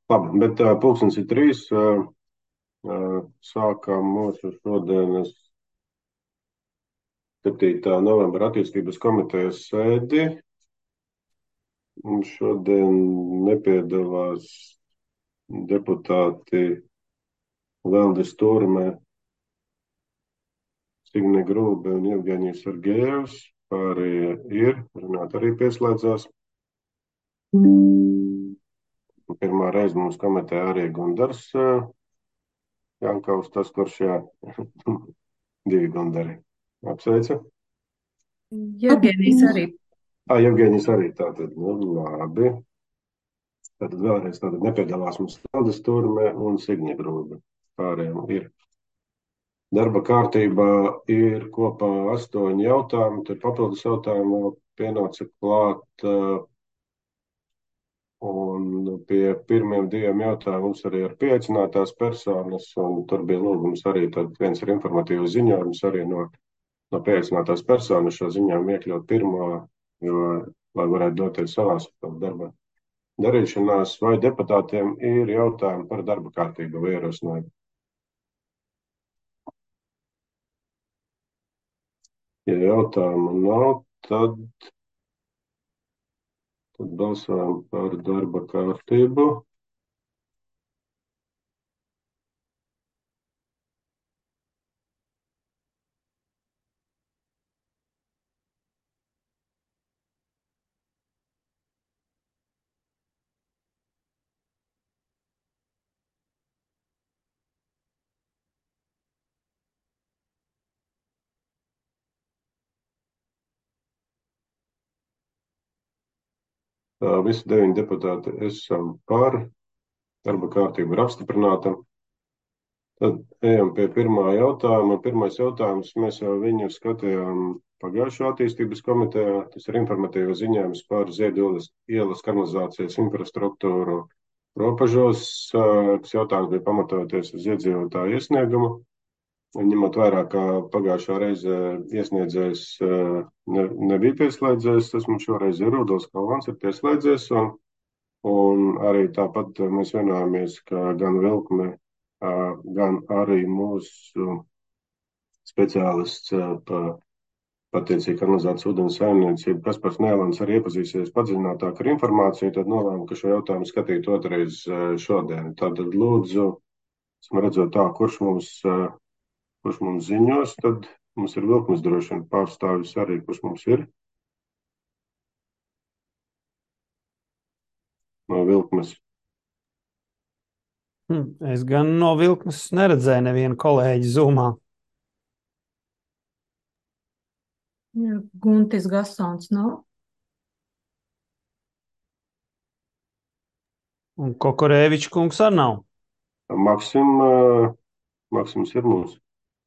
Labi, bet pulkstens ir 3. Sākām mūsu šodienas 7. novembra attīstības komitejas sēdi. Un šodien nepiedalās deputāti Valdis Turme, Signe Grūbe un Jevgeņijs Sergejevs. Pārējie ir, Renāta arī pieslēdzās. Pirmā reize mums komitē arī Gundars Jankaus, tas, kurš divi Gundari. Apsveicu. Jevgenijs arī. Jevgeņijs arī tātad, labi. Tātad vēlreiz nepiedalās mums Valdis Turme un Signe Grūbe. Pārējiem ir. Darba kārtībā ir kopā 8 jautājumi, tad papildus jautājumi vēl pienāca klāt, un pie pirmiem 2 jautājumiem mums arī ir pieaicinātās personas, un tur bija lūgums arī, tad viens ir informatīvs ziņojums arī no pieaicinātās personas šo ziņojumu iekļaut pirmo, jo, lai varētu doties savās darba darīšanās, vai deputātiem ir jautājumi par darba kārtību vai ierosinājumu. Ja jautājumu nav, tad balsojam par darba kārtību. Visi 9 deputāti esam par. Darba kārtība ir apstiprināta. Tad ejam pie pirmā jautājuma. Pirmais jautājums, mēs jau viņu skatījām pagājušajā attīstības komitejā. Tas ir informatīvs ziņojums par Ziedu ielas kanalizācijas infrastruktūru robežos. Tas jautājums bija pamatojoties uz iedzīvotāju iesniegumu. Ņemot vērā, ka pagājušā reize iesniedzējs nebija pieslēdzies, esmu šoreiz ir Rudolfs Kalvans ir pieslēdzies, un arī tāpat mēs vienojāmies, ka gan Vilkme, gan arī mūsu speciālists patiecīgi kanalizācijas ūdens saimniecība Kaspars Nēlans arī iepazīsies padziļinātāk ar informāciju, tad nolēmu, ka šo jautājumu skatīt otrais šodien. Tātad lūdzu, esmu redzot tā, kurš mums ziņos, tad mums ir Vilkmes droši vien pārstāvis arī, kurš mums ir. No Vilkmes. Es gan no Vilkmes neredzēju nevienu kolēģi Zoomā. Guntis Gasons nav. Un Kokorēvičs kungs arī nav. Maksims ir mūsu.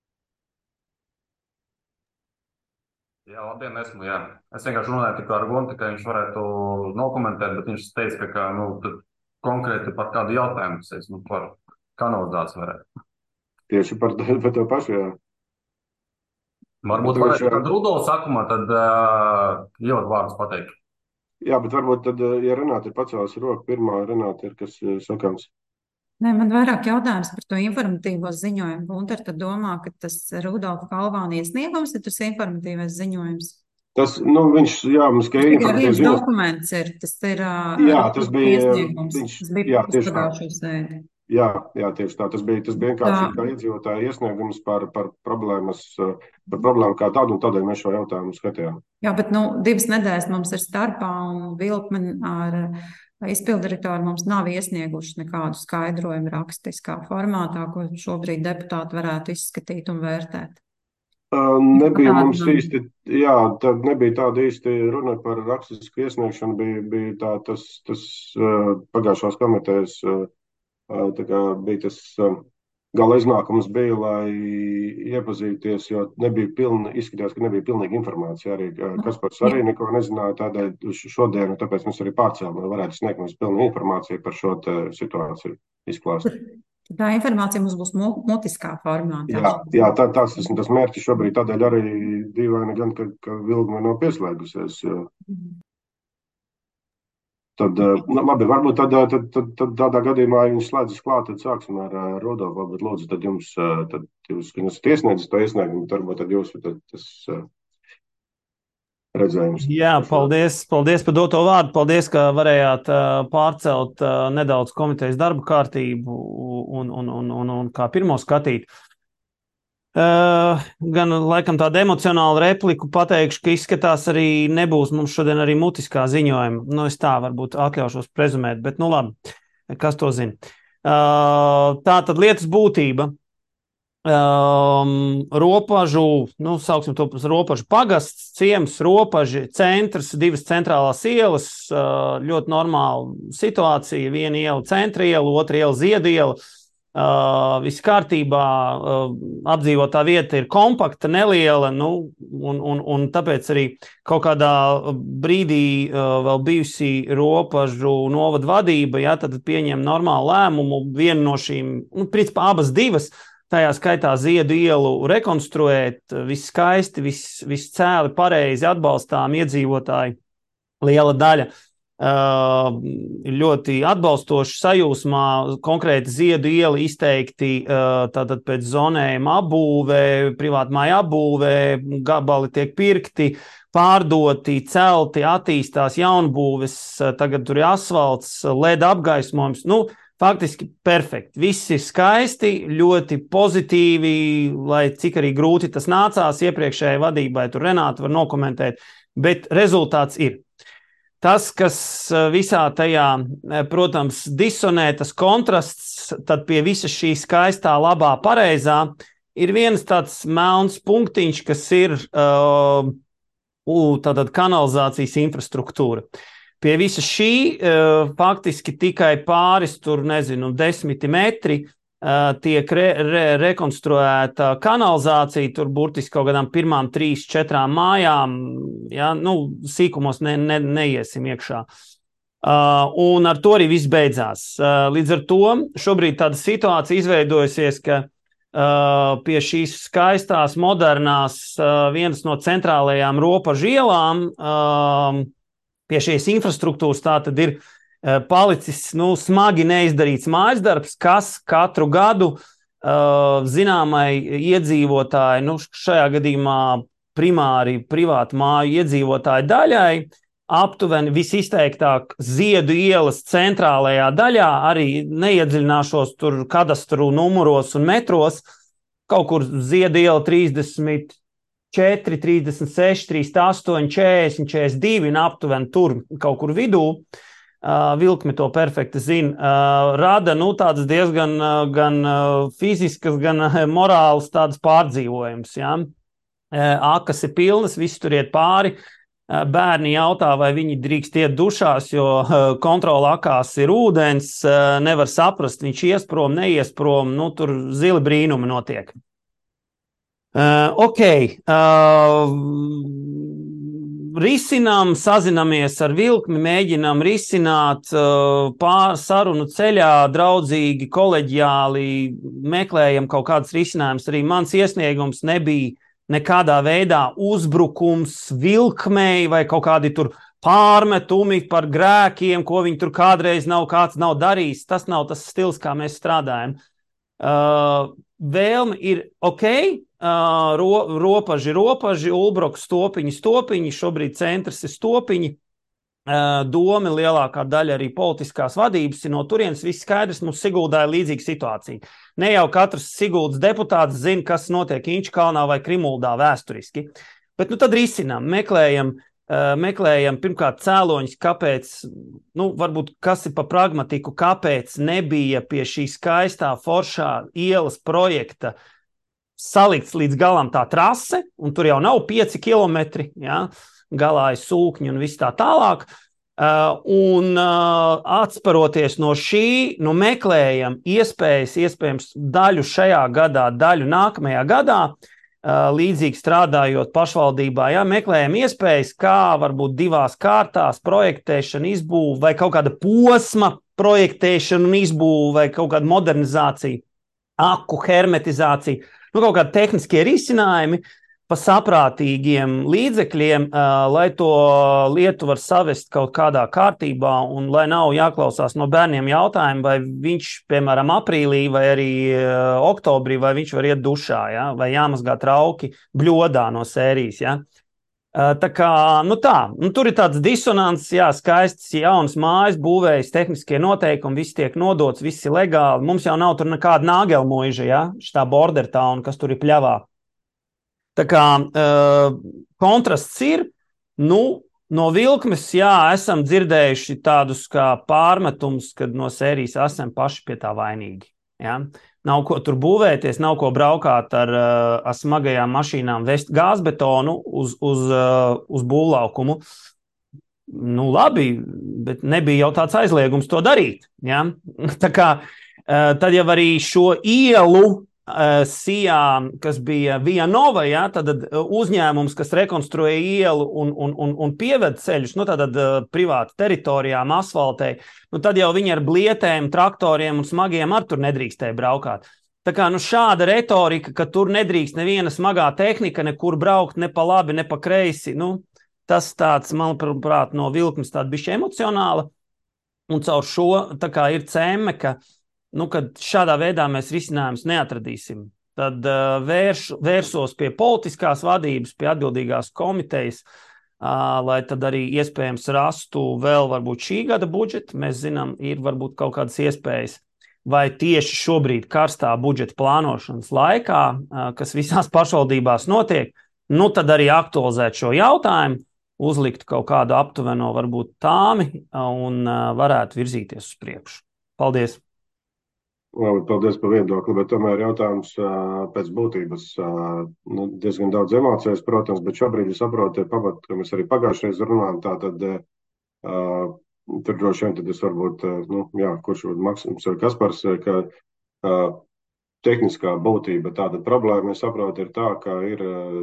Jā, labdien, esmu, jā. Es vienkārši runāju tikai ar Gunti, ka viņš varētu nokomentēt, bet viņš teica, ka konkrēti par kādu jautājumu, par kanalizāciju varētu. Tieši par to pašu, jā. Varbūt varētu tad Rudolfs sākumā, tad ievadu vārdus pateikt. Jā, bet varbūt tad, ja Renāta ir pacēlus roku, pirmā Renāta ir, kas sakāms. Nē, man vairāk jautājums par to informatīvo ziņojumu. Gunter, tad domā, ka tas Rudolfa Kalvāna iesniegums ir tas informatīvais ziņojums? Tas, viņš, jā, mums, ka tikai viens dokuments ir, tas ir tas bija iesniegums. Tas bija pagājušo sēdi. Jā, tieši tā. Tas bija vienkārši kā iedzīvotāja iesniegums par problēmu kā tādu, un tādēļ mēs šo jautājumu skatījām. Jā, bet 2 nedēļas mums ir starpā, un Vilkme ar izpildirektori mums nav iesnieguši nekādu skaidrojumu rakstiskā formātā, ko šobrīd deputāti varētu izskatīt un vērtēt. Nebija mums īsti, tad nebija tāda īsti runa par rakstisku iesniegšanu, bija tas pagājušās komitejas, bija tas gala iznākums bija, lai iepazīties, jo izskatījās, ka nebija pilnīga informācija arī, Kaspars arī neko nezināja, tādēļ šodien, tāpēc mēs arī pārcēlām, lai varētu sniegt mums pilnu informāciju par šo situāciju izklāstu. Tā informācija mums būs mutiskā formā. Jā, tas mērķis šobrīd, tādēļ arī dīvaini gan, ka Vilkme nav pieslēgusies. Tad, nu, labi, varbūt tad tādā gadījumā, ja viņš slēdzas klāt, tad sāksim ar Rudolfu. Varbūt lūdzu, tad jūs, kad esat iesniedzis to iesniegumu, varbūt tad jūs tas redzējums. Jā, paldies par doto vārdu. Paldies, ka varējāt pārcelt nedaudz komitejas darba kārtību un kā pirmo skatīt. Gan laikam tādu emocionālu repliku pateikšu, ka izskatās arī nebūs mums šodien arī mutiskā ziņojuma. Nu, es tā varbūt atļaušos prezumēt, bet nu labi, kas to zina. Tā tad lietas būtība. Ropažu, nu, sauksim to Ropažu pagasts, ciems, Ropaži, centrs, 2 centrālās ielas, ļoti normāla situācija, viena iela centra iela, otra iela Ziedu iela. Viss kārtībā, apdzīvotā vieta ir kompakta, neliela, nu, un tāpēc arī kaut kādā brīdī vēl bijusi Ropažu novada vadība, ja, tad pieņem normālu lēmumu, vienu no šīm, nu, principā abas divas, tajā skaitā Ziedu ielu rekonstruēt, viss skaisti, viss cēli, pareizi, atbalstām iedzīvotāji, liela daļa. Ļoti atbalstoši sajūsmā, konkrēti Ziedu iela izteikti tātad pēc zonējuma apbūvē, privātmāja apbūvē, gabali tiek pirkti, pārdoti, celti, attīstās jaunbūves, tagad tur ir asfalts, LED apgaismojums, nu, faktiski perfekti. Viss ir skaisti, ļoti pozitīvi, lai cik arī grūti tas nācās iepriekšējai vadībai, tur Renāta var nokomentēt, bet rezultāts ir. Tas, kas visā tajā, protams, disonē, tas kontrasts, tad pie visa šī skaistā, labā, pareizā, ir viens tāds melns punktiņš, kas ir tātad kanalizācijas infrastruktūra. Pie visa šī faktiski tikai pāris, tur, nezinu, 10 metri, tiek rekonstruēta kanalizācija, tur burtiski kaut kādām pirmām 3-4 mājām, ja, nu, sīkumos neiesim iekšā. Un ar to arī viss beidzās. Līdz ar to šobrīd tāda situācija izveidojusies, ka pie šīs skaistās, modernās, vienas no centrālajām Ropažu ielām, pie šīs infrastruktūras tā tad ir palicis, nu, smagi neizdarīts mājas darbs, kas katru gadu zināmai iedzīvotāji, nu, šajā gadījumā primāri privātu māju iedzīvotāju daļai, aptuveni visizteiktāk Ziedu ielas centrālajā daļā, arī neiedziļināšos tur kadastru numuros un metros, kaut kur Ziedu iela 34, 36, 38, 40, 42 un aptuveni tur kaut kur vidū. Vilkmi to perfekti zina, rada, nu, tādas diezgan gan fiziskas, gan morāls tādas pārdzīvojums, ja. Akas ir pilnas, visi tur iet pāri, bērni jautā, vai viņi drīkst iet dušās, jo kontrola akās ir ūdens, nevar saprast, viņš ies prom, neies prom, nu, tur zili brīnumi notiek. Risinām, sazinamies ar Vilkmi, mēģinām risināt sarunu ceļā, draudzīgi, koleģiāli, meklējam kaut kādas risinājumus. Arī mans iesniegums nebija nekādā veidā uzbrukums Vilkmei vai kaut kādi tur pārmetumi par grēkiem, ko viņi tur kādreiz kāds nav darījis. Tas nav tas stils, kā mēs strādājam. Vēlme ir ok, Ropaži, Ulbroks, Stopiņi, šobrīd centrs ir Stopiņi, Domi, lielākā daļa arī politiskās vadības ir no turienes, viss skaidrs, mums Siguldā ir līdzīga situācija. Ne jau katrs Siguldas deputāts zina, kas notiek Inčukalnā vai Krimuldā vēsturiski, bet nu tad risinām, meklējam pirmkārt cēloņus, kāpēc, nu, varbūt kas ir pa pragmatiku, kāpēc nebija pie šī skaistā foršā ielas projekta salikts līdz galam tā trase, un tur jau nav 5 kilometri, ja, galā ir sūkņi un viss tā tālāk, un atsparoties no šī, nu, meklējam iespējams daļu šajā gadā, daļu nākamajā gadā, līdzīgi strādājot pašvaldībā, ja, meklējam iespējas, kā varbūt 2 kārtās projektēšana, izbūve vai kaut kāda posma projektēšana un izbūve vai kaut kāda modernizācija, aku hermetizācija, nu, kaut kādi tehniskie risinājumi, pa saprātīgiem līdzekļiem, lai to lietu var savest kaut kādā kārtībā un lai nav jāklausās no bērniem jautājumu, vai viņš, piemēram, aprīlī vai arī oktobrī, vai viņš var iet dušā, ja? Vai jāmazgā trauki bļodā no sērijas. Ja? Tā kā, tur ir tāds disonants, jā, skaists jaunas mājas, būvējas, tehniskie noteikumi, viss tiek nodots, viss ir legāli. Mums jau nav tur nekāda nāgelmuiža, ja? Šitā border town, kas tur ir pļavā. Tā kā kontrasts ir, no Vilkmes, jā, esam dzirdējuši tādus kā pārmetumus, kad no sērijas esam paši pie tā vainīgi. Ja? Nav ko tur būvēties, nav ko braukāt ar smagajām mašīnām, vest gāzbetonu uz būvlaukumu. Labi, bet nebija jau tāds aizliegums to darīt. Ja? Tā kā tad jau arī šo ielu Sijā, kas bija Via Nova, ja, tad uzņēmums, kas rekonstruēja ielu un pieved ceļus, tātad privāti teritorijām, asfaltē, tad jau viņi ar blietēm, traktoriem un smagiem ar tur nedrīkstēja braukāt. Tā kā šāda retorika, ka tur nedrīkst neviena smagā tehnika nekur braukt, ne pa labi, ne pa kreisi, tas tāds, manuprāt, no Vilkmes tāda bišķi emocionāla, un caur šo tā kā ir cēme, ka kad šādā veidā mēs risinājumus neatradīsim, tad vērsos pie politiskās vadības, pie atbildīgās komitejas, lai tad arī iespējams rastu vēl varbūt šī gada budžetu. Mēs zinām, ir varbūt kaut kādas iespējas, vai tieši šobrīd karstā budžeta plānošanas laikā, kas visās pašvaldībās notiek, tad arī aktualizēt šo jautājumu, uzlikt kaut kādu aptuveno varbūt tāmi un varētu virzīties uz priekšu. Paldies! Labi, paldies par viedokli, bet tomēr jautājums pēc būtības diezgan daudz emocijas, protams, bet šobrīd es saprotu, ka mēs arī pagājušreiz runājam, tātad tur droši vien tad es varbūt, kurš Maksims vai Kaspars, ka tehniskā būtība tāda problēma, es saprotu, ir tā, ka ir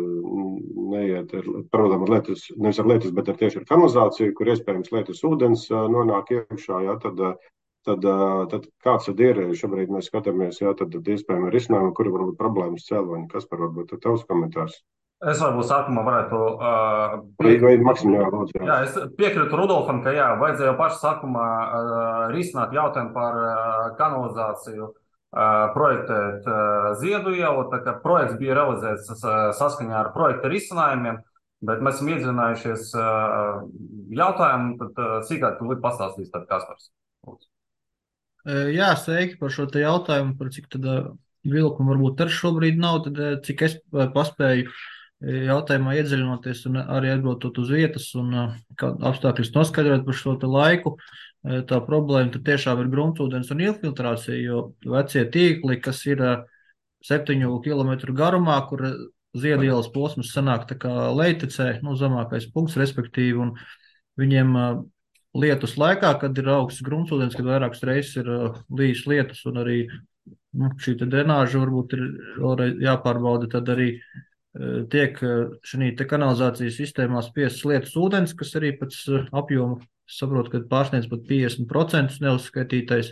neiet, problēma ar lietus, nevis ar lietus, bet tieši ar kanalizāciju, kur iespējams lietus ūdens nonāk iekšā, tad kāds tad ir, šobrīd mēs skatāmies, tad iespējami risinājumi, kuri varbūt problēmas cēloņi. Kaspar, varbūt tavs komentārs? Es varbūt sākumā varētu... Vai Maksim, lūdzu. Jā, es piekrītu Rudolfam, ka vajadzēja jau pašu sākumā risināt jautājumu par kanalizāciju, projektēt Ziedu ielu, tā kā projekts bija realizēts saskaņā ar projekta risinājumiem, bet mēs esam iedzinājušies jautājumu, tad sīkāk tūlīt pastāstīs tad Kaspars. Jā, sveiki par šo te jautājumu, par cik tad vilkumu varbūt ar šobrīd nav, tad cik es paspēju jautājumā iedziļinoties un arī atbildot uz vietas un apstākļus noskaidrot par šo te laiku. Tā problēma tad tiešām ir gruntsūdens un infiltrācija, jo vecie tīkli, kas ir 7 kilometru garumā, kur Ziedu ielas posms sanāk tā kā Leitecē, zemākais punkts, respektīvi, un viņiem lietus laikā, kad ir augsts gruntsūdens, kad vairākas reizes ir lījis lietus un arī šī te drenāža varbūt ir vēlreiz jāpārbauda, tad arī tiek šī te kanalizācijas sistēmā spiests lietus ūdens, kas arī pēc apjoma, saprotu, ka pārsniedz pat 50% neuzskaitītais.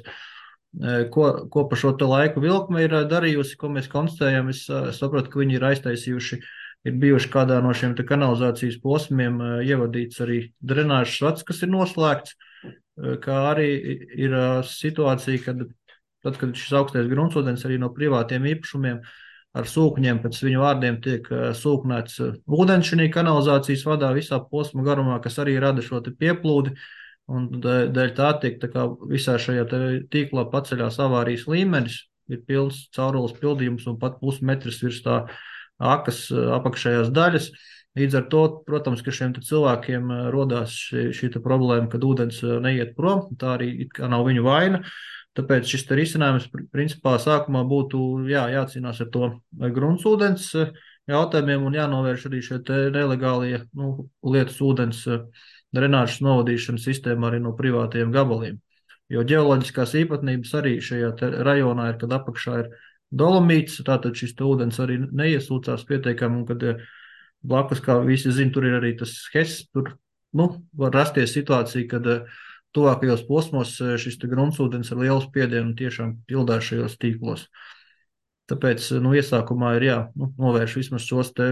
Ko pa šo te laiku Vilkme ir darījusi, ko mēs konstatējam, es saprotu, ka viņi ir aiztaisījuši, ir bijuši kādā no šiem te kanalizācijas posmiem ievadīts arī drenāžas vats, kas ir noslēgts, kā arī ir situācija, kad šis augstais gruntsūdens arī no privātiem īpašumiem ar sūkņiem pēc viņu vārdiem tiek sūknēts ūdens šī kanalizācijas vadā visā posma garumā, kas arī rada šo te pieplūdi, un dēļ tā tiek tā kā visā šajā tīklā paceļās avārijas līmenis, ir pilns caurules pildījums un pat pusmetrs virs tā akas apakšējās daļas. Līdz ar to, protams, ka šiem cilvēkiem rodās šī problēma, kad ūdens neiet prom, tā arī it kā nav viņu vaina. Tāpēc šis te risinājums principā sākumā būtu jācīnās ar to gruntsūdens jautājumiem un jānovērš arī šie te nelegālie lietus ūdens drenāžas novadīšanas sistēma arī no privātajiem gabaliem. Jo ģeoloģiskās īpatnības arī šajā rajonā ir, kad apakšā ir dolomīts, tātad šis ūdens arī neiesūcās pietiekami, un kad blakus, kā visi zina, tur ir arī tas HES, tur var rasties situācija, kad tuvākajos posmos šis gruntsūdens ar lielu spiedienu tiešām pildās šajos tīklos. Tāpēc iesākumā ir novērš vismaz šos te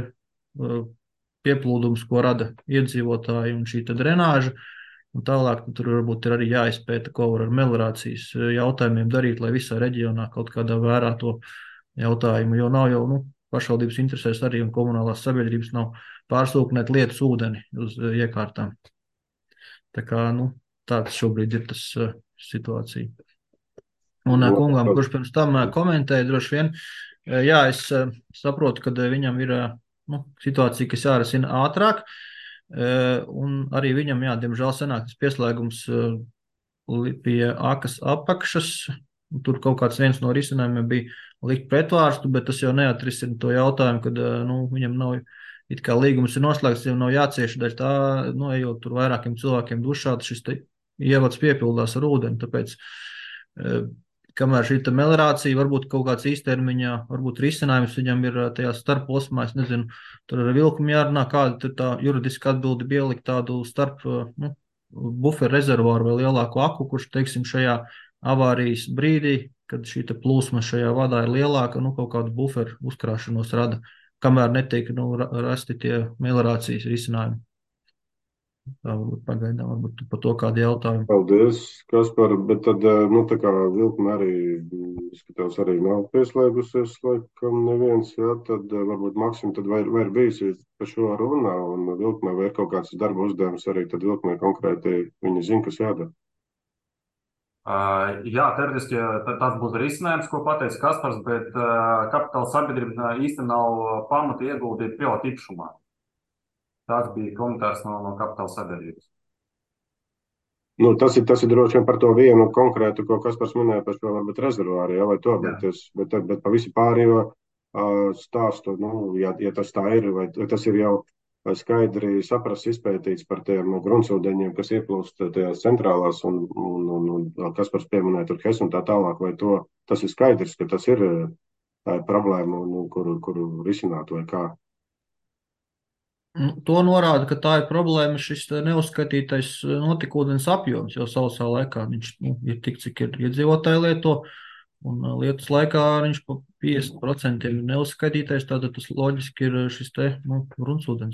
pieplūdums, ko rada iedzīvotāji un šī drenāža. Un tālāk tur varbūt ir arī jāizpēta, ko var ar meliorācijas jautājumiem darīt, lai visā reģionā kaut kādā vērā to jautājumu, jo nav jau pašvaldības interesēs arī un komunālās sabiedrības nav pārsūknēt lietas ūdeni uz iekārtām. Tā kā, tāds šobrīd ir tas situācija. Un kungam, kurš pirms tam komentēja, droši vien, jā, es saprotu, ka viņam ir situācija, kas jārisina ātrāk, un arī viņam, jā, diemžēl senāk tas pieslēgums pie akas apakšas, tur kaut kāds viens no risinājumiem bija likt pretvārstu, bet tas jau neatrisina to jautājumu, kad viņam nav, it kā līgums ir noslēgts, jau nav jācieš daļ tā, ejot tur vairākiem cilvēkiem dušā, šis ievads piepildās ar ūdeni, tāpēc kamēr šī meliorācija, varbūt kaut kāds īstermiņā, varbūt risinājums viņam ir tajā starposmā, es nezinu, tur ar vilkumu jārunā, kāda tur tā juridiska atbildi bija ielikt tādu starp buferu rezervāru vai lielāku aku, kurš, teiksim, šajā avārijas brīdī, kad šī plūsma šajā vadā ir lielāka, kaut kādu buferu uzkrāšanos rada, kamēr netiek rasti tie meliorācijas risinājumi. Tā varbūt pagaidām, varbūt par to kādu jautājumu. Paldies, Kaspar, bet tad, tā kā vilkme arī, skatās, arī nav pieslēgusies, laikam neviens, jā, tad varbūt Maksim tad vai ir bijusi par šo runā, un vilkmē vai ir kaut kāds darba uzdevums arī, tad vilkmē konkrēti viņi zina, kas jādara. Jā, teoretiski tas būs risinājums, ko pateica Kaspars, bet kapitāla sabiedrība īsti nav pamata ieguldīt privātu īpašumā. Tas bija komentārs no kapitāla sabiedrības. Tas ir droši vien par to vienu konkrētu, ko Kaspars minēja par šo varbūt rezervāru, jā, vai to, bet pa visu pārējo stāstu, ja tas tā ir, vai tas ir jau skaidri saprast, izpētīts par tiem gruntsūdeņiem, kas ieplūst tajās centrālās un Kaspars pieminēja tur Hes un tā tālāk, vai tas ir skaidrs, ka tas ir problēma, kuru risināt vai kā? To norāda, ka tā ir problēma šis neuzskatītais notekūdens apjoms, jo sausā laikā viņš ir tik, cik ir iedzīvotāji lieto, un lietus laikā viņš pa 50% ir neuzskatītais, tātad tas loģiski ir šis gruntsūdens.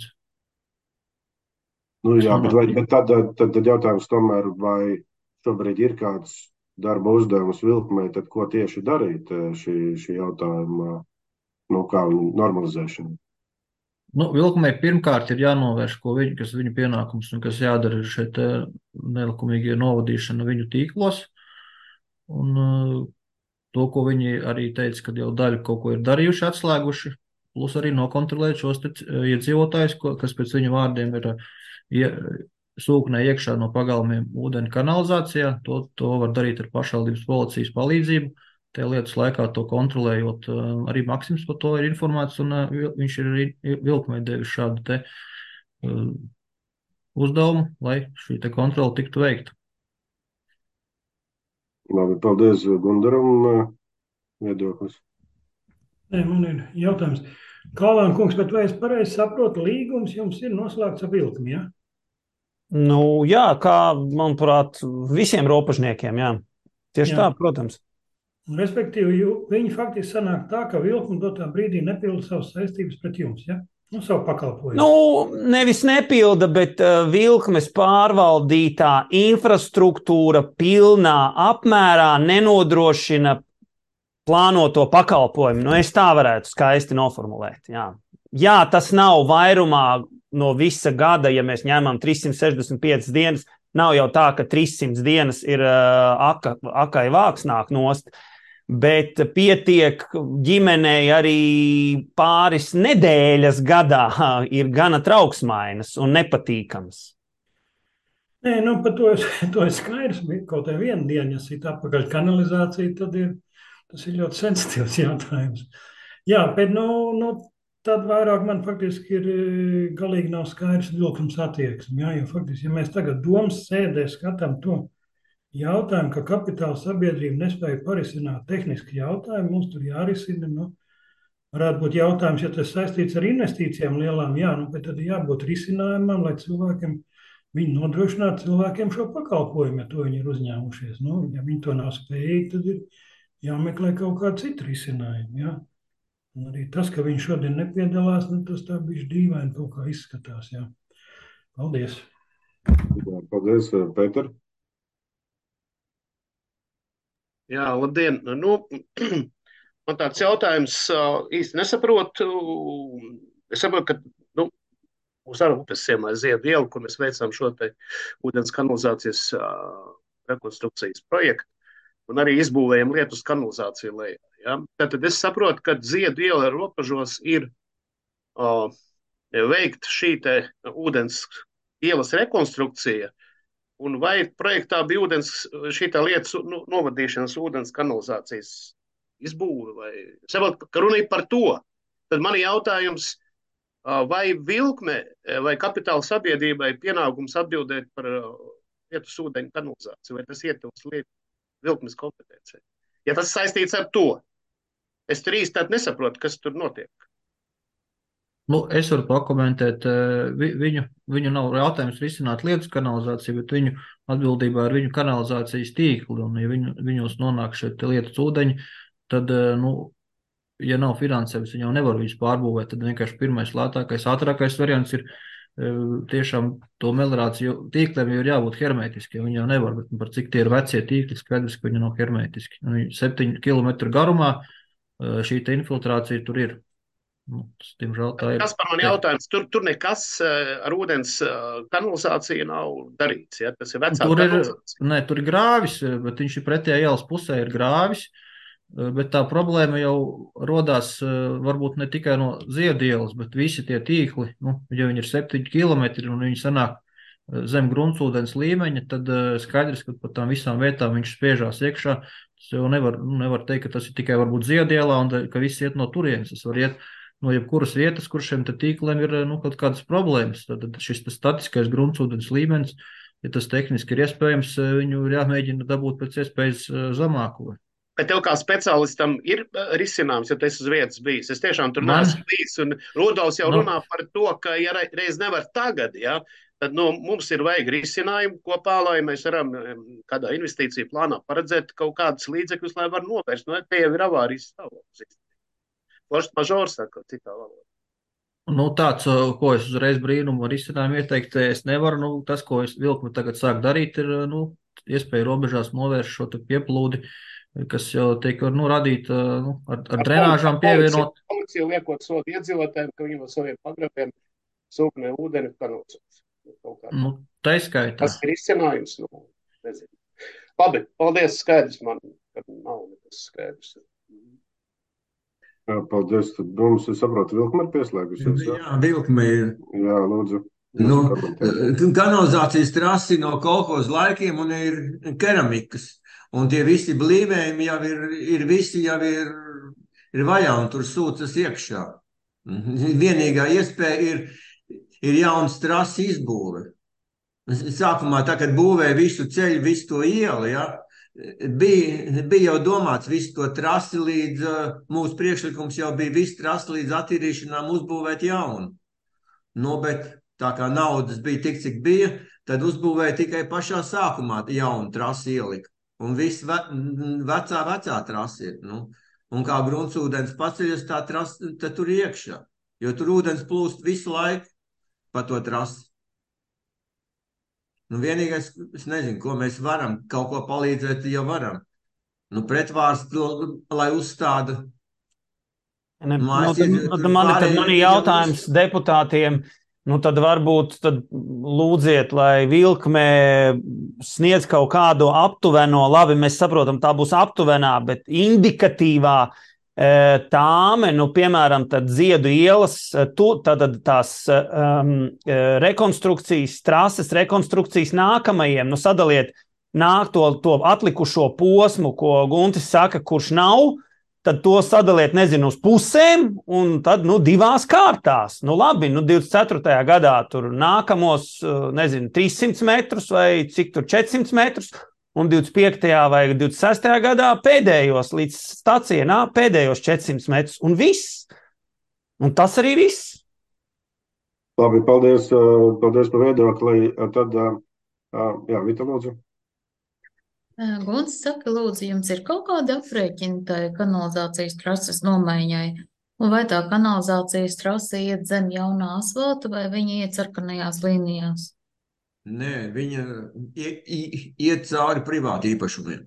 Jā, bet tad jautājums tomēr, vai šobrīd ir kāds darba uzdevums vilkmei, tad ko tieši darīt šī jautājuma, kā normalizēšana? Vilkmei pirmkārt ir jānovērš, kas viņu pienākums un kas jādara ir šeit nelikumīgie novadīšana viņu tīklos. Un to, ko viņi arī teica, ka jau daļu kaut ko ir darījuši, atslēguši, plus arī nokontrolēt šos iedzīvotājus, kas pēc viņu vārdiem ir sūknē iekšā no pagalmiem ūdeni kanalizācijā. To var darīt ar pašvaldības policijas palīdzību. Te lietas laikā to kontrolējot, arī Maksims par to ir informēts, un viņš ir arī vilkmei devis šādu te uzdevumu, lai šī te kontrola tiktu veikta. Labi, paldies Gundaram viedoklis. Man ir jautājums. Kalāna kungs, bet vai es pareizi saprotu, līgums jums ir noslēgts ar vilkmi, ja? Jā, kā, manuprāt, visiem robežniekiem, jā. Tieši tā, protams. Respektīvi, viņi faktiski sanāk tā, ka vilkme dotā brīdī nepilda savas saistības pret jums, ja? Savu pakalpojumu. Nevis nepilda, bet vilkmes pārvaldītā infrastruktūra pilnā apmērā nenodrošina plānoto pakalpojumu. Es tā varētu skaisti noformulēt. Jā, tas nav vairumā no visa gada, ja mēs ņemam 365 dienas, nav jau tā, ka 300 dienas ir akai vāks nāk nost. Bet pietiek ģimenei arī pāris nedēļas gadā ir gana trauksmainas un nepatīkamas. Nē, par to es skaidrs, kaut vai vienu dienu, ja sit atpakaļ kanalizācija, tad tas ir ļoti sensitīvs jautājums. Jā, bet tad vairāk man faktiski ir galīgi nav skaidrs vilkums attieksme, jo faktiski, ja mēs tagad domas sēdē skatām to jautājumu, ka kapitāla sabiedrība nespēja parisināt tehniski jautājumu, mums tur jārisina. Varētu būt jautājums, ja tas saistīts ar investīcijām lielām, bet tad jābūt risinājumam, lai cilvēkiem, viņi nodrošinātu cilvēkiem šo pakalpojumu, ja to viņi ir uzņēmušies. Ja viņi to nav spējīgi, tad ir jāmeklē kaut kāda cita risinājuma. Arī tas, ka viņš šodien nepiedalās, nu, tas tā bišķi dīvaini kaut kā izskatās. Jā. Paldies! Jā, paldies, Pēter. Jā, labdien! Nu, man tāds jautājums īsti nesaprotu. Es saprotu, ka mūsu arī upes ciemā ir Ziedu iela, kur mēs veicām šo te ūdens kanalizācijas rekonstrukcijas projektu un arī izbūvējam lietus kanalizāciju lejā. Ja? Tātad es saprotu, ka Ziedu iela robežos ir veikt šī te ūdens ielas rekonstrukcija, un vai projektā bija šī tā lietas novadīšanas ūdens kanalizācijas izbūve, vai saprotu, ka runa ir par to. Tad man ir jautājums, vai Vilkme vai kapitāla sabiedrībai pienākums atbildēt par lietus ūdeņu kanalizāciju, vai tas ietilpst Vilkmes kompetencijai? Ja tas saistīts ar to, es tur īsti tādu nesaprotu, kas tur notiek. Nu, es varu pakomentēt, viņu nav jautājums risināt lietus kanalizāciju, bet viņu atbildībā ir viņu kanalizācijas tīkli, un ja viņos nonāk šeit lietus ūdeņi, tad, ja nav finansējums, viņi jau nevar visu pārbūvēt, tad vienkārši pirmais lētākais, ātrākais variants ir tiešām to meliorāciju tīkliem ir jābūt hermētiski, viņi jau nevar, bet par cik tie ir vecie tīkli, skaidrs, ka viņi nav hermētiski. 7 km garumā šī infiltrācija tur ir. Tas, diemžēl, tā ir. Tas par mani jautājums, tur nekas ar ūdens kanalizāciju nav darīts, ja? Tas ir vecā kanalizācija. Tur ir grāvis, bet viņš ir pretējā ielas pusē ir grāvis, bet tā problēma jau rodās varbūt ne tikai no Ziedu ielas, bet visi tie tīkli, ja viņi ir 7 km un viņi sanāk zem gruntsūdens līmeņa, tad skaidrs, ka par tām visām vietām viņš spiežās iekšā. Tas jau nevar teikt, ka tas ir tikai varbūt Ziedu ielā un ka viss iet no turienes. Tas var iet no jebkuras vietas, kur šiem tīkliem ir kaut kādas problēmas. Tad šis statiskais gruntsūdens līmenis, ja tas tehniski ir iespējams, viņu ir jāmēģina dabūt pēc iespējas zemāku. Bet tev kā speciālistam ir risinājums, ja tu esi uz vietas bijis? Es tiešām tur neesmu bijis, un Rudolfs jau runā par to, ka ja reiz nevar tagad, ja, tad mums ir vajag risinājumu kopā, lai mēs varam kādā investīciju plānā paredzēt kaut kādus līdzekļus, lai var novērst. Te jau ir avārijas stāvoklis. Forst mažors, saka, citā valodā. Tāds, ko es uzreiz brīnumu risinājumu ieteikt, es nevaru. Tas, ko es Vilkme tagad sāk darīt, ir iespēja robežās novērst šo pieplūdi, kas jau tiek radīt ar drenāžām pievienot. Policija liekot sodu iedzīvotājiem, ka viņi no saviem pagrabiem sūknē ūdeni kanalizāciju. Taiskaitā. Tas ir izcinājums, nezinu. Labi, paldies, skaidrs man, ka nav nekas skaidrs. Jā, paldies. Tad mums, es saprotu, Vilkme ir pieslēgusies. Jā, Vilkme ir. Jā, lūdzu. Kanalizācijas trasi no kolhoza laikiem un ir keramikas. Un tie visi blīvējumi jau ir vajā un tur sūcas iekšā. Vienīgā iespēja ir jauns trasi izbūve. Sākumā, tā, kad būvēja visu ceļu, visu to ielu, ja, bija jau domāts visu to trasi līdz, mūsu priekšlikums jau bija visu trasi līdz attīrīšanām uzbūvēt jaunu. Bet tā kā naudas bija tik, cik bija, tad uzbūvēja tikai pašā sākumā jaunu trasi ielika. Un viss vecā trasi ir. Un kā gruntsūdens paceļas, tā trasi, tad tur iekšā. Jo tur ūdens plūst visu laiku pa to trasi. Vienīgais, es nezinu, ko mēs varam, kaut ko palīdzēt, jau varam. Pretvārstu, lai uzstāda. Tad man ir jautājums deputātiem, tad varbūt lūdziet, lai Vilkme sniedz kaut kādu aptuveno, labi, mēs saprotam, tā būs aptuvenā, bet indikatīvā tāme, piemēram, tad Ziedu ielas, tās rekonstrukcijas, trases rekonstrukcijas nākamajiem, sadaliet to atlikušo posmu, ko Guntis saka, kurš nav, tad to sadaliet, nezinu, uz pusēm, un tad, 2 kārtās. Labi, 24. gadā tur nākamos, 300 metrus vai cik tur 400 metrus, un 25. vai 26. gadā pēdējos līdz stacijai pēdējos 400 metrus, un viss. Un tas arī viss. Labi, paldies par viedokli. Tad, jā, Vita, lūdzu. Gunts saka, lūdzu, jums ir kaut kāda aprēķina tai kanalizācijas trases nomaiņai? Un vai tā kanalizācijas trase iet zem jaunā asfalta vai viņa iet sarkanajās līnijās? Nē, viņa iet cauri privāti īpašumiem.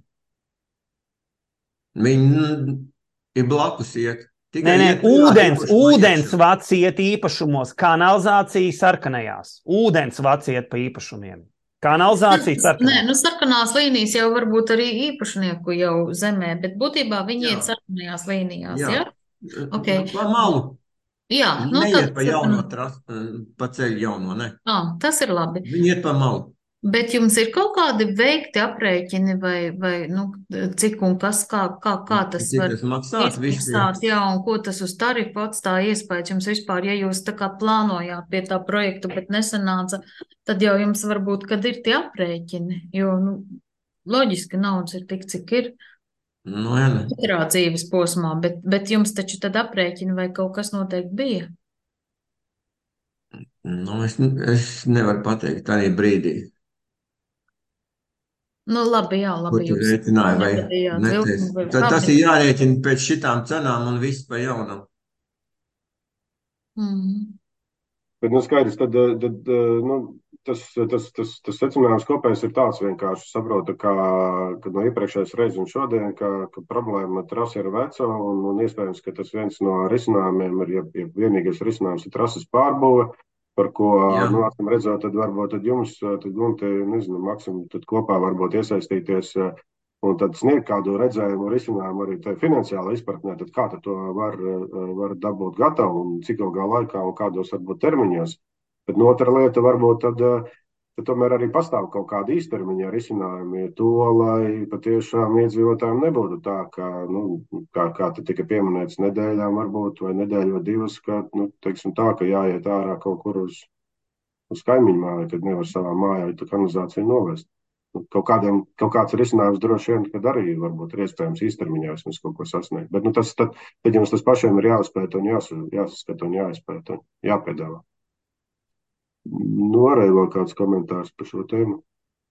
Viņa ir blakus iet. Tikai Nē, iet privāti īpašumā ūdens iekšā. vats iet īpašumos, kanalizācija sarkanajās. Ūdens vats iet pa īpašumiem. Kanalizācija Nē, sarkanās. nu sarkanās līnijas jau varbūt arī īpašnieku jau zemē, bet būtībā viņi Jā. iet sarkanajās līnijās, Jā. ja? Ok. Pa malu. Jā, nu Neiet tad pa jauno pa ceļu jauno, ne. tas ir labi. Viņi iet pa malu. Bet jums ir kaut kādi veikti aprēķini vai nu, cik un kas, kā tas Cik var tas maksās, viss izmaksāt, jā, un ko tas uz tarifu atstāja iespējas jums vispār, ja jūs tā kā plānojāt pie tā projektu, bet nesanāca, tad jau jums varbūt, kad ir tie aprēķini, jo, nu, loģiski naudas ir tik, cik ir Nu, jā, ne. katrā dzīves posmā, bet jums taču tad aprēķini vai kaut kas noteikti bija? Nu, es nevaru pateikt tādā brīdī, Nu, labi, jā, ko labi, tu jūs rēķināji vai negadījāt neteici. vilkumu vai Tad tas kādu. ir jārēķina pēc šitām cenām un viss pa jaunam. Mhm. Bet, nu, skaidrs, tad, nu, tas secinājums kopējs ir tāds vienkārši saprotu, ka no iepriekšējās reizes un šodien, ka problēma trase ir veca un iespējams, ka tas viens no risinājumiem ir, ja vienīgais risinājums ir trases pārbūve, par ko, Jā. nu, acīm redzot, tad varbūt tad jums, tad Gunte, nezinu, Maksim, tad kopā varbūt iesaistīties un tad sniegt kādu redzējumu, risinājumu arī tajā finansiālā izpratnē, tad kā tad to var dabūt gatavu un cik ilgā laikā un kādos varbūt termiņos. Bet no otra lieta varbūt tad tomēr arī pastāv kaut kādi īstermiņa risinājumi to, lai patiešām iedzīvotājiem nebūtu tā, ka, nu, kā te tika pieminēts, nedēļām varbūt vai nedēļu vai divas, ka, nu, teiksim tā, ka jāiet ārā kaut kur uz kaimiņu māju, kad nevar savā mājā tā kanalizāciju novest. Kaut kāds risinājums droši vien, kad arī varbūt ir iespējams īstermiņā vismaz kaut ko sasniegt. Bet nu, tad jums tas pašiem ir jāizpēta un jāsaskata un jāizpēta un jāpiedāvā. Nu, arī vēl kāds komentārs par šo tēmu.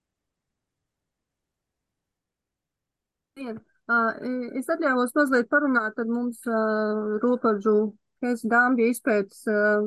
Es atļāvos mazliet parunāt, tad mums Rūparžu Dāmbja izpētes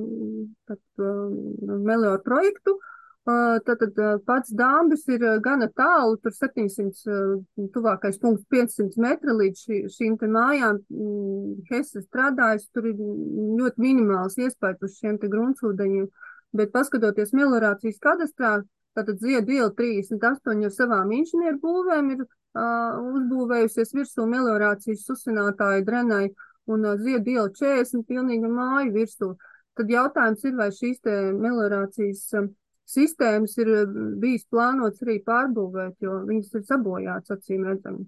Melioru projektu. Tātad pats Dāmbis ir gana tālu, tur 700, tuvākais punkts 500 metri līdz šīm te mājām. Hesse strādājas, tur ir ļoti minimāls iespējas uz šiem te gruntsūdeņiem, bet paskatoties meliorācijas kadastrā, tātad Ziedu iela 38 ar savām inženieru būvēm ir uzbūvējusies virsū meliorācijas susinātāju drenai un Ziedu iela 40 pilnīga māju virsū. Tad jautājums ir, vai šīs te meliorācijas sistēmas ir bijis plānots arī pārbūvēt, jo viņas ir sabojāts, acīm redzami.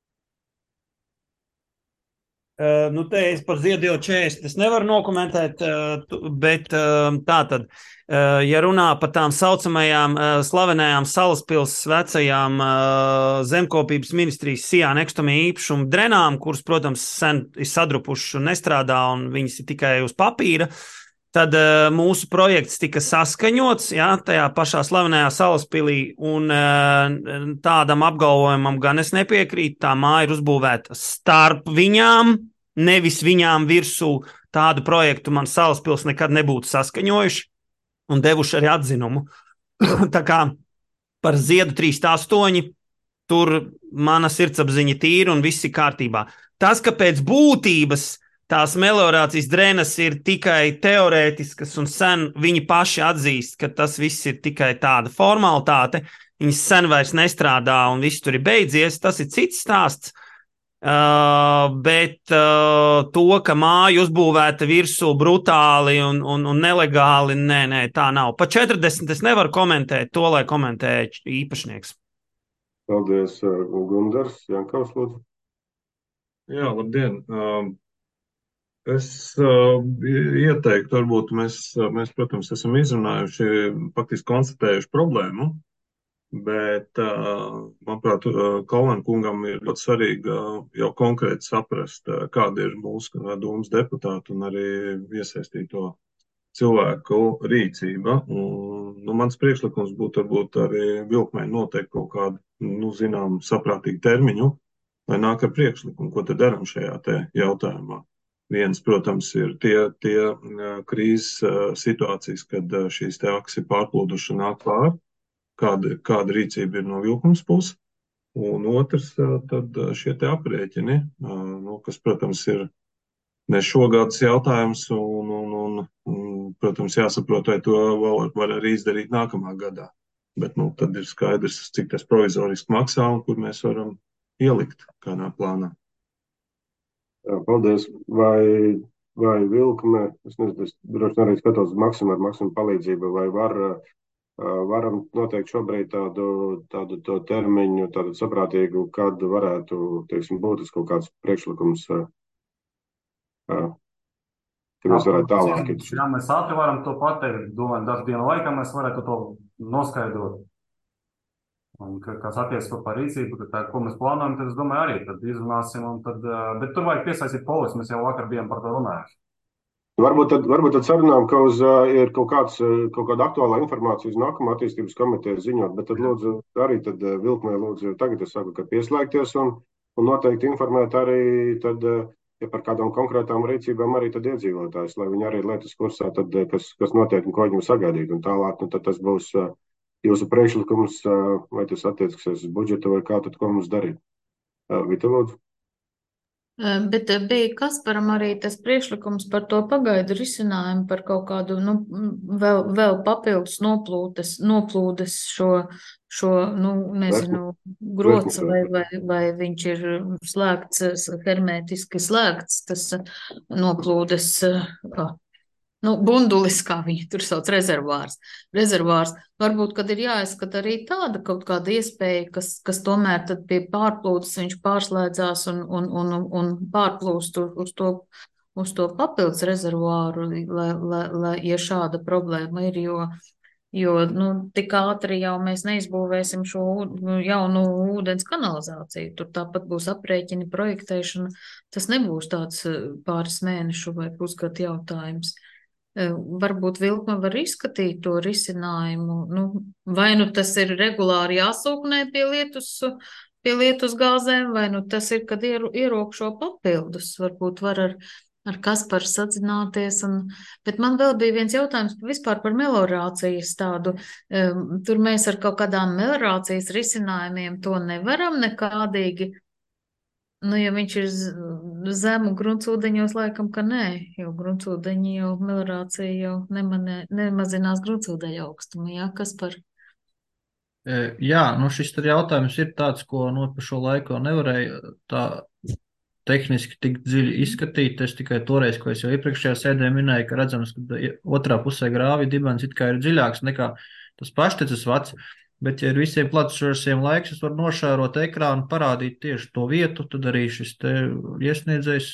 Nu, te es par Ziedu ielu 40 es nevaru nokomentēt, bet tā tad, ja runā par tām saucamajām slavenajām Salaspils vecajām zemkopības ministrijas sijā nekustamie īpašumu drenām, kuras, protams, sen ir sadrupušas un nestrādā un viņas ir tikai uz papīra, tad mūsu projekts tika saskaņots, jā, tajā pašā slavenajā Salaspilī, un tādam apgalvojumam gan es nepiekrītu, tā māja ir uzbūvēta starp viņām, nevis viņām virsū. Tādu projektu man Salaspils nekad nebūtu saskaņojuši un devuši arī atzinumu. Tā kā par Ziedu 38 tur mana sirdsapziņa tīra un viss ir kārtībā. Tas, ka pēc būtības tās meliorācijas drenas ir tikai teorētiskas un sen viņi paši atzīst, ka tas viss ir tikai tāda formalitāte, viņas sen vairs nestrādā un viss tur ir beidzies, tas ir cits stāsts. Bet to, ka māja uzbūvēta virsū brutāli un nelegāli, nē, tā nav. Pa 40 es nevaru komentēt to, lai komentē īpašnieks. Paldies, Gundars, Jankaus, lūdzu. Jā, labdien. Es ieteiktu, varbūt mēs, protams, esam izrunājuši, faktiski konstatējuši problēmu, bet, manuprāt, Kalnan kungam ir ļoti svarīgi jau konkrēti saprast, kāda ir mūsu domas deputātu un arī iesaistīto cilvēku rīcība. Un, mans priekšlikums būtu varbūt arī vilkmēji noteikt kaut kādu, zinām, saprātīgu termiņu, lai nāk ar priekšlikumu, ko te daram šajā te jautājumā. Viens, protams, ir tie krīzes situācijas, kad šīs te akas ir pārplūduši un nāk pāri, kāda rīcība ir no Vilkums puses. Un otrs, tad šie te aprēķini, kas, protams, ir ne šogads jautājums, un, protams, jāsaprot, vai to var arī izdarīt nākamā gadā. Bet, tad ir skaidrs, cik tas provizoriski maksā un kur mēs varam ielikt kādā plānā. Jā, paldies. Vai Vilkme, es nezinu, es droši arī skatos uz Maksimu palīdzību, vai varam noteikt šobrīd tādu to termiņu, tādu saprātīgu, kad varētu, teiksim, būt kaut kāds priekšlikums, ka mēs varētu tālāk iet. Jā, mēs ātri varam to pateikt, domāju, dažu dienu laikā mēs varētu to noskaidrot. Un, kas attiecas par rīcību, ko mēs plānojam, tad es domāju arī, tad izrunāsim, bet tur vajag piesaistīt polis, mēs jau vakar bijām par to runājuši. Varbūt tad sarunām, ka ir kaut kāda aktuālā informācija uz nākamā attīstības komitejas ziņot, bet tad lūdzu arī tad Vilkmē lūdzu tagad es saku, ka pieslēgties un noteikti informēt arī tad, ja par kādām konkrētām rīcībām arī tad iedzīvotājs, lai viņi arī lietas kursā, tad, kas notiek un ko viņam sagaidīt. Un tālāk, tad tas būs jūsu priekšlikums, vai tas attieksies uz budžetu vai kā tad ko mums darīt. Vita, lūdzu. Bet bija Kasparam arī tas priekšlikums par to pagaidu risinājumu, par kaut kādu, vēl papildus noplūdes šo nezinu, grots, vai viņš ir slēgts, hermētiski slēgts, tas noplūdes, bundulis, kā viņi tur sauc, rezervārs. Varbūt, kad ir jāizskata arī tāda kaut kāda iespēja, kas tomēr tad pie pārplūdes viņš pārslēdzās un pārplūst uz to papildus rezervāru, lai ja šāda problēma ir, jo tik ātri jau mēs neizbūvēsim šo jaunu ūdens kanalizāciju. Tur tāpat būs aprēķini, projektēšana. Tas nebūs tāds pāris mēnešu vai pusgadu jautājums. Varbūt Vilkme var izskatīt to risinājumu. Vai tas ir regulāri jāsūknē pie lietus gāzēm, vai tas ir, kad ierokšo papildus. Varbūt var ar Kasparu sazināties. Bet man vēl bija viens jautājums vispār par meliorācijas tādu. Tur mēs ar kaut kādām meliorācijas risinājumiem to nevaram nekādīgi. Ja viņš ir zemu gruntsūdeņos, laikam, ka nē, jo gruntsūdeņi jau meliorācija jau nemazinās gruntsūdeņa augstumu, jā, Kaspar? Jā, šis jautājums ir tāds, ko pa šo laiku nevarēja tā tehniski tik dziļi izskatīt. Es tikai toreiz, ko es jau iepriekšējā sēdē minēju, ka redzams, ka otrā pusē grāvi dibens it kā ir dziļāks nekā tas pašteces vats. Bet, ja ir visiem plašsaziņas laiks, es varu nošērot ekrānu, parādīt tieši to vietu, tad arī šis te iesniedzējs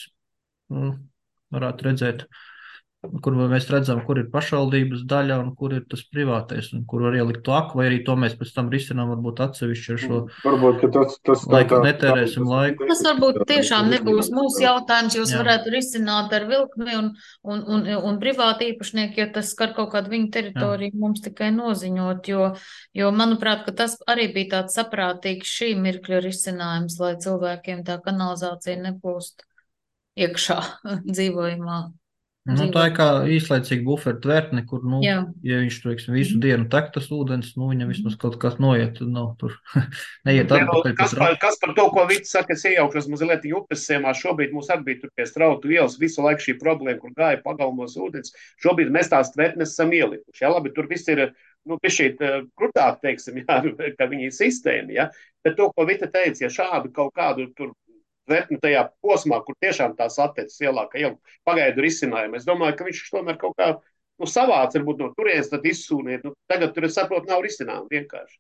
varētu redzēt, kur mēs redzam, kur ir pašvaldības daļa un kur ir tas privātais, un kur var ielikt to aku, vai arī to mēs pēc tam risinām varbūt atsevišķi ar šo. Varbūt, ka tas laiku netērēsim laiku. Tas varbūt tiešām nebūs mūsu jautājums, jūs varētu risināt ar Vilkmi un privāti īpašnieki, ja tas skar kaut kādu viņu teritoriju, mums tikai noziņot, jo manuprāt, ka tas arī bija tāds saprātīgs šī mirkļa risinājums, lai cilvēkiem tā kanalizācija neplūst iekšā dzīvojumā. Tā ir kā īslaicīga buferu tvertne, kur, ja viņš visu dienu tek tas ūdens, viņam vismaz kaut kas noiet, tur neiet atpakaļ. Kas par to, ko Vits saka, es iejaukšos mazliet upes sēmā, šobrīd mums arī bija tur pie Strautu ielas visu laiku šī problēma, kur gāja pagalmos ūdens. Šobrīd mēs tās tvertnes esam ielikuši. Labi, tur viss ir, pišķīt krutāk, teiksim, ka viņi ir sistēma, bet to, ko Vita teica, ja šādu kaut kādu tur tvertni tajā posmā, kur tiešām tās attecas ielāka pagaidu risinājumu. Es domāju, ka viņš tomēr kaut kā savāc, varbūt no turienes tad izsūniet. Tagad tur, es saprotu, nav risinājumu vienkārši.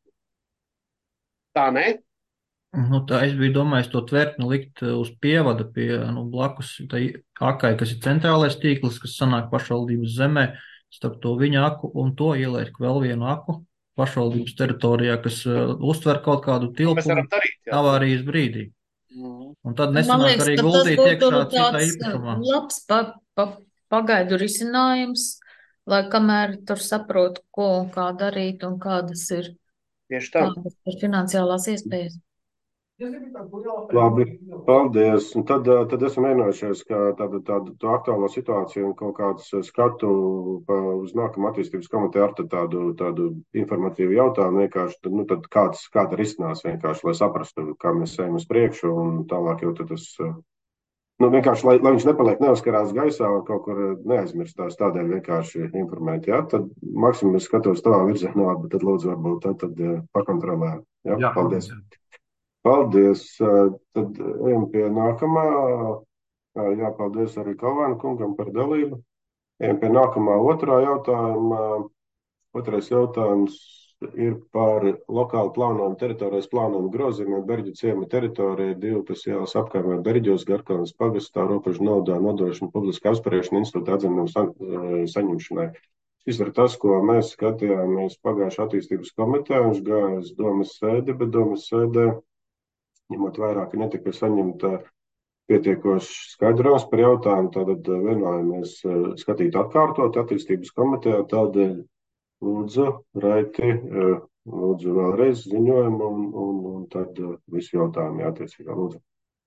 Tā, ne? Tā es biju domājis to tvertni likt uz pievada pie blakus tai akai, kas ir centrālais tīkls, kas sanāk pašvaldības zemē, starp to viņa aku un to ieliek vēl vienu aku pašvaldības teritorijā, kas uztver kaut kādu tilpumu avārijas brīdī. Un tad nesanāk arī guldīt iekšā citā īpašumā. Labs pagaidu risinājums, lai kamēr tur saprotu, ko un kā darīt un kādas ir finansiālās iespējas. Labi, paldies. Un tad esam vienojušies, ka tādu aktuālo situāciju un kaut kādus skatu uz nākamu attīstības komiteju ar tādu informatīvu jautājumu vienkārši, tad kāda risinās vienkārši, lai saprastu, kā mēs ejam uz priekšu un tālāk jau tad tas, vienkārši, lai viņš nepaliek neuzkarās gaisā un kaut kur neaizmirstās, tādēļ vienkārši informēt, ja? Tad maksimums skatos tavā virzienā, bet tad lūdzu varbūt tad pakontrolē. Ja? Jā, Paldies. Paldies. Tad ejam pie nākamā. Jā, paldies arī Kalvēna kungam par dalību. Ejam pie nākamā otrā jautājuma. Otrais jautājums ir par lokālu plānojumu, teritorijas plānojumu grozījumiem Berģu ciema teritorija 2 ielas apkaimē Berģos, Garkalnes pagastā, robežu naudā nodošana, publiska apspriešana, institūta atzinumu saņemšanai. Šis ir tas, ko mēs skatījāmies pagājušā attīstības komitejā. Viņš gāja uz domas sēdi, bet domas sēdē, ņemot vērā, ka netika saņemta pietiekoši skaidrojums par jautājumu, tad vienojāmies skatīt atkārtot attīstības komitejā. Tādēļ lūdzu, Raiti, lūdzu vēlreiz ziņojumu un tad visu jautājumu jātiecīgā. Lūdzu.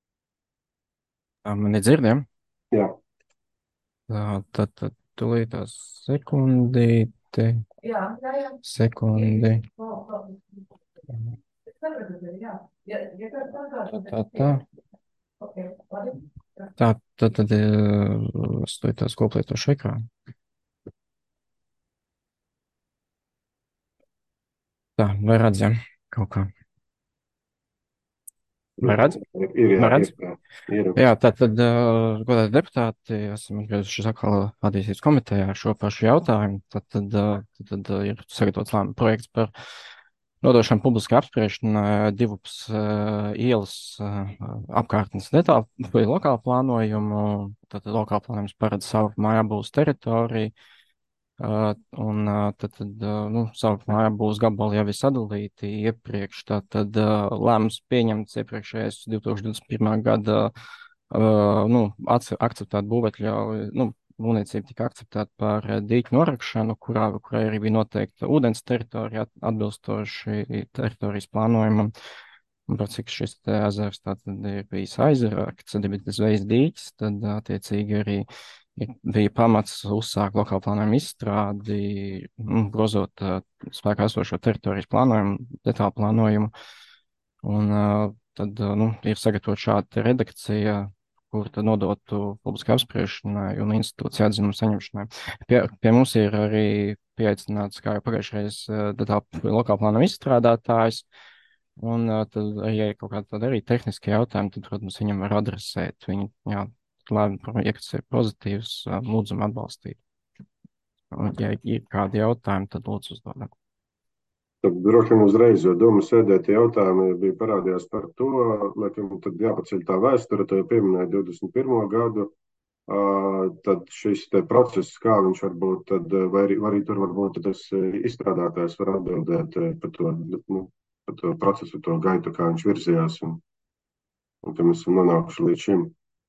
Mani dzirdam? Jā. Tad tūlītās sekundīti. Sekundi. Tad tās koplietošu ekrānu. Tā, vai redzam kaut kā? Vai redz? Ir. Jā, tad, godāti deputāti, esam atgriezušies atkal attīstības komitejā ar šo pašu jautājumu. Tad ir sagatavots lēmuma projekts par nodošanu publiskai apspriešanai 2 ielas apkārtnes detālu lokālu plānojumu. Tad lokālu plānojums paredz savu mājabūves teritoriju. Savu mājabūves gabali jau ir sadalīti iepriekš. Tad lēmums pieņemts iepriekšējais 2021. gada akceptēt būvētļauju, būvniecība tika akceptēta par dīķu norakšanu, kurai arī bija noteikta ūdens teritorija atbilstoši teritorijas plānojumam. Un par cik šis ezers tātad ir bijis aizrakts, tad ir zvejas dīķis, tad attiecīgi arī bija pamats uzsākt lokālu plānojumu izstrādi, grozot spēkā esošo teritorijas plānojumu, detālu plānojumu. Un tad ir sagatavot šāda redakcija, kur tad nodotu publiskai apspriešanai un institūcija atzinumu saņemšanai. Pie mums ir arī pieaicināts, kā jau pagājušreiz, lokālu plānojumu izstrādātājs. Un tad, ja ir kaut kādi tādi arī tehniski jautājumi, tad, protams, viņam var adresēt. Viņi, lēmuma projekts ir pozitīvs, lūdzam atbalstīt. Un, ja ir kādi jautājumi, tad lūdzu uzdodam. Tad droši vien uzreiz, jo domas sēdē tie jautājumi bija parādījās par to, laikam tad jāpaceļ tā vēsture, to jau pieminēja 21. gadu. Tad šis te process, kā viņš var būt, tad, vai arī tur varbūt tas izstrādātājs var atbildēt par to procesu, to gaitu, kā viņš virzījās, un tad mēs esam nonākuši līdz šim.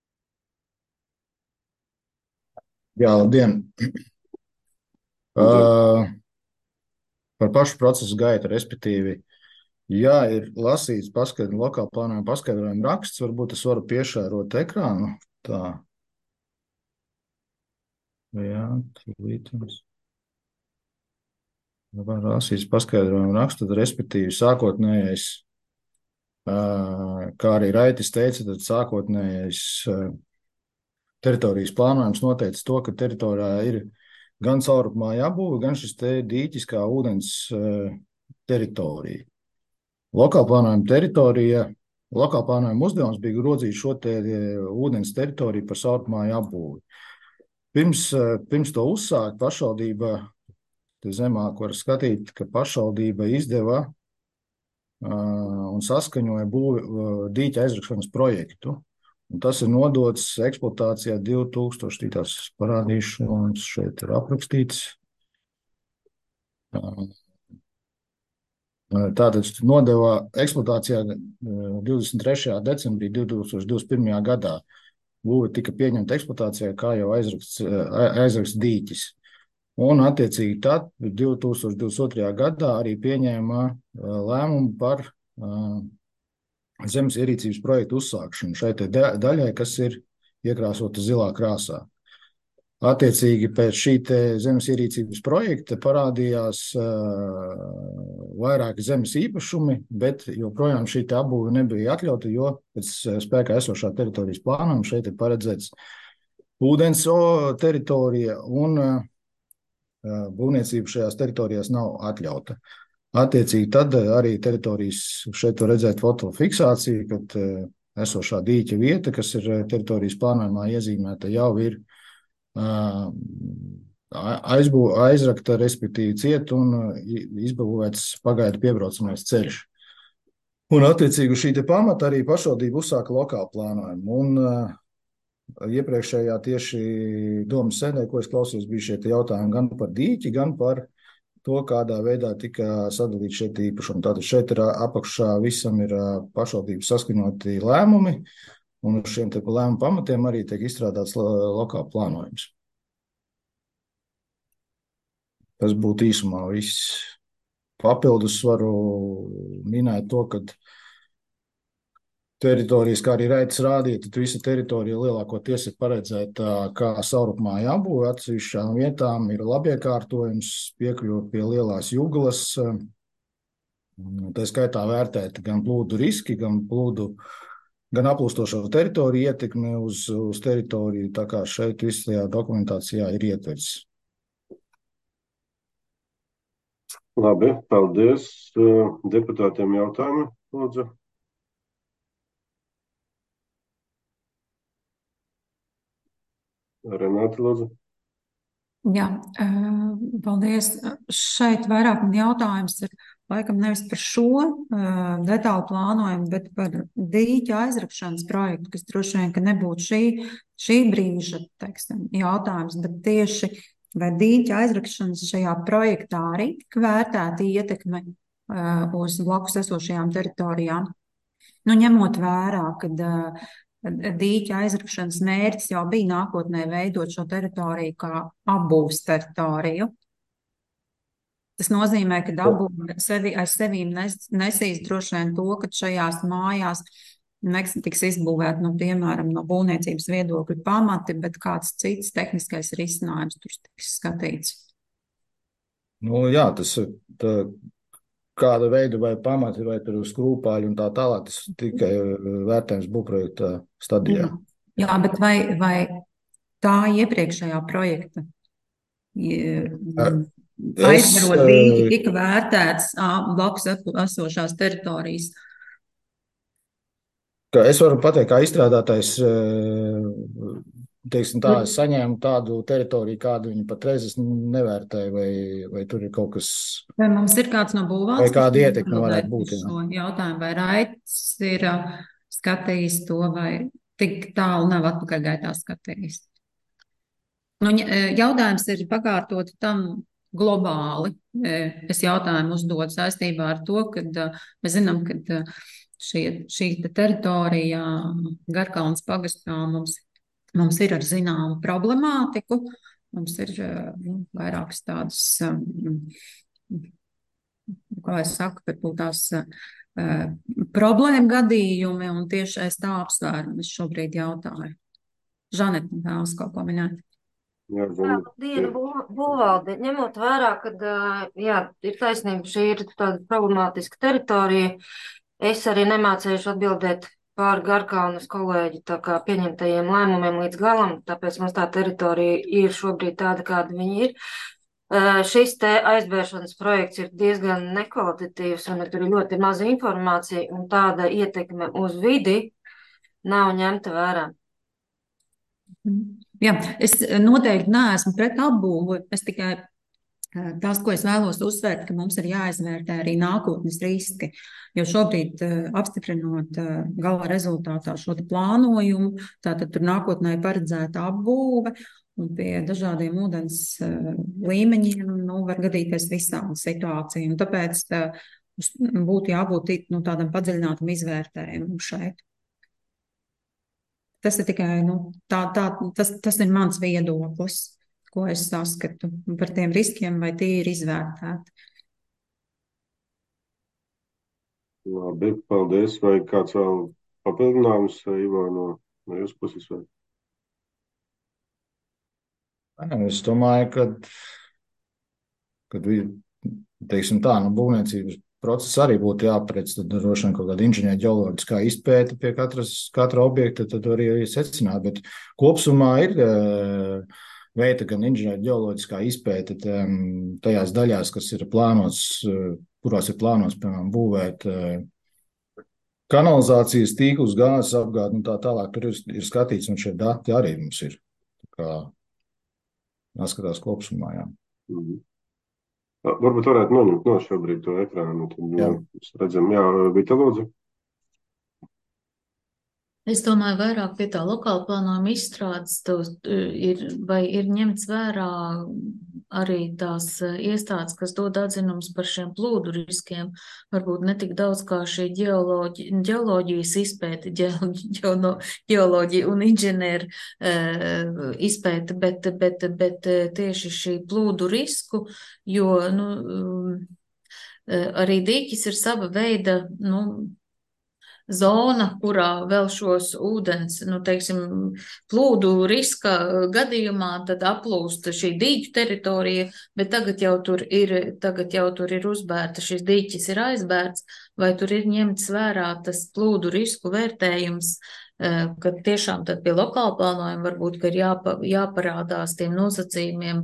Jā, labdien! Par pašu procesu gaitu, respektīvi, ja ir lasīts lokāla plānojuma paskaidrojuma raksts, varbūt es varu piešērot ekrānu. Tā. Jā, tūlītums. Lasīts paskaidrojuma raksts, tad respektīvi sākotnējais, kā arī Raitis teica, tad sākotnējais teritorijas plānojums noteica to, ka teritorijā ir gan caurupmā jābūve, gan šis te dīķis kā ūdens teritorija. Lokāla plānojuma uzdevums bija grozīt šo te ūdens teritoriju par caurupmā jābūvi. Pirms to uzsākt, pašvaldība, te zemāk var skatīt, ka pašvaldība izdeva un saskaņoja dīķa aizrakšanas projektu. Un tas ir nodots eksploatācijā 2000, tās parādīšu, un šeit ir aprakstīts. Tātad nodeva eksploatācijā 23. decembrī 2021. gadā. Būve tika pieņemta eksploatācijā, kā jau aizraksts dīķis. Un attiecīgi tad 2022. gadā arī pieņēma lēmumu par zemes ierīcības projektu uzsākšanu šai te daļai, kas ir iekrāsota zilā krāsā. Attiecīgi pēc šī te zemes ierīcības projekta parādījās vairāki zemes īpašumi, bet joprojām šī te apbūve nebija atļauta, jo pēc spēkā esošā teritorijas plānojuma šeit ir paredzēts ūdens teritorija un būvniecība šajās teritorijās nav atļauta. Attiecīgi tad arī teritorijas, šeit var redzēt fotofiksāciju, kad esošā dīķa vieta, kas ir teritorijas plānojumā iezīmēta, jau ir aizrakta, respektīvi ciet un izbūvēts pagaidu piebraucamais ceļš. Un attiecīgi šī te pamata arī pašvaldība uzsāka lokālu plānojumu. Un iepriekšējā tieši domas sēdē, ko es klausījos, bija šie jautājumi gan par dīķi, gan par to, kādā veidā tika sadalīti šie īpašumi. Tātad šeit ir apakšā visam ir pašvaldības saskaņoti lēmumi, un uz šiem lēmumu pamatiem arī tiek izstrādāts lokāli plānojums. Tas būtu īsumā viss. Papildus varu minēt to, ka teritorijas, kā arī Raitis rādīja, tad visa teritorija lielākoties ir paredzēta kā saurupmāja apbūve. Atsevišķām vietām ir labiekārtojums, piekļūt pie lielās juglas. Tā skaitā vērtēt gan plūdu riski, gan aplūstošo teritoriju ietekmi uz teritoriju, tā kā šeit visajā dokumentācijā ir ietverts. Labi, paldies. Deputātiem jautājumi, lūdzu. Renāte, lūdzu. Jā, paldies. Šeit vairāk man jautājums ir laikam nevis par šo detālu plānojumu, bet par dīķa aizrakšanas projektu, kas droši vien, ka nebūtu šī brīža, teiksim, jautājums, bet tieši vai dīķa aizrakšanas šajā projektā arī tika vērtēta ietekme uz blakus esošajām teritorijām. Nu, ņemot vērā, kad dīķa aizrakšanas mērķis jau bija nākotnē veidot šo teritoriju kā apbūves teritoriju. Tas nozīmē, ka apbūve ar sevīm nesīs droši vien to, ka šajās mājās netiks izbūvēt, piemēram, no būvniecības viedokļa pamati, bet kāds cits tehniskais risinājums tur tiks skatīts. Nu, jā, tas kāda veida vai pamati, vai tur skrūpāļi un tā tālāk, tas tikai vērtējums būvprojekta stadijā. Jā, bet vai tā iepriekšējā projekta aizvarot dīķi tika vērtēts blakus esošās teritorijas? Es varu pateikt, kā izstrādātājs, teiksim tā, es saņēmu tādu teritoriju, kādu viņi patreiz es nevērtēju, vai tur ir kaut kas. Vai mums ir kāds no būvvalsts? Vai kāda ietekme varētu būt? Šo jautājumu, vai Raitis ir skatījis to, vai tik tālu nav atpakaļgaitā skatījis? Nu, jautājums ir pakārtot tam globāli. Es jautājumu uzdodu saistībā ar to, ka mēs zinām, ka šī teritorija Garkalnes pagastā mums ir ar zināmu problemātiku. Mums ir vairākas tādas, kā es saku, varbūt tās problēma gadījumi, un tieši es tā apsvērumu es šobrīd jautāju. Žaneta, vēlas kaut ko minēt? Jā, Diena būvvalde, ņemot vērā, ka ir taisnība, šī ir tāda problemātiska teritorija. Es arī nemācējuši atbildēt pār Garkalnes kolēģi tā kā pieņemtajiem lēmumiem līdz galam, tāpēc mums tā teritorija ir šobrīd tāda, kāda viņa ir. Šis te aizbēršanas projekts ir diezgan nekvalitatīvs un tur ir ļoti maza informācija un tāda ietekme uz vidi nav ņemta vērā. Jā, es noteikti neesmu pret apbūvi. Es tikai tās, ko es vēlos uzsvērt, ka mums ir jāizvērtē arī nākotnes riski, jo šobrīd apstiprinot gala rezultātā šo plānojumu, tātad tur nākotnē paredzēta apbūve un pie dažādiem ūdens līmeņiem var gadīties visāda situācija. Un tāpēc būtu jābūt tādam padziļinātam izvērtējumam šeit. Tas ir tikai, tas ir mans viedoklis, ko es saskatu par tiem riskiem, vai tie ir izvērtēti. Labi, paldies. Vai kāds vēl papildinājums, Ivo, no jūsu puses? Vai? Es domāju, ka teiksim tā, būvniecības process arī būtu jāparedz, tad droši vien kaut kāda inženieru ģeoloģiskā izpēta pie katra objekta, tad arī secināt, bet kopsumā ir veikta gan inženieru ģeoloģiskā izpēta tajās daļās, kas ir plānots, kurās ir plānots, piemēram, būvēt kanalizācijas tīklus, gāzes apgādi un tā tālāk. Tur ir skatīts, un šie dati arī mums ir. Tā kā jāskatās kopsumā, jā. Mhm. Varbūt varētu noņemt no šobrīd to ekrānu, tad mēs redzam, Vita, lūdzu. Es domāju, vairāk pie tā lokāla plānojuma izstrādes vai ir ņemts vērā arī tās iestādes, kas dod atzinumus par šiem plūdu riskiem. Varbūt ne tik daudz kā šī ģeoloģijas izpēte, ģeoloģija un inženieru izpēte, bet tieši šī plūdu risku, jo arī dīķis ir sava veida, zona, kurā vēl šos ūdens, teiksim, plūdu riska gadījumā tad aplūst šī dīķu teritorija, bet tagad jau tur ir uzbērta, šis dīķis ir aizbērts, vai tur ir ņemts vērā tas plūdu risku vērtējums, ka tiešām tad pie lokāla plānojuma varbūt, ka ir jāparādās tiem nosacījumiem,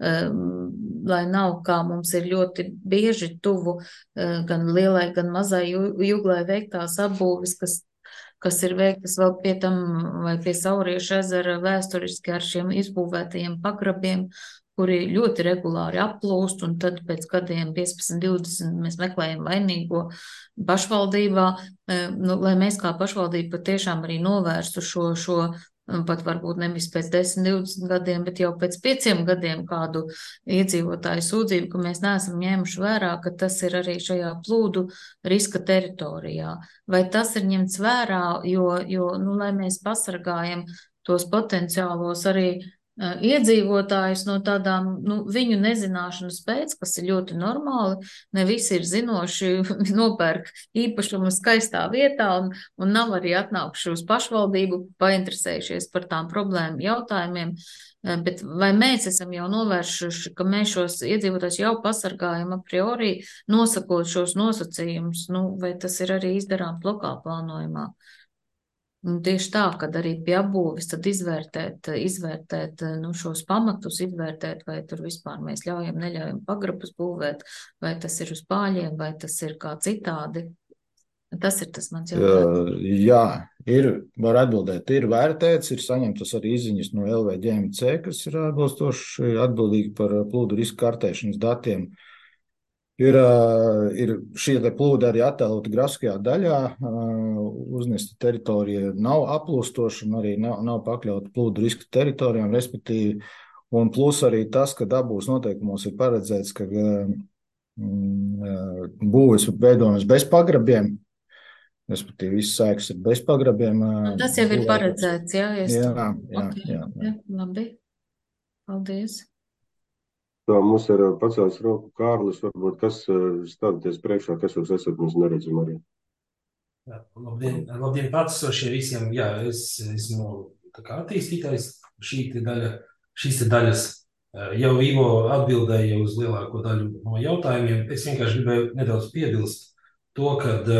lai nav, kā mums ir ļoti bieži tuvu gan lielai, gan mazai juglai veiktās apbūves, kas ir veiktas vēl pie tam vai pie Sauriešu ezera vēsturiski ar šiem izbūvētajiem pagrabiem, kuri ļoti regulāri aplūst, un tad pēc gadiem 15, 20 mēs meklējam vainīgo pašvaldībā, lai mēs kā pašvaldība patiešām arī novērstu šo pat varbūt nevis pēc 10, 20 gadiem, bet jau pēc 5 gadiem kādu iedzīvotāju sūdzību, ka mēs neesam ņēmuši vērā, ka tas ir arī šajā plūdu riska teritorijā. Vai tas ir ņemts vērā, jo lai mēs pasargājam tos potenciālos arī iedzīvotājus no tādām, viņu nezināšanas pēc, kas ir ļoti normāli, ne visi ir zinoši, nopērk īpašumu skaistā vietā un nav arī atnākuši uz pašvaldību, painteresējušies par tām problēmu jautājumiem, bet vai mēs esam jau novēršuši, ka mēs šos iedzīvotājus jau pasargājam a priori, nosakot šos nosacījumus, vai tas ir arī izdarāms lokāla plānojumā? Un tieši tā, kad arī pie apbūves tad izvērtēt šos pamatus, izvērtēt, vai tur vispār mēs ļaujam, neļaujam pagrabus būvēt, vai tas ir uz pāļiem, vai tas ir kā citādi. Tas ir tas mans jautājums. Jā, var atbildēt, ir vērtēts, ir saņemtas arī izziņas no LVģMC, kas ir atbilstoši atbildīgi par plūdu risku kartēšanas datiem. Ir šie plūdi arī attēloti grafiskajā daļā, uznesta teritorija nav aplūstoša un arī nav pakļauta plūdu riska teritorijām, respektīvi, un plus arī tas, ka dabūs noteikumos ir paredzēts, ka būves veidojamas bez pagrabiem, respektīvi viss sēkas ir bez pagrabiem. Tas jau ir paredzēts, jā? Jā. Labi, paldies. Mums ir pacēlis roku Kārlis, varbūt kas stāties priekšā, kas jūs esat, mēs neredzam arī. Labdien patsošie visiem. Jā, es esmu attīstītājs šīs daļas. Jau Ivo atbildēja uz lielāko daļu no jautājumiem. Es vienkārši gribēju nedaudz piebilst to,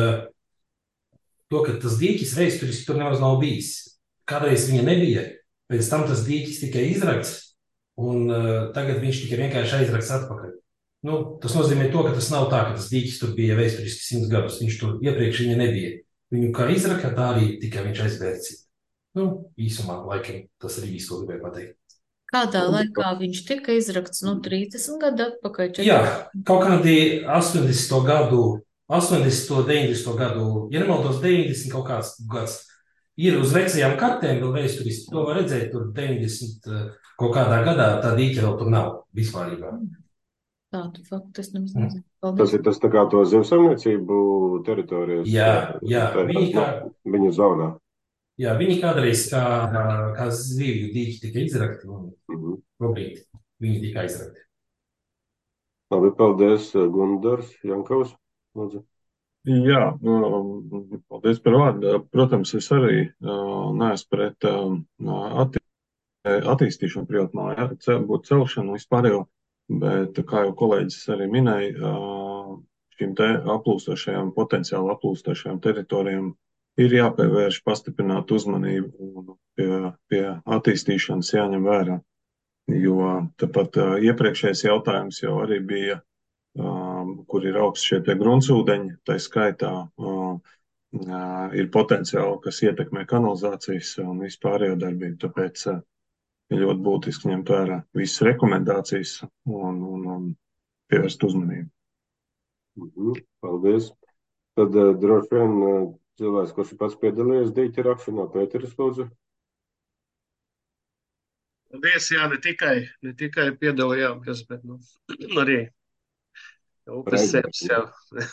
ka tas dīķis vēsturiski tur nemaz nav bijis. Kādreiz viņa nebija, pēc tam tas dīķis tikai izrakts, un tagad viņš tikai vienkārši aizrakts atpakaļ. Tas nozīmē to, ka tas nav tā, ka tas dīķis tur bija vēsturiski 100 gadus. Viņš tur iepriekš viņa nebija. Viņu kā izraka, tā arī tikai viņš aizvērts. Īsumā, laikam, tas arī visu to gribēju pateikt. Kādā laikā viņš tika izrakts? 30 gadu atpakaļ? 40? Jā, kaut kādi 80. gadu, 90. gadu, ja nemaldos 90 kaut kāds gads. Ir uz vecajām kartēm vēl vēsturiski, to var redzēt, tur 90 kaut kādā gadā tā dīķa vēl tur nav vispārībā. Tādu faktu es nemaz nezinu. Tas ir tas tā kā to zivsaimniecību teritorijas. Jā. Viņu zonā. Jā, viņi kādreiz kā zivju dīķi tika izrakti un šobrīd viņi tika aizrakti. Labi, paldies, Gundars Jankaus. Lūdzu. Jā, paldies par vārdu. Protams, es arī neesmu pret attīstīšanu privātmāju, būtu celšanu vispārējo, bet, kā jau kolēģis arī minēja, šīm te potenciāli aplūstošajām teritorijām ir jāpievērš pastiprināt uzmanību un pie attīstīšanas jāņem vērā. Jo tāpat iepriekšējais jautājums jau arī bija, kur ir augsts šie tie gruntsūdeņi, tā skaitā ir potenciāli, kas ietekmē kanalizācijas un vispārējo darbību. Tāpēc ir ļoti būtiski ņemt vērā visas rekomendācijas un pievērst uzmanību. Paldies. Tad droši vien cilvēks, kurš pats piedalījies dīķa rakšanā, Pēteris lūdzu. Paldies, jā, ne tikai piedalījāmies, bet arī upes sēmas jau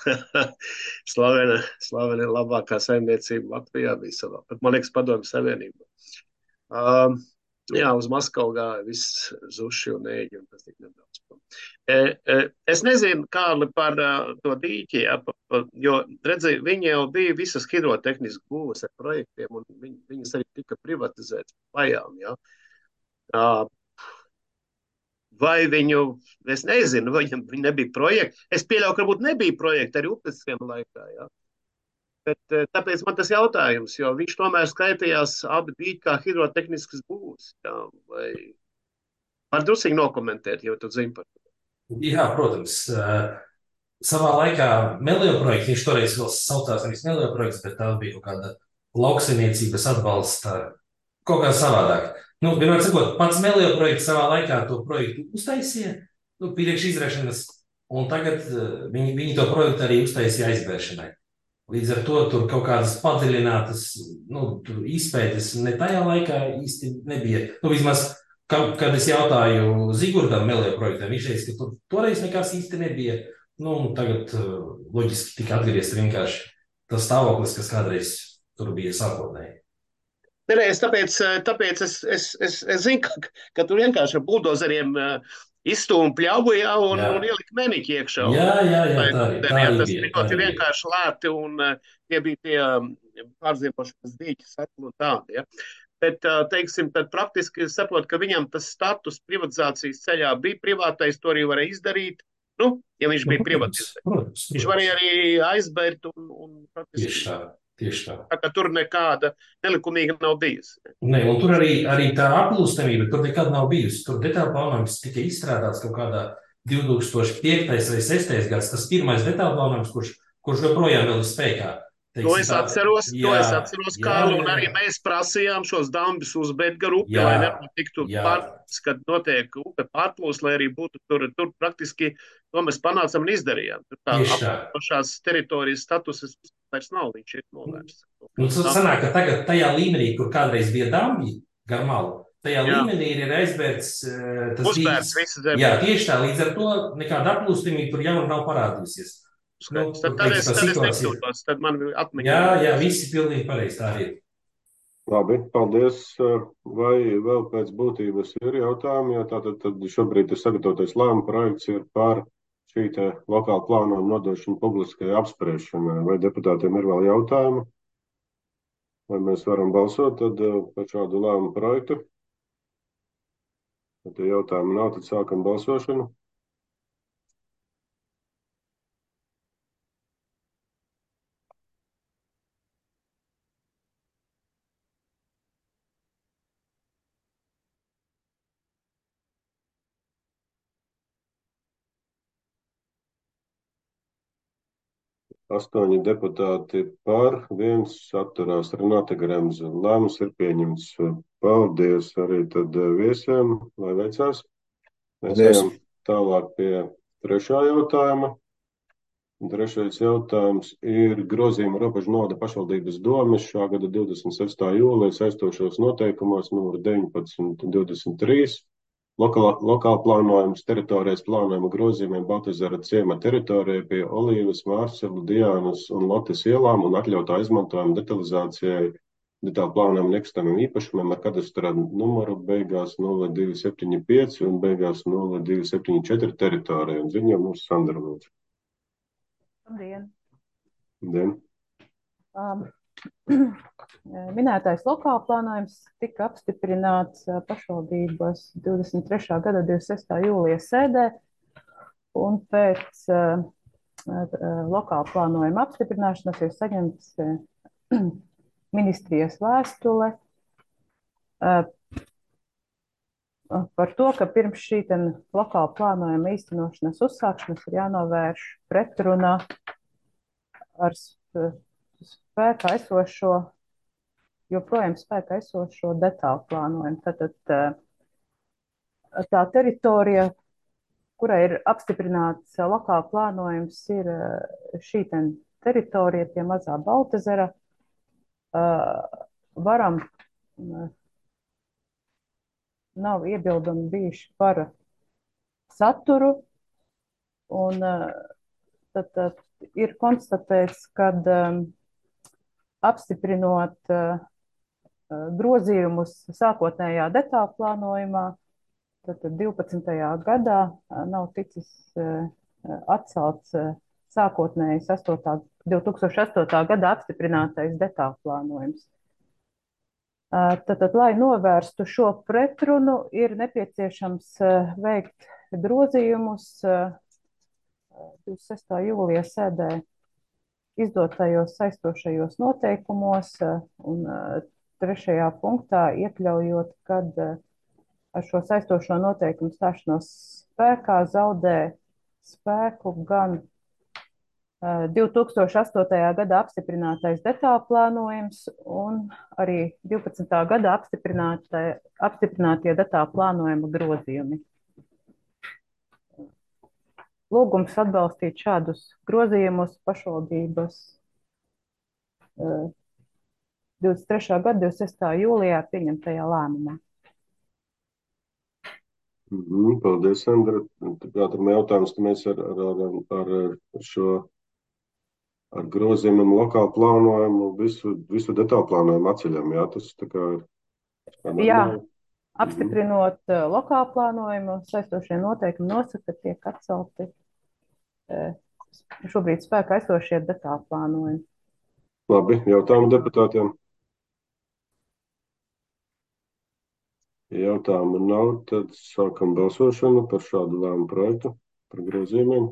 slavena labākā saimniecība Latvijā bija savā, pat man liekas Padomju Savienībā. Jā, uz Maskavu gāja viss zuši un ēģi, un tas tik nedaudz. Es nezinu, Kārli, par to dīķi, jā, jo, redzēju, viņi jau bija visas hidrotehniski būvas ar projektiem, un viņas arī tika privatizētas pajām, jā. Vai viņu, es nezinu, vai viņi nebija projekti. Es pieļauju, ka varbūt nebija projekti arī upes schēma laikā, jā. Bet tāpēc man tas jautājums, jo viņš tomēr skaitījās abi dīķi kā hidrotehniskas būvas, jā. Vai var drusīgi nokomentēt, jo tu zini par to? Jā, protams. Savā laikā Melio projekts, viņš toreiz vēl saucās nevis Melio projekts, bet tā bija kaut kāda lauksaimniecības atbalsta, kaut kā savādāk. Vienmēr sakot, pats Melio projekts savā laikā to projektu uztaisīja, priekš izrēšanas, un tagad viņi to projektu arī uztaisīja aizvēršanai. Līdz ar to tur kaut kādas padziļinātas izpētes ne tajā laikā īsti nebija. Vismaz, kad es jautāju Zigurdam Melio projektam, viņš teica, ka tur toreiz nekas īsti nebija. Tagad loģiski tika atgriezt vienkārši tas stāvoklis, kas kādreiz tur bija sākotnēji. Tāpēc es zinu, ka tur vienkārši ar buldozeriem izstūma pļauju, jā, un ielika meniķi iekšā. Jā, tā arī tas bija ļoti vienkārši lēti, un tie bija tie pārziemošanas dīķi sekli un tādi, ja. Bet, teiksim, tad praktiski saprot, ka viņam tas status privatizācijas ceļā bija privātais, to arī varēja izdarīt, ja viņš bija privatizēts. Viņš varēja arī aizbērt un praktiski. Tieši tā. Tā kā tur nekāda nelikumīga nav bijusi. Nē, un tur arī tā aplūstamība tur nekad nav bijusi. Tur detāla plānojums tika izstrādāts kaut kādā 2005. vai 2006. gads. Tas pirmais detāla plānojums, kurš joprojām vēl ir spēkā. To es atceros, Kārli, un arī mēs prasījām šos dambus uzbērt gar upi, lai nenotiktu pārplūst, kad notiek upe pārplūst, lai arī būtu tur praktiski, to mēs panācam un izdarījām. Tur tā apkārtošās teritorijas statusas vairs nav, viņš ir novērsts. Sanāk, ka tagad tajā līmenī, kur kādreiz bija dambi gar malu, tajā līmenī ir aizbērts tas uzbērts visa zeme. Jā, tieši tā, līdz ar to nekāda aplūstamība tur jau nav parādījusies. Tad es nekļūtos, tad man atmiņā. Jā, visi pilnīgi pareizi tā ir. Labi, paldies. Vai vēl pēc būtības ir jautājumi? Jo tātad šobrīd ir sagatavotais lēmuma projekts ir par šī te lokāla plānojuma nodošanu publiskai apspriešanai. Vai deputātiem ir vēl jautājumi? Vai mēs varam balsot tad par šādu lēmumu projektu? Ja tie jautājumi nav, tad sākam balsošanu. Astoņi deputāti par, viens atturās Renāte Gremze. Lēmums ir pieņemts. Paldies arī tad viesiem, lai veicās. Mēs ejam tālāk pie trešā jautājuma. Trešais jautājums ir grozījuma robežu noda pašvaldības domes šā gada 26. jūlija saistošos noteikumos numur 1923. Lokāla plānojums teritorijas plānojuma grozījumiem Baltezera ciema teritorijā pie Olīvas, Mārcelu, Diānas un Lotes ielām un atļautā izmantojuma detalizācijai detāla plānojuma nekustamiem īpašumiem ar kadastra numuru beigās 0275 un beigās 0274 teritorijā. Un ziņo mums Sandra lūdzu. Labdien! Dien. Minētais lokāla plānojums tika apstiprināts pašvaldības 23. gada 26. jūlija sēdē, un pēc lokāla plānojuma apstiprināšanas ir saņemts ministrijas vēstule par to, ka pirms šī lokāla plānojuma īstenošanas uzsākšanas ir jānovērš pretruna ar spēkā esošo, joprojām spēkā esošo detālu plānojumu. Tātad tā teritorija, kurai ir apstiprināts lokāla plānojums, ir šī teritorija pie Mazā Baltezera. Varam nav iebildumi bijuši par saturu, un tad ir konstatēts, ka apstiprinot grozījumus sākotnējā detālu plānojumā, tad 12. gadā nav ticis atcelts sākotnējais 2008. gada apstiprinātais detālu plānojums. Tātad, lai novērstu šo pretrunu, ir nepieciešams veikt grozījumus 26. jūlija sēdē izdotajos saistošajos noteikumos un 3. punktā iekļaujot, kad ar šo saistošo noteikumu stāšanos spēkā zaudē spēku gan 2008. gada apstiprinātais detālu plānojums un arī 12. gada apstiprinātie detālu plānojuma grozījumi. Lūgums atbalstīt šādus grozījumus pašvaldības 23. gada 26. jūlijā pieņemtajā lēmumā. Paldies, Sandra. Tātad jautājums, ka mēs ar šo ar grozījumiem lokālu plānojumu visu detālu plānojumu atceļam, jā? Tas tā kā ir... Jā, apstiprinot lokālu plānojumu, saistošie noteikumi nosaka, ka tiek atcelti šobrīd spēkā esošie detālu plānojumi. Labi, jautājumu deputātiem. Jautājumu nav, tad sākam balsošanu par šādu lēmumu projektu, par grozījumiem.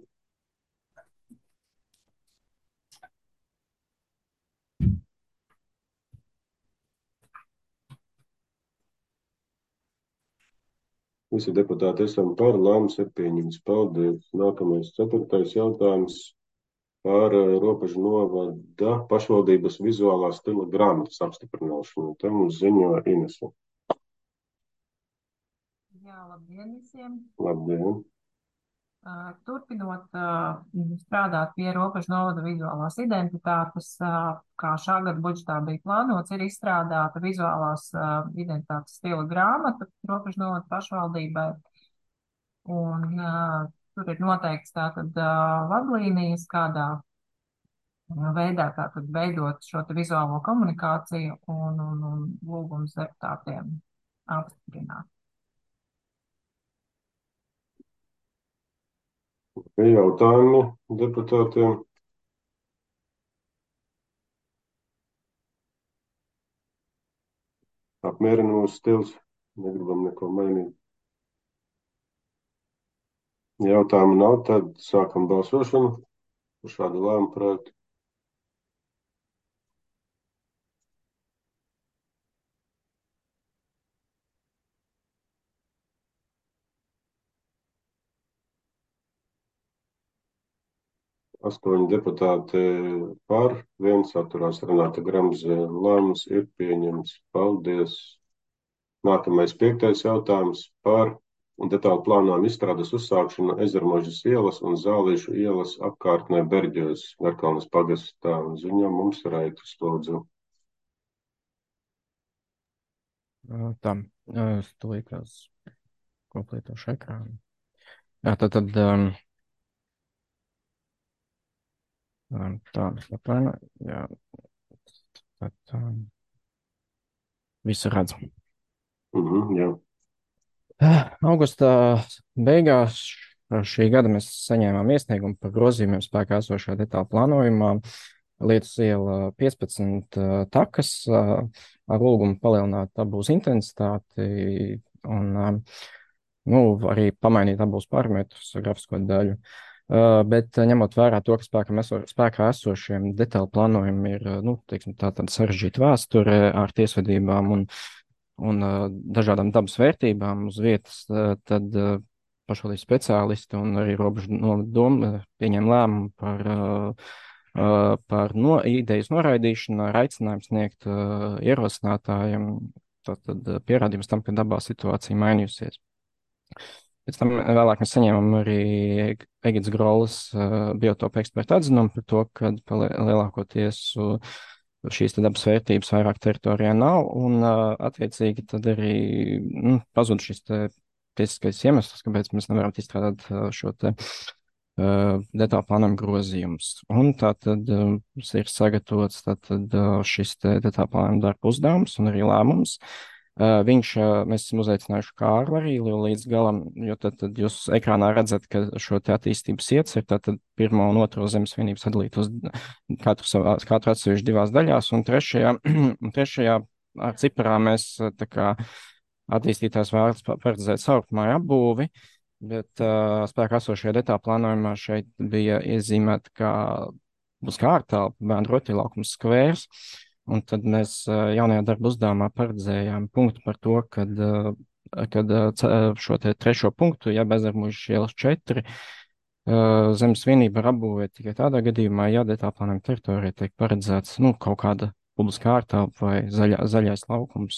Visi deputāti esam par, lēmums ir pieņemts. Paldies. Nākamais 4. jautājums par Robežu novada pašvaldības vizuālā stila grāmatas apstiprināšanu. Te mums ziņo Inese. Jā, labdien visiem. Labdien. Turpinot strādāt pie Robežu novada vizuālās identitātes, kā šā gada budžetā bija plānots, ir izstrādāta vizuālās identitātes stila grāmata Robežu novada pašvaldībai. Un tur ir noteikts tātad vadlīnijas, kādā veidā tātad veidot šo te vizuālo komunikāciju un lūgums deputātiem apstiprināt. Jautājumi deputātiem. Apmierina mūsu stils. Negribam neko mainīt. Jautājumu nav, tad sākam balsošanu par šādu lēmumu projektu. Astoņi deputāti par, viens atturās Renāta Gramze. Lēmums ir pieņemts. Paldies. Nākamais 5. jautājums par detālu plānojumu izstrādes uzsākšanu Ezermožas ielas un Zālīšu ielas apkārtnē Berģos, Garkalnes pagastā. Ziņā mums Raitus, lūdzu. Tā, stulītās koplietošu ekrānu. Jā, tad tādas lapēna, jā, tad visu redz. Jā. Augustā beigās šī gada mēs saņēmām iesniegumu par grozījumiem spēkā esošā detālu plānojumā, Lietus iela 15 takas ar lūgumu palielināt abūs intensitāti un arī pamainīt abūs parametrus grafisko daļu. Bet ņemot vērā to, ka spēkā esošiem detaļu plānojumi ir, teiksim, tāda sarežģīta vēsture ar tiesvedībām un dažādām dabas vērtībām uz vietas, tad pašvaldības speciālisti un arī robežu doma pieņem lēmumu par idejas noraidīšanu, ar aicinājumu sniegt ierosinātājiem tātad pierādījums tam, ka dabā situācija mainījusies. Pēc tam vēlāk mēs saņēmām arī Egīdas Grolas biotopa eksperta atzinumu par to, ka lielākoties šīs dabas vērtības vairāk teritorijā nav, un attiecīgi tad arī pazud šis tiesiskais iemesls, kāpēc mēs nevaram izstrādāt šo te detālu plānojumu grozījumus. Un tātad ir sagatavots šis te detālu plānojumu darba uzdevums un arī lēmums. Mēs esam uzaicinājuši Kārli arī līdz galam, jo tad jūs ekrānā redzat, ka šo te attīstības ietves ir tātad 1. un 2. zemes vienību sadalīt uz katru atsevišķi 2 daļās, un trešajā ciparā mēs tā kā attīstītājs vēlas paredzēt saukumāju apbūvi, bet spēkā esošajā detālu plānojumā šeit bija iezīmēta kā būs kārtelpa, bērnu rotaļlaukums skvērs. Un tad mēs jaunajā darba uzdevumā paredzējām punktu par to, kad šo te 3. punktu, ja Bezarmuižas ielas 4, zemes vienība var apbūvēt tikai tādā gadījumā, ja detālu plānojuma teritorija tiek paredzēts kaut kāda publiska ārtelpa vai zaļais laukums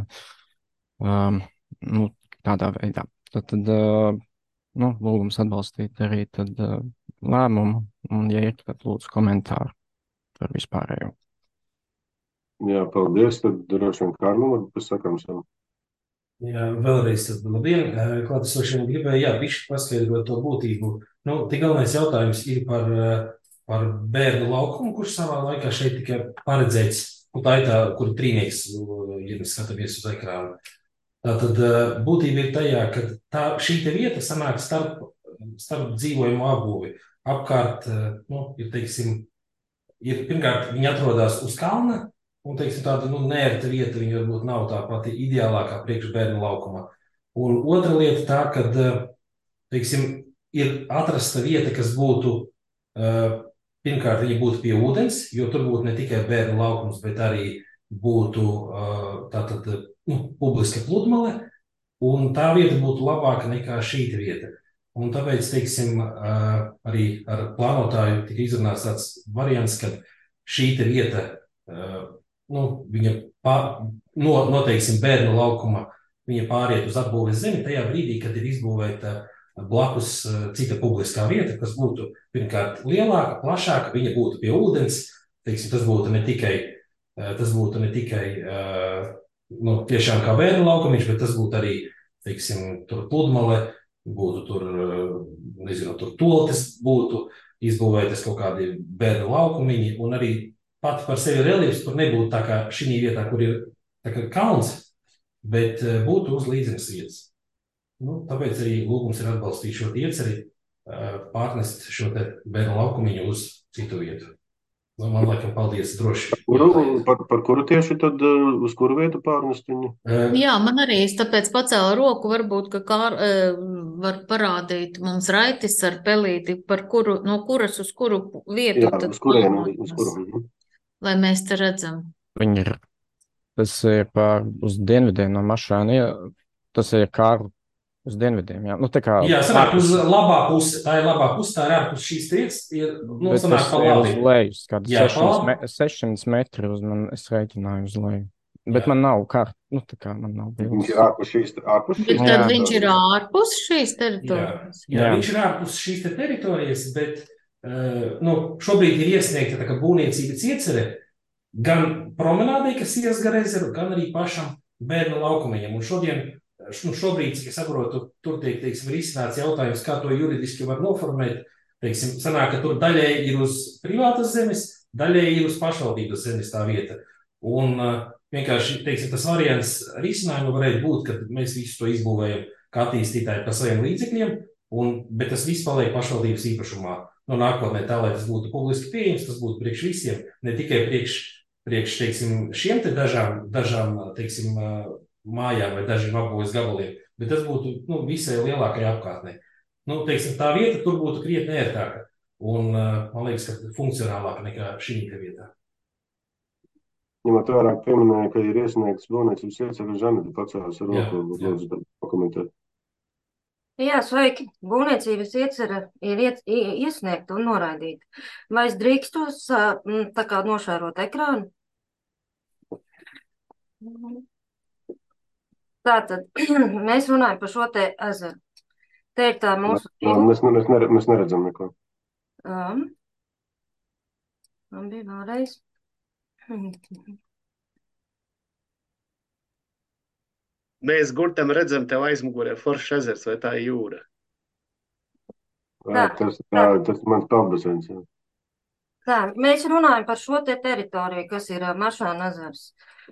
tādā veidā. Tad lūgums atbalstīt arī tad lēmumu, un ja ir, tad lūdzu komentāru par vispārējo. Jā, paldies. Tad droši vien Kārlim varbūt pasakām savu. Jā, vēlreiz tad labdien. Klātesošiem gribēju, bišķi paskaidrot to būtību. Tik galvenais jautājums ir par bērnu laukumu, kurš savā laikā šeit tika paredzēts, tā ir tā, kur trīnieks, ja mēs skatāmies uz ekrānu. Tātad būtība ir tajā, ka šī te vieta sanāk starp dzīvojumu apbūvi. Apkārt, pirmkārt, viņi atrodas uz kalna, un, tāda neērta vieta, viņa varbūt nav tā pati ideālākā priekš bērnu laukumā. Un otra lieta tā, kad, ir atrasta vieta, kas būtu, pirmkārt, viņa būtu pie ūdens, jo tur būtu ne tikai bērnu laukums, bet arī būtu publiska pludmale, un tā vieta būtu labāka nekā šī vieta. Un tāpēc, arī ar plānotāju tika izrunāts tāds variants, ka šī vieta, viņa noteiksim bērnu laukuma, viņa pāriet uz apbūves zemi tajā brīdī, kad ir izbūvēta blakus cita publiskā vieta, kas būtu pirmkārt lielāka, plašāka, viņa būtu pie ūdens, tas būtu ne tikai tiešām kā bērnu laukumiņš, bet tas būtu arī, tur pludmale, būtu tur, tur toltes būtu izbūvētas kaut kādi bērnu laukumiņi, un arī pat par sevi reliefs tur nebūtu tā kā šī vietā, kur ir tā kā kalns, bet būtu uz līdzenas vietas. Tāpēc arī lūgums ir atbalstīt šo ieceri, pārnest šo te bērnu laukumiņu uz citu vietu. Man laikam paldies droši. Par kuru tieši tad, uz kuru vietu pārnest viņu? Jā, man arī, es tāpēc pacēlu roku, varbūt, ka var parādīt mums raitis ar pelīti, no kuras uz kuru vietu. Jā, uz kuru. Lai mēs te redzam. Tas ir uz dienvidiem no Mašāna, tas ir Kārli uz dienvidiem, jā. Jā, sanāk uz labā puse, tā ir labā puse, tā ir ārpus šīs vietas, sanāk pa labi. Uz leju, kāda 600 metri es rēķināju uz leju. Bet man nav man nav bildes. Viņš ir ārpus šīs Bet tad viņš ir ārpus šīs teritorijas? Jā, viņš ir ārpus šīs teritorijas, bet šobrīd ir iesniegta tā kā būvniecības iecere gan promenādei, kas ies gar ezeru, gan arī pašam bērnu laukumiņam. Un šobrīd, cik es saprotu, tur tiek, risināts jautājums, kā to juridiski var noformēt. Sanāk, ka tur daļēji ir uz privātas zemes, daļēji ir uz pašvaldības zemes tā vieta. Un vienkārši, tas variants risinājumu varētu būt, ka mēs visu to izbūvējam kā attīstītāji par saviem līdzekļiem, bet tas viss paliek pašvaldības īpašumā. no nākotnē tā, lai tas būtu publiski pieejams, tas būtu priekš visiem, ne tikai priekš teiksim, šiem te dažām teiksim, mājām vai dažiem apbūves gabaliem, bet tas būtu visai lielākai apkārtnē. Teiksim, tā vieta tur būtu krietni ērtāka un, man liekas, ka funkcionālāka nekā šī vietā. Ņemot vērā, ka pieminēja, ka ir iesniegts būvniecības ieceres, Žaneta pacēlās ar roku, lūdzu, pakomentēt. Jā, sveiki. Būvniecības iecere ir iesniegta un noraidīta. Vai es drīkstos tā kā nošērot ekrānu? Tātad, mēs runājam par šo te ezeru. Te ir tā mūsu... Mēs neredzam neko. Man bija vēlreiz. Mēs gurtam redzam tev aizmugurē foršs ezers, vai tā ir jūra? Tas mans pelbasens. Tā, mēs runājam par šo te teritoriju, kas ir Maršāna ezers.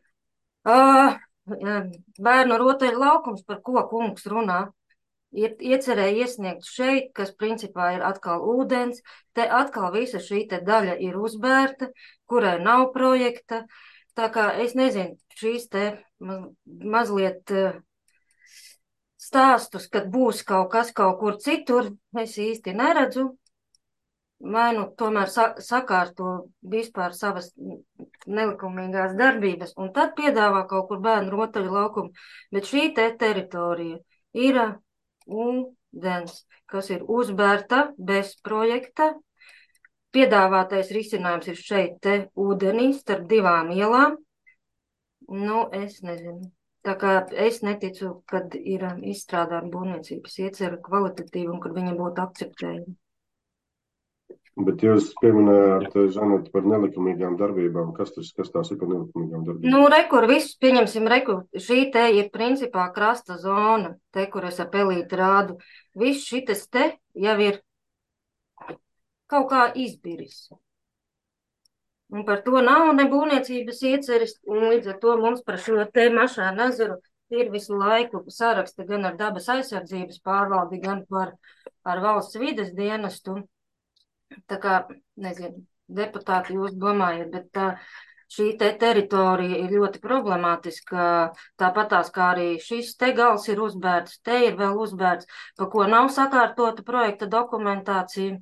Bērnu rotaļu laukums, par ko kungs runā, iecerēja iesniegt šeit, kas principā ir atkal ūdens. Te atkal visa šī te daļa ir uzbērta, kurai nav projekta. Tā kā es nezinu, šīs te mazliet stāstus, kad būs kaut kas kaut kur citur, es īsti neredzu. Vai tomēr sakārto vispār savas nelikumīgās darbības un tad piedāvā kaut kur bērnu rotaļu laukumu. Bet šī te teritorija ir ūdens, kas ir uzbērta bez projekta. Piedāvātais risinājums ir šeit te ūdenī starp divām ielām. Es nezinu. Tā kā es neticu, kad ir izstrādāta būvniecības iecere kvalitatīva un kad viņa būtu akceptējama. Bet jūs pieminējāt, Žaneta, par nelikumīgām darbībām. Kas tās ir par nelikumīgām darbībām? Rekur, visus pieņemsim, šī te ir principā krasta zona, te, kur es ap elīti rādu. Viss šitas te jau ir kaut kā izbiris. Un par to nav ne būvniecības ieceres, un līdz ar to mums par šo te Maršāna ezeru ir visu laiku saraksti gan ar dabas aizsardzības pārvaldi, gan ar valsts vides dienestu. Tā kā, nezinu, deputāti jūs domājat, bet šī te teritorija ir ļoti problemātiska, tāpatās kā arī šis te gals ir uzbērts, te ir vēl uzbērts, pa ko nav sakārtota projekta dokumentācija.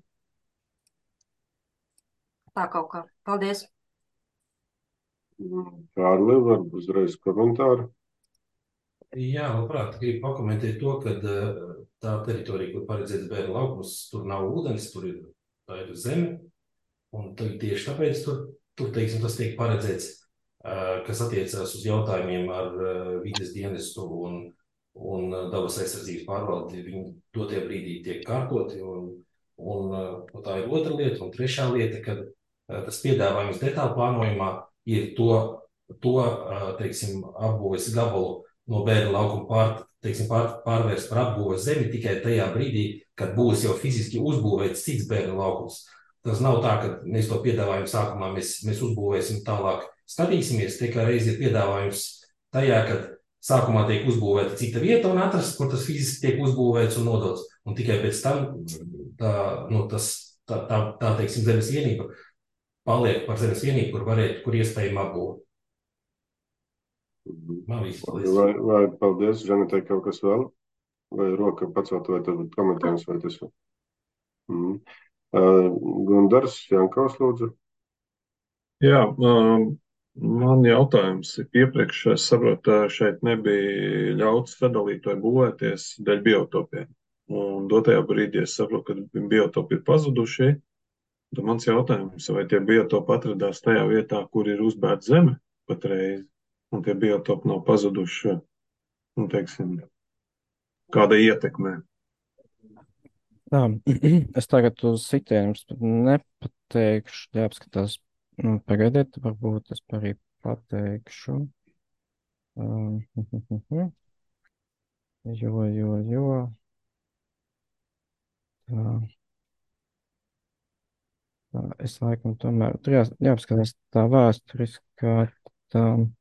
Tā kaut kā. Paldies. Kārli, varbūt uzreiz komentāru. Jā, labprāt, gribu pakomentēt to, ka tā teritorija, kur paredzēts bērnu laukums, tur nav ūdens, tā ir zeme, un tieši tāpēc tur teiksim, tas tiek paredzēts, kas attiecās uz jautājumiem ar vides dienestu un dabas aizsardzības pārvaldi, viņi dotie brīdī tiek kārtoti, un tā ir otra lieta, un trešā lieta, kad tas piedāvājums detālu plānojumā ir to teiksim, apbūves gabalu no bērnu laukuma pārvērst par apbūves zemi tikai tajā brīdī, kad būs jau fiziski uzbūvēts cits bērnu laukums. Tas nav tā, ka mēs to piedāvājumu sākumā mēs uzbūvēsim tālāk skatīsimies, te kā reiz ir piedāvājums tajā, kad sākumā tiek uzbūvēta cita vieta un atrast, kur tas fiziski tiek uzbūvēts un nodots. Un tikai pēc tam tā teiksim, zemes vienība paliek par zemes vienību, kur iespējami apbūvēt. Vai paldies, Žanetai, kaut kas vēl? Vai roka pacelt, vai tad komentējums, vai tas vēl? Gundars Jankovs, lūdzu. Jā, man jautājums iepriekš, es saprotu, šeit nebija ļauts sadalīt vai būvēties dēļ biotopiem. Un dotajā brīdī es saprotu, ka biotopi ir pazuduši. Tad mans jautājums, vai tie biotopi atradās tajā vietā, kur ir uzbērta zeme patreiz, un tie biotopi nav pazuduši, teiksim, kāda ietekmē? Tā, es tagad uz sitieniem nepateikšu, jāapskatās, pagaidiet, varbūt es arī pateikšu. Jo. Tā, es laikam tomēr, tur jāapskatās tā vēsturiskā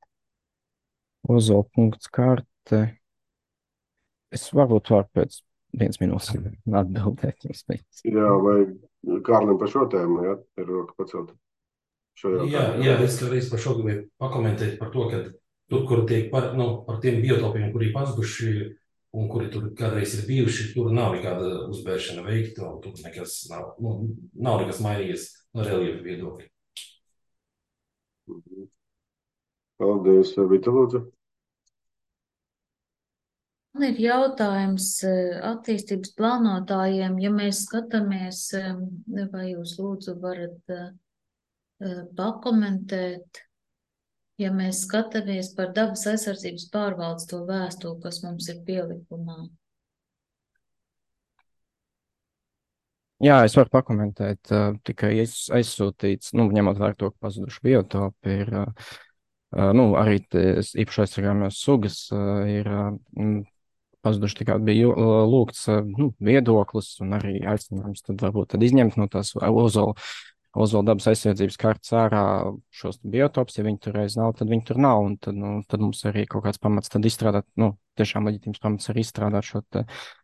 Ozola punkts karte. Es varbūt varu pēc 1 minūtes atbildēt jums. Jā, vai Kārlim par šo tēmu, jā, ir roka pacelt šo jautājumu? Jā, es reiz par šo gribēju pakomentēt par to, ka tur, kur tiek par tiem biotopiem, kuri ir pazuduši un kuri tur kādreiz ir bijuši, tur nav nekāda uzbēršana veikta, un tur nekas nav nekas mainījies no reliefa viedokļa. Paldies, Vita, lūdzu. Man ir jautājums attīstības plānotājiem, ja mēs skatāmies, vai jūs lūdzu varat pakomentēt, ja mēs skatāmies par dabas aizsardzības pārvaldes to vēstuli, kas mums ir pielikumā. Jā, es varu pakomentēt, tikai aizsūtīts, ņemot vērā to, ka pazuduši biotopi ir, arī īpaši aizsargājumās sugas ir pazuduši, tikai bija lūgts viedoklis un arī aicinājums tad varbūt izņemt no tās Ozola dabas aizsardzības kartes ārā šos biotopus, ja viņi tur reiz nav, tad viņi tur nav, un tad mums arī kaut kāds pamats tad izstrādāt, tiešām leģitīms pamats arī izstrādāt šo te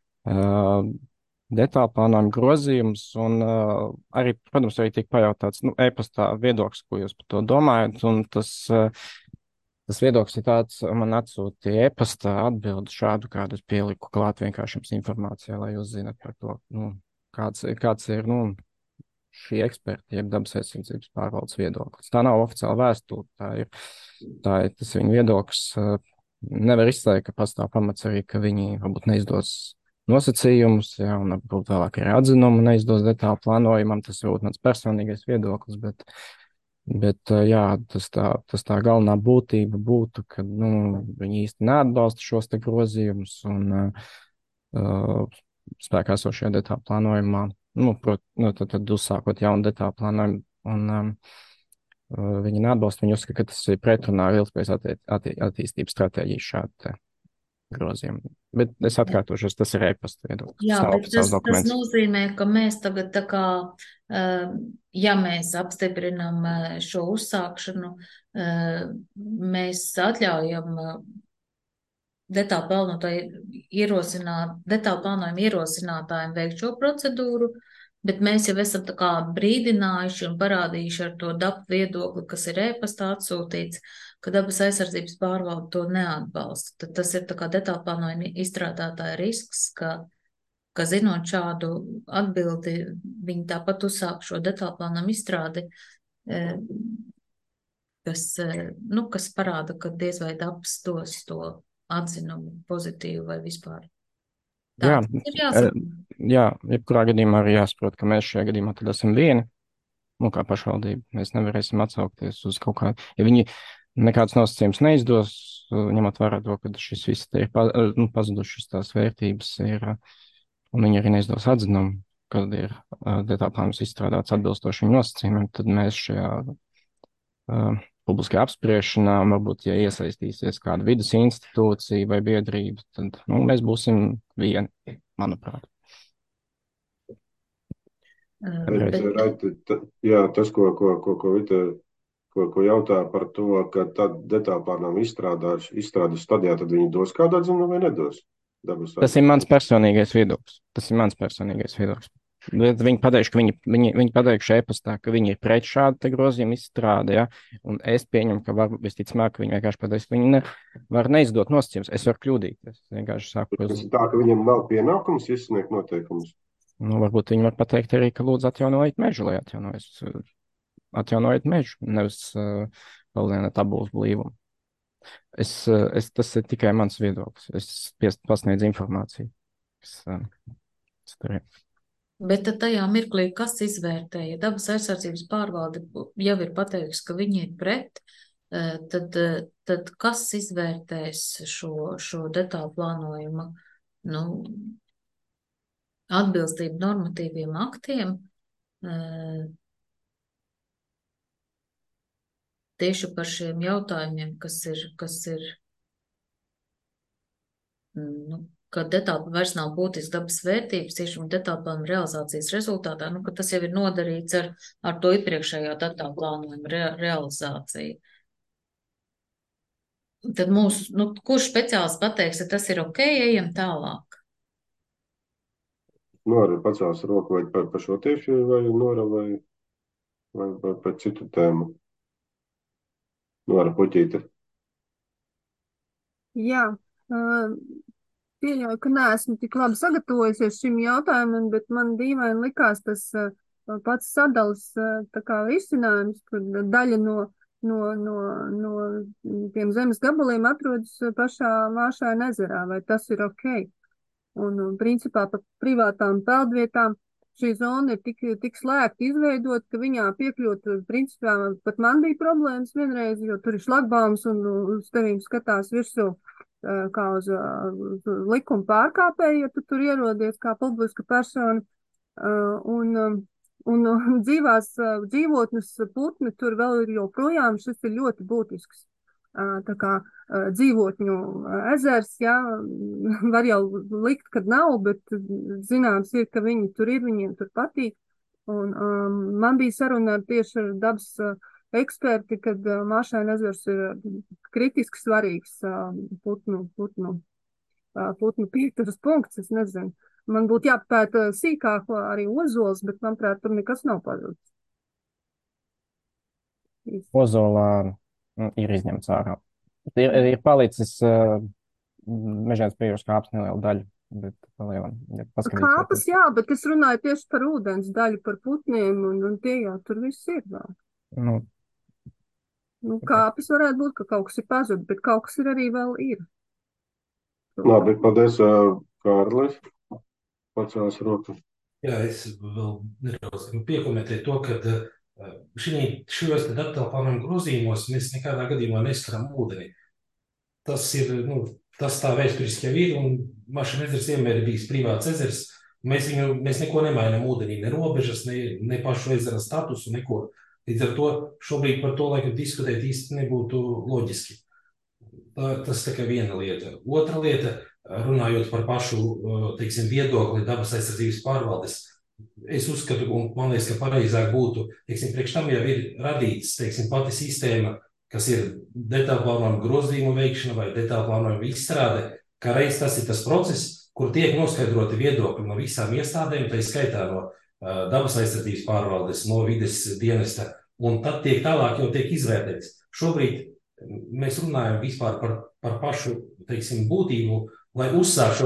detālu plānojumu grozījumus, un arī, protams, arī tiek pajautāts, e-pastā viedoklis, ko jūs par to domājat, un tas viedoklis ir tāds, man atsūtīja e-pastā atbildi šādu, kādu es pieliku klāt vienkārši jums informācijā, lai jūs zināt par to, kāds ir, šī eksperta, jeb dabas aizsardzības pārvaldes viedoklis. Tā nav oficiāla vēstule, tas ir viņa viedoklis. Nevar izslēgt, ka pastāv pamats arī, ka viņi varbūt neizdos nosacījumus, jā, un varbūt vēlāk arī atzinumu neizdos detālu plānojumam. Tas varbūt mans personīgais viedoklis, bet jā, tas tā galvenā būtība būtu, ka viņi īsti neatbalsta šos te grozījumus un spēkā esošajā detālu plānojumā. Tad uzsākot jaunu detālu plānojumu, un viņi neatbalsta, viņi uzskata, ka tas ir pretrunā ar ilgspējas attīstības stratēģiju šādi grozījumi. Bet es atkārtošos, tas ir e-pasta viedoklis. Jā, bet tas nozīmē, ka mēs tagad tā kā, ja mēs apstiprinam šo uzsākšanu, mēs atļaujam detālu plānojumu ierosinātājiem veikt šo procedūru, bet mēs jau esam tā kā brīdinājuši un parādījuši ar to DAP viedokli, kas ir e-pastā atsūtīts, ka dabas aizsardzības pārvalde to neatbalsta. Tad tas ir tā kā detālu plānojuma izstrādātāja risks, ka zinot šādu atbildi, viņi tāpat uzsāk šo detālu plānojumu izstrādi, kas parāda, ka diez vai DAPs dos to atzinumu pozitīvu vai vispār. Jā, jebkurā gadījumā arī jāsaprot, ka mēs šajā gadījumā tad esam vieni, kā pašvaldība. Mēs nevarēsim atsaukties uz kaut kādu, ja viņi nekāds nosacījums neizdos, ņemot vērā to, ka šis viss ir pazudušas tās vērtības ir, un viņi arī neizdos atzinumu, kad ir detālu plānojums izstrādāts atbilstoši viņu nosacījumiem, tad mēs šajā publiskajā apspriešanā, varbūt, ja iesaistīsies kāda vidas institūcija vai biedrība, tad mēs būsim vieni, manuprāt. Jā, tas, ko Vita jautā par to, ka tad detālu plānojumu izstrādes stadijā, tad viņi dos kādu atzinumu vai nedos? Tas ir mans personīgais viedoklis. Bet viņi pateikšu, ka viņi pateikšu e-pastā, ka viņi ir pret šādu te grozījumu izstrādi, ja? Un es pieņemu, ka visticamāk, ka viņi vienkārši pateiks, ka viņi var neizdot nosacījumus. Es varu kļūdīties. Vienkārši saku, tas ir tā, ka viņiem nav pienākums izsniegt noteikumus. Varbūt viņi var pateikt arī, ka lūdzu atjaunojiet mežu, lai atjaunojiet mežu, nevis palieliniet tabulas blīvumu. Tas ir tikai mans viedoklis. Es pasniedzu informāciju. Bet tad tajā mirklī, kas izvērtēja? Dabas aizsardzības pārvalde jau ir pateikusi, ka viņi ir pret, tad kas izvērtēs šo detālu plānojumu atbilstību normatīviem aktiem? Tieši par šiem jautājumiem, kas ir ka detālu vairs nav būtisks dabas vērtības, tieši detālu plānojuma realizācijas rezultātā, ka tas jau ir nodarīts ar to iepriekšējā detālu plānojuma realizāciju. Tad kurš speciālists pateiks, ka tas ir ok, ejam tālāk? Nora pacēls roku vai par šo tieši, vai Nora, vai par citu tēmu? Nora Puķīte. Jā, pieļauju, ka neesmu tik labi sagatavojusies šim jautājumam, bet man dīvaini likās tas pats sadalas tā kā risinājums, kur daļa no tiem zemes gabaliem atrodas pašā Māšaina ezerā, vai tas ir ok? Un principā pa privātām peldvietām šī zona ir tik slēgti izveidot, ka viņā piekļūt, principā, pat man bija problēmas vienreiz, jo tur ir šlagbaums un uz tevīm skatās virsū kā uz likuma pārkāpēju, ja tu tur ierodies kā publiska persona. Un dzīvotnes putni tur vēl ir joprojām, šis ir ļoti būtisks. Tā kā dzīvotņu ezers, jā, var jau likt, kad nav, bet zināms ir, ka viņi tur ir, viņiem tur patīk. Un man bija saruna tieši ar dabas eksperti, kad Māšaina ezers ir kritiski svarīgs putnu piekturas punkts, es nezinu. Man būtu jāpēta sīkāk arī ozols, bet, manuprāt, tur nekas nav pazudis. Ozolā ir izņemts ārā. Ir palicis mežēns pieejams kāps neliela daļa, bet palielam. Kāpas, jā, bet es runāju tieši par ūdens daļu, par putniem, un tie jau tur viss ir vēl. Kāpes varētu būt, ka kaut kas ir pazudis, bet kaut kas ir arī vēl ir. Labi, paldies, Kārlis. Pacēlas roku. Jā, es vēl nedaudz piekomentēju to, ka šajos detaļplānojuma grozījumos mēs nekādā gadījumā neskaram ūdeni. Tas ir, tas tā vēsturiski jau ir, un Māšaina ezers vienmēr ir bijis privāts ezers. Mēs neko nemainām ūdenī, ne robežas, ne pašu ezera statusu, neko. Līdz ar to šobrīd par to, laikam, diskutēt īsti nebūtu loģiski. Tas tikai viena lieta. Otra lieta, runājot par pašu, teiksim, viedokli dabas aizsardzības pārvaldes, es uzskatu, un man liekas, ka pareizāk būtu, teiksim, priekš tam jau ir radīts, teiksim, pati sistēma, kas ir detaļplānojuma grozījumu veikšana vai detaļplānojuma izstrāde, kā reiz tas ir tas process, kur tiek noskaidroti viedokļi no visām iestādēm, tā skaitā no dabas aizsardzības pārvaldes, no vides dienesta, un tad tālāk jau tiek izvērtēts. Šobrīd mēs runājam vispār par pašu, teiksim, būtību, lai uzsāk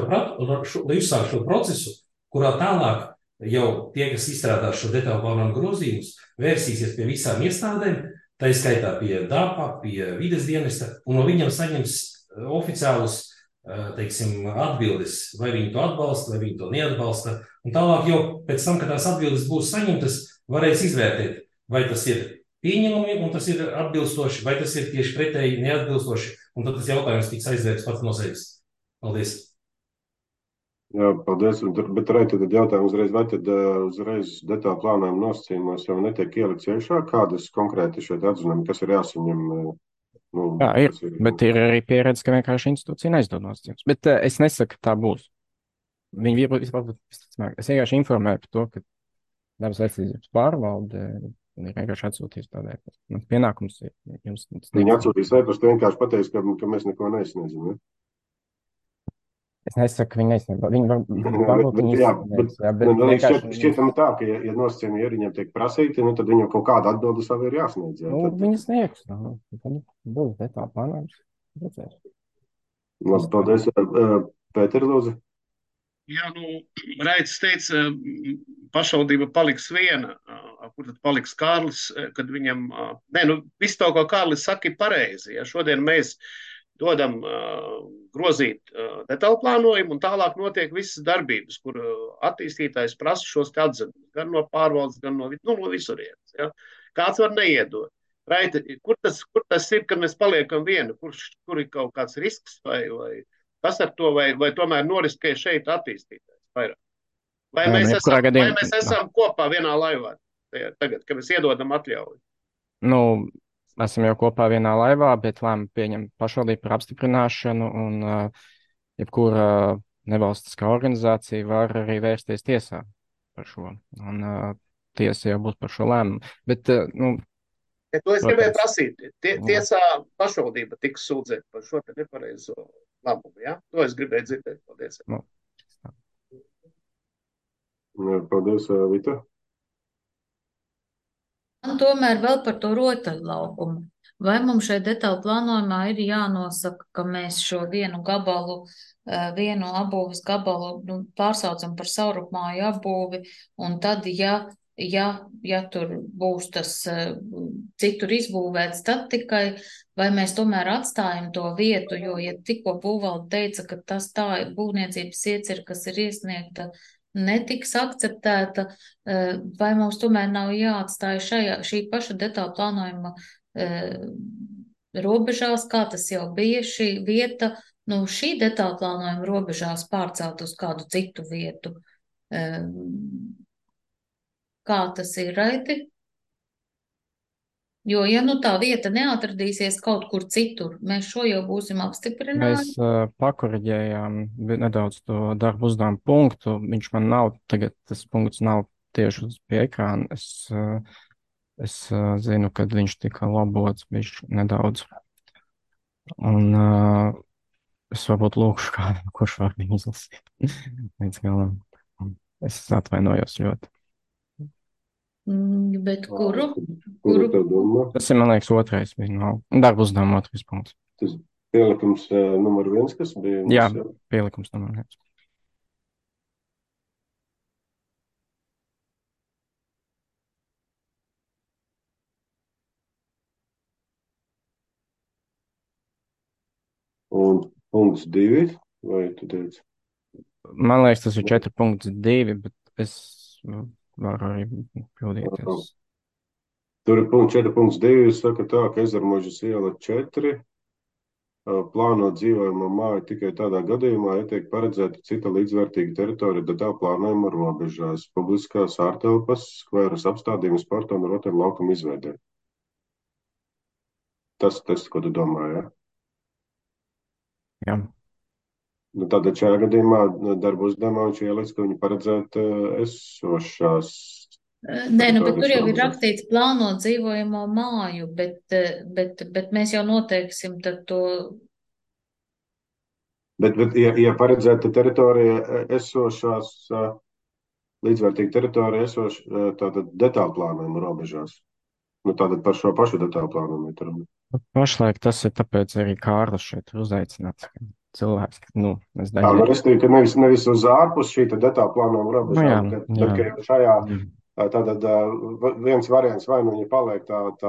šo procesu, kurā tālāk jau tie, kas izstrādās šo detaļplānojumu grozījumus, vērsīsies pie visām iestādēm, tā skaitā pie DAPA, pie vides dienesta, un no viņiem saņems oficiālus, teiksim, atbildes, vai viņi to atbalsta, vai viņi to neatbalsta, un tālāk jau pēc tam, kad tās atbildes būs saņemtas, varēs izvērtēt, vai tas ir pieņemami, un tas ir atbilstoši, vai tas ir tieši pretēji neatbilstoši, un tad tas jautājums tiks aizvērts pats no sevis. Paldies. Jā, paldies. Bet tad jautājums uzreiz, vai tad uzreiz detaļu plānojuma nosacījumos jau netiek ielikts iekšā, kādas konkrēti šeit atzinumi, kas ir jāsaņem? Jā, ir, bet ir arī pieredze, ka vienkārši institūcija neizdod nosacījumus. Bet es nesaku, ka tā būs. Viņi vispār, es vienkārši informēju par to, ka dabas aizsardzības pārvalde ir vienkārši atsūtījusi tādēļ. Mans pienākums ir jums. Viņi atsūtīs ēpastu vienkārši pateiks, ka mēs neko neizsniedzam, ja? Es nesaku, ka viņi neizsniedz. Viņi varbūt viņi izsniedz. Bet šķietami tā, ka, ja nosacījumi ierīņiem tiek prasīti, tad viņam kaut kāda atbilde savu ir jāsniedz. Ja? Viņi sniegs. Tad būs detāli plānojums. Labi, paldies. Pēter, lūdzu. Jā, Raits teica, pašvaldība paliks viena, kur tad paliks Kārlis, kad viņam, visu to, ko Kārlis saka, ir pareizi. Ja šodien mēs dodam grozīt detaļplānojumu, un tālāk notiek visas darbības, kur attīstītājs prasa šos te atzinumus, gan no pārvaldes, gan no visurienes. Ja? Kāds var neiedot? Raita, kur tas ir, kad mēs paliekam vieni? Kur ir kaut kāds risks vai kas ar to, vai tomēr noriskē šeit attīstītājs vairāk? Vai mēs esam kopā vienā laivā tagad, kad mēs iedodam atļauju? Esam jau kopā vienā laivā, bet lēmumu pieņem pašvaldība par apstiprināšanu, un jebkura nevalstiskā organizācija var arī vērsties tiesā par šo. Un tiesa jau būs par šo lēmumu. Bet, to es gribēju prasīt. Tiesā pašvaldība tiks sūdzēt par šo te nepareizo lēmumu, ja? To es gribēju dzirdēt. Paldies. Paldies, Vita. Man tomēr vēl par to rotaļlaukumu. Vai mums šeit detāli plānojumā ir jānosaka, ka mēs šo vienu gabalu, vienu apbūves gabalu pārsaucam par savrupmāju apbūvi, un tad, ja tur būs tas citur izbūvēts, tad tikai, vai mēs tomēr atstājam to vietu, jo, ja tikko būvvalde teica, ka tas tā būvniecības iecira, kas ir iesniegta, netiks akceptēta, vai mums tomēr nav jāatstāj šī paša detāla plānojuma robežās, kā tas jau bija šī vieta, šī detāla plānojuma robežās pārcelt uz kādu citu vietu. Kā tas ir, Raiti? Jo, ja tā vieta neatradīsies kaut kur citur, mēs šo jau būsim apstiprinājuši. Mēs pakoriģējām nedaudz to darbu uzdevumu punktu. Viņš man nav, tagad tas punkts nav tieši pie ekrāna. Es zinu, kad viņš tika labots nedaudz. Un es varbūt lūkšu kādu, kurš var viņu izlasīt līdz galam. Es atvainojos ļoti. Bet kuru? Tas ir, man liekas, otrais darba uzdevuma otrais punkts. Tas pielikums numur 1, kas bija? Jā, pielikums numur 1. Un punkts 2, vai tu teici? Man liekas, tas ir 4.2, bet es varu arī pildīties. Tur ir punkts 4.2, saka tā, ka Ezermuižas iela 4 plāno dzīvojamo māju tikai tādā gadījumā, ja tiek paredzēta cita līdzvērtīga teritorija detāla plānojuma robežās, publiskās ārtelpas, skveras apstādījuma, sporta un rotaļu laukuma izveidē. Tas, ko tu domā, jā? Jā. Tātad šajā gadījumā darba uzdevumā viņš ieliks, ka viņi paredzētu esošās. Nē, bet tur jau ir rakstīts plānot dzīvojamo māju, bet mēs jau noteiksim tad to. Bet ja paredzēta teritorija esošās, līdzvērtīga teritorija tātad detāla plānojuma robežās. Tātad par šo pašu detāla plānojumu ir runa. Pašlaik tas ir tāpēc arī Kārlis šeit ir uzaicināts. Cilvēks, es domāju. Es teiktu, ka nevis uz ārpus šī detāla plānojuma robežām, bet ka šajā tātad viens variants vai viņi paliek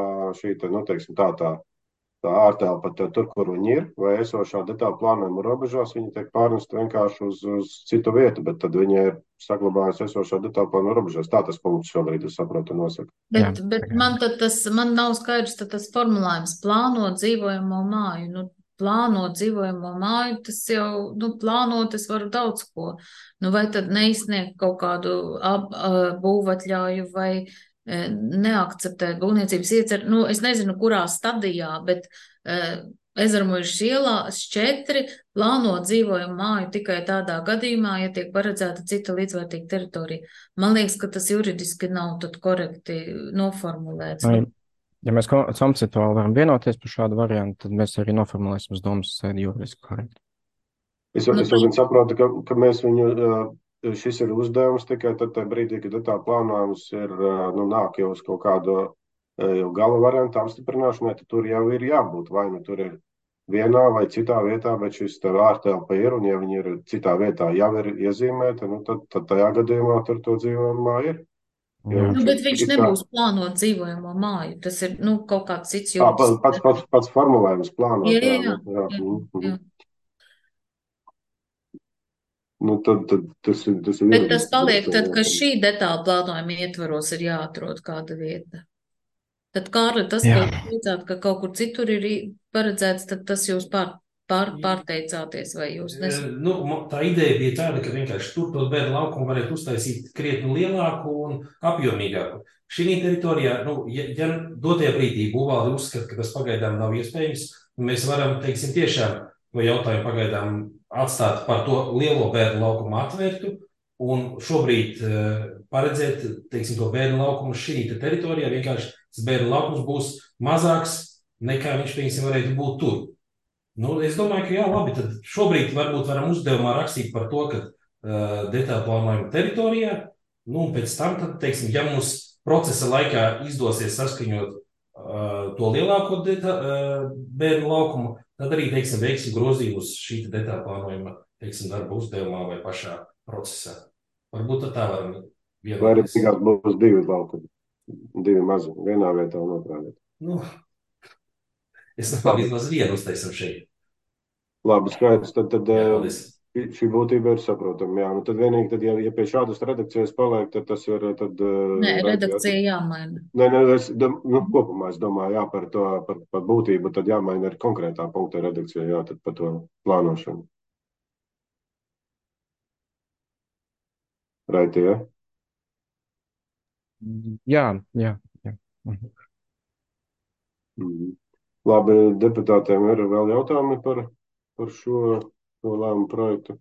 tā ārtelpa tur, kur viņi ir, vai esošā detāla plānojuma robežās, viņi tiek pārnest vienkārši uz citu vietu, bet tad viņi ir saglabājusi esošā detāla plānojuma robežās. Tā tas punkts šobrīd, es saprotu, nosaka. Bet man nav skaidrs tas formulējums plānot dzīvojamo māju. Plānot dzīvojamo māju, tas jau, plānot es varu daudz ko. Vai tad neizsniegt kaut kādu būvatļauju vai neakceptēt būvniecības ieceru. Es nezinu, kurā stadijā, bet Ezermuižas ielā 4 plāno dzīvojumu māju tikai tādā gadījumā, ja tiek paredzēta cita līdzvērtīga teritorija. Man liekas, ka tas juridiski nav tad korekti noformulēts. Ja mēs konceptuāli varam vienoties par šādu variantu, tad mēs arī noformulēsim uz domas sēdi juridiski korekti. Es jau gan saprotu, ka mēs šis ir uzdevums tikai tad brīdī, kad detāla plānojums ir, nāk jau uz kaut kādu jau gala variantu apstiprināšanai, tad tur jau ir jābūt. Vai tur ir vienā vai citā vietā, bet šis ārtelpa ir, un ja viņi ir citā vietā jau ir iezīmēta, tad tajā gadījumā tur to dzīvojamā ir. Bet viņš nebūs plānot dzīvojamo māju. Tas ir kaut kāds cits jūtas. Pats formulējums plānot. Jā. Tad tas ir. Bet tas paliek tad, ka šī detāla plānojuma ietvaros ir jāatrod kāda vieta. Tad, Kārli, tas, ko jūs teicāt, ka kaut kur citur ir paredzēts, tad tas jūs pārteicāties, vai jūs nesaprotat? Tā ideja bija tāda, ka vienkārši tur tos bērnu laukumu varētu uztaisīt krietni lielāku un apjomīgāku. Šī teritorijā, ja dotajā brīdī būvvalde uzskata, ka tas pagaidām nav iespējams, mēs varam, teiksim, tiešām to jautājumu pagaidām atstāt par to lielo bērnu laukumu atvērtu un šobrīd paredzēt, teiksim, to bērnu laukumu šī teritorijā. Vienkārši tas bērnu laukums būs mazāks nekā viņš, teiksim, varētu būt tur. Es domāju, ka jā, labi, tad šobrīd varbūt varam uzdevumā rakstīt par to, ka detāla plānojuma teritorijā Nu, un pēc tam, tad, teiksim, ja mums procesa laikā izdosies saskaņot to lielāko bēdu laukumu, tad arī, teiksim, veiksim grozījumus šī detāla plānojuma, teiksim, darba uzdevumā vai pašā procesā. Varbūt tad tā varam vienoties. Vai arī beigās būs 2 laukumi, 2 mazi, vienā vietā un otrā vietā. Nu, es domāju, vismaz vienu uztaisim šeit. Labi, skaidrs. Tad Jā, paldies. šī būtība ir saprotama. Jā, nu tad vienīgi, tad, ja pie šādas redakcijas paliek, tad tas ir. Tad, Nē, redakcija jāmaina. Nē, kopumā es domāju, jā, par būtību, tad jāmaina arī konkrētā punktā redakcija, jā, tad par to plānošanu. Raiti, jā? Jā. Labi, deputātiem ir vēl jautājumi par šo lēmumu projektu.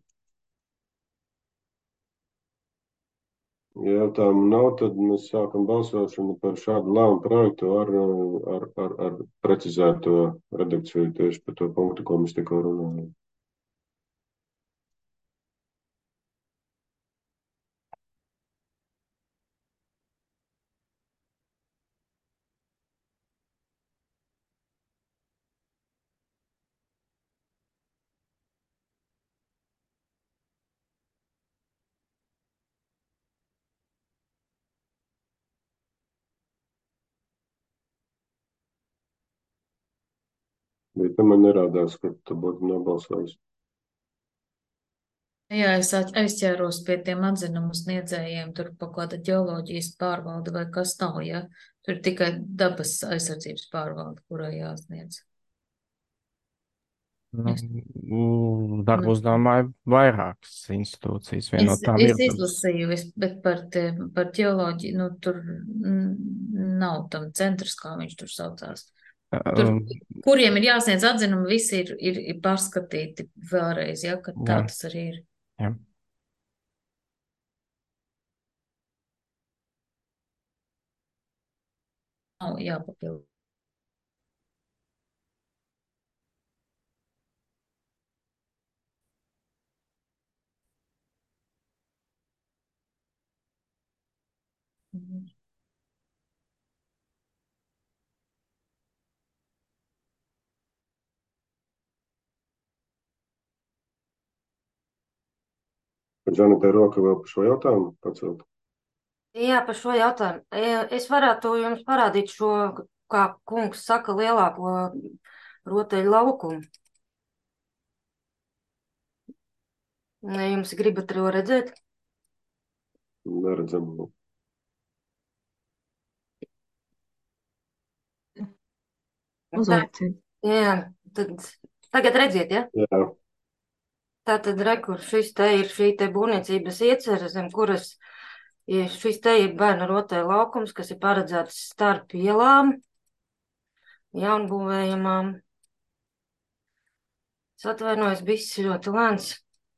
Ja jautājumu nav, tad mēs sākam balsošanu par šādu lēmumu projektu ar precizēto redakciju tieši par to punktu, ko mēs tikko runājam. Bet man nerādās, ka tu būtu nobalsojis. Jā, es aizķēros pie tiem atzinumu sniedzējiem, tur pa kāda ģeoloģijas pārvalde vai kas nav, ja? Tur ir tikai dabas aizsardzības pārvalde, kurai jāsniedz. Darbu uzdomāju vairākas institūcijas. Viena no tām Es izlasīju, bet par ģeoloģiju, nu, tur nav tam centrs, kā viņš tur saucās. Tur, kuriem ir jāsniedz atzinumi, visi ir pārskatīti vēlreiz, ja, ka tā tas arī ir. Jā. Nav jāpapildu. Džanita, roka vēl par šo jautājumu pacelt? Jā, par šo jautājumu. Es varētu jums parādīt šo, kā kungs saka, lielāko rotaļu laukumu. Jums gribat to redzēt? Neredzam. Jā, tad tagad redziet, ja? Jā. Tātad, rekur, šis te ir šī te būvniecības iecerē, zem kuras šis te ir bērnu rotaļu laukums, kas ir paredzēts starp ielām, jaunbūvējamām. Es atvainojos, viss ļoti lēns.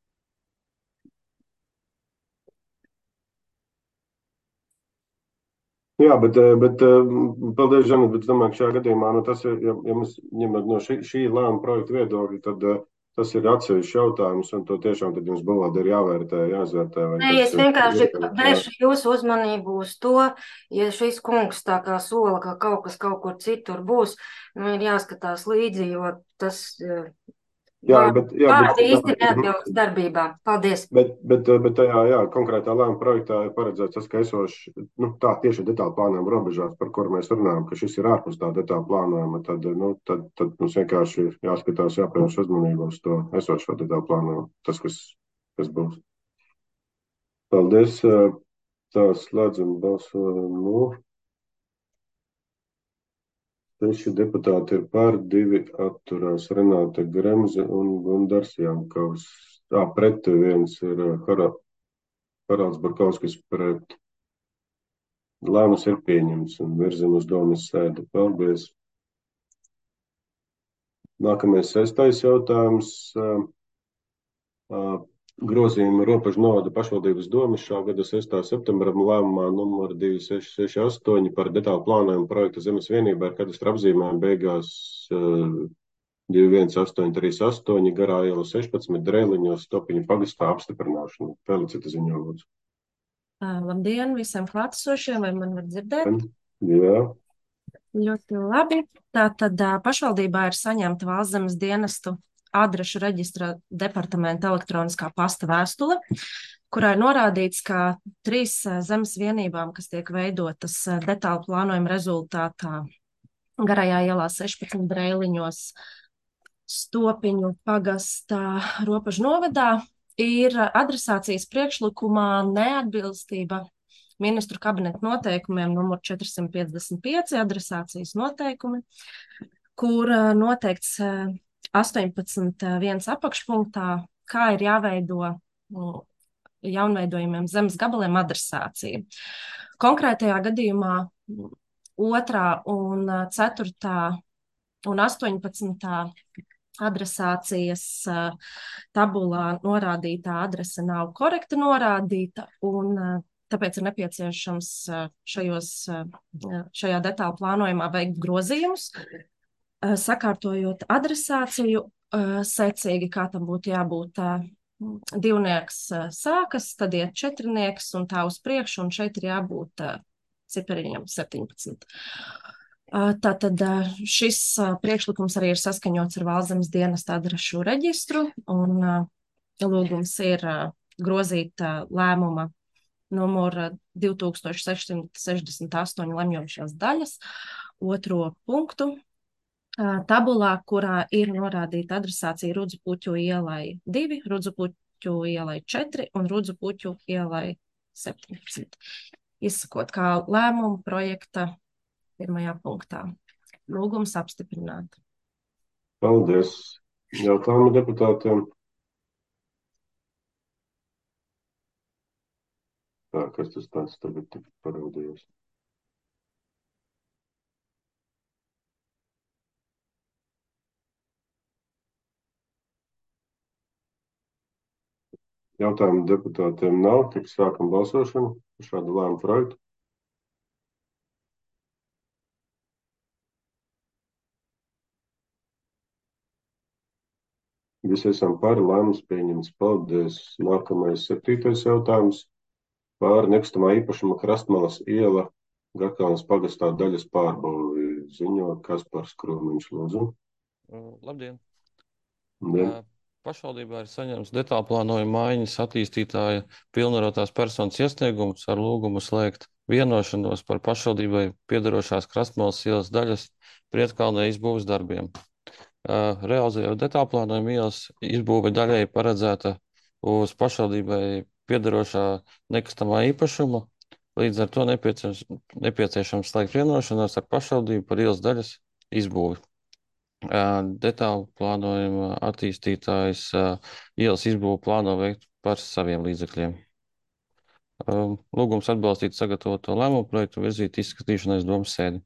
Jā, bet paldies, Žanita, bet es domāju, ka šajā gadījumā, nu, tas ir, ja mēs ņemam no šī lēmuma projekta viedokļa, tad tas ir atsevišķs jautājums, un to tiešām tad jums būvādi ir jāvērtē, jāizvērtē. Nē, es vienkārši vēršu jūsu uzmanību uz to, ja šis kungs tā kā sola, ka kaut kas kaut kur citur būs, nu, ir jāskatās līdzi, jo tas vārdi īsti neatbilst darbībā. Paldies. Bet tajā, konkrētā lēmuma projektā ir paredzēts tas, ka esoši, nu, tā tieši detāla plānojuma robežās, par kuru mēs runājam, ka šis ir ārpus tā detāla plānojuma, tad mums vienkārši jāskatās, jāpievērš uzmanību uz to esošo detāla plānojumu, tas, kas būs. Paldies. Tā, slēdzam balsojumu. 6 deputāti ir par, 2 atturās, Renāte Gremze un Gundars Jankovs. Pret 1 ir Haralds Barkovskis pret. Lēmums ir pieņemts un virzam uz domas sēdi. Paldies. Nākamais 6. jautājums. Grozījuma robežu novada pašvaldības domas šā gada 6. septembra lēmumā numur 2668 par detālu plānojumu projekta zemes vienībā ar kadastra apzīmēm beigās 21838 garā iela 16 Drēliņos Stopiņu pagastā apstiprināšanu. Felicita ziņo, lūdzu. Labdien visiem klātesošiem, vai man var dzirdēt? Jā. Ļoti labi. Tātad pašvaldībā ir saņemta Valsts zemes dienestu adrešu reģistra departamenta elektroniskā pasta vēstule, kurā ir norādīts, ka 3 zemes vienībām, kas tiek veidotas detālu plānojuma rezultātā Garajā ielā 16 Breiliņos, Stopiņu pagastā Ropažu novadā, ir adresācijas priekšlikumā neatbilstība Ministru kabineta noteikumiem numur 455 adresācijas noteikumi, kur noteikts 18.1 apakšpunktā, kā ir jāveido jaunveidojumiem zemes gabaliem adresācija. Konkrētajā gadījumā 2. un 4. un 18. adresācijas tabulā norādītā adrese nav korekti norādīta, un tāpēc ir nepieciešams šajā detālu plānojumā veikt grozījumus, sakārtojot adresāciju secīgi, kā tam būtu jābūt. 2 sākas, tad iet 4 un tā uz priekšu, un šeit ir jābūt cipariņam 17. Tātad šis priekšlikums arī ir saskaņots ar Valsts zemes dienesta adrešu reģistru, un lūgums ir grozīt lēmuma numur 2668 lemjošās daļas 2. punktu tabulā, kurā ir norādīta adresācija Rudzu Puķu ielai 2, Rudzu Puķu ielai 4 un Rudzu Puķu ielai 17. Izsakot kā lēmumu projekta 1. punktā. Lūgums apstiprināt. Paldies. Jautājumu deputātiem. Tā, kas tas tāds tagad tik parādījās? Jautājumu deputātiem nav, tik sākam balsošanu par šādu lēmumu projektu. Visi esam par, lēmums pieņemts. Paldies. Nākamais 7. jautājums par nekustamā īpašuma Krastmalas iela Garkalnes pagastā daļas pārbūvi. Ziņo Kaspars Krūmiņš, lūdzu. Labdien. Labdien. Pašvaldībā ir saņemts detālu plānojuma maiņas attīstītāja pilnvarotās personas iesniegums ar lūgumu slēgt vienošanos par pašvaldībai piederošās Krastmalas ielas daļas Prietkalnē izbūves darbiem. Realizējot detālu plānojuma ielas izbūve daļai paredzēta uz pašvaldībai piederošā nekustamā īpašuma, līdz ar to nepieciešams slēgt vienošanos ar pašvaldību par ielas daļas izbūvi. Detālu plānojuma attīstītājs ielas izbūvu plāno veikt par saviem līdzekļiem. Lūgums atbalstīt sagatavoto lēmumu projektu virzīt izskatīšanai uz domas sēdi.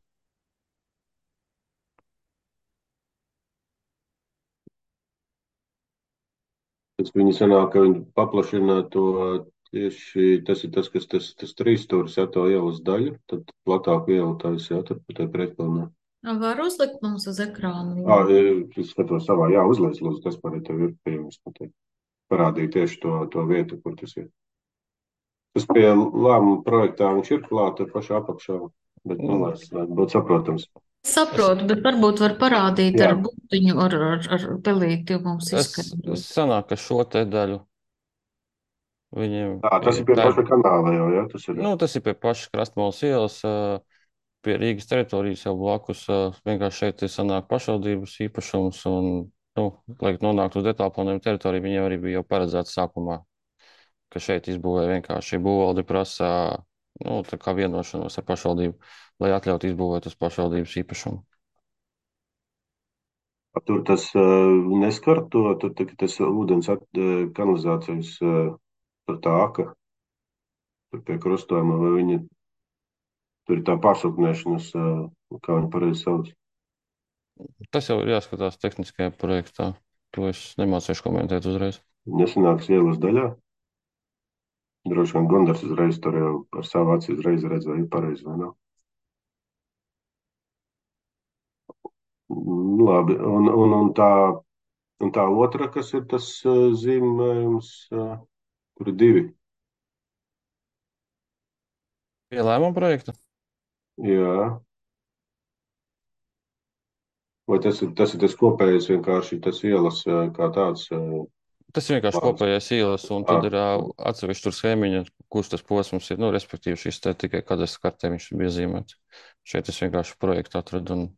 Tas viņi sanāk, ka viņi paplašina to tieši, tas ir tas, kas tas 3 stūris, ja to ielas daļu, tad platāku ielu taisa, ja, tad tā Prietkalnē. Var uzlikt mums uz ekrānu? Es skatos savā, uzliec, lūdzu, tas par tev ir pieejams. Parādīja tieši to vietu, kur tas ir. Tas pie lēmuma projektā viņš ir klāta pašā apakšā, bet, lai būtu saprotams. Saprotu, bet varbūt var parādīt ar būtiņu, ar pelīti, jo mums izskaidro. Es sanāk, ka šo te daļu viņiem... Tas ir pie paša kanāla jau, ja? Tas ir pie paša Krastmalas ielas, pie Rīgas teritorijas jau blakus, vienkārši šeit sanāk pašvaldības īpašums un, lai nonāktu uz detālu plānojumu teritoriju, viņiem arī bija jau paredzēts sākumā, ka šeit izbūvē vienkārši būvvalde prasa, tā kā vienošanos ar pašvaldību, lai atļautu izbūvēt uz pašvaldības īpašumu. Tur tas neskar to, tas ūdens kanalizācijas, tur tā aka, tur pie krustojuma, vai viņi tur ir tā pārsūknēšanas, kā viņi pareizi sauc. Tas jau ir jāskatās tehniskajā projektā. To es nemācīšu komentēt uzreiz. Nesanāks ielas daļā? Droši vien Gondars uzreiz tur jau ar savu aci uzreiz redz, vai ir pareizi vai nav. Labi, un tā otra, kas ir tas zīmējums, tur ir 2. Pie lēmuma projekta? Jā. Vai tas ir tas kopējais vienkārši tas ielas kā tāds? Tas vienkārši Plāns. kopējais ielas, un tad ir atsevišķi tur schēmiņa, kurš tas posms ir, respektīvi šis te tikai kādas kartē viņš bija zīmēts. Šeit es vienkārši projektu atradu un,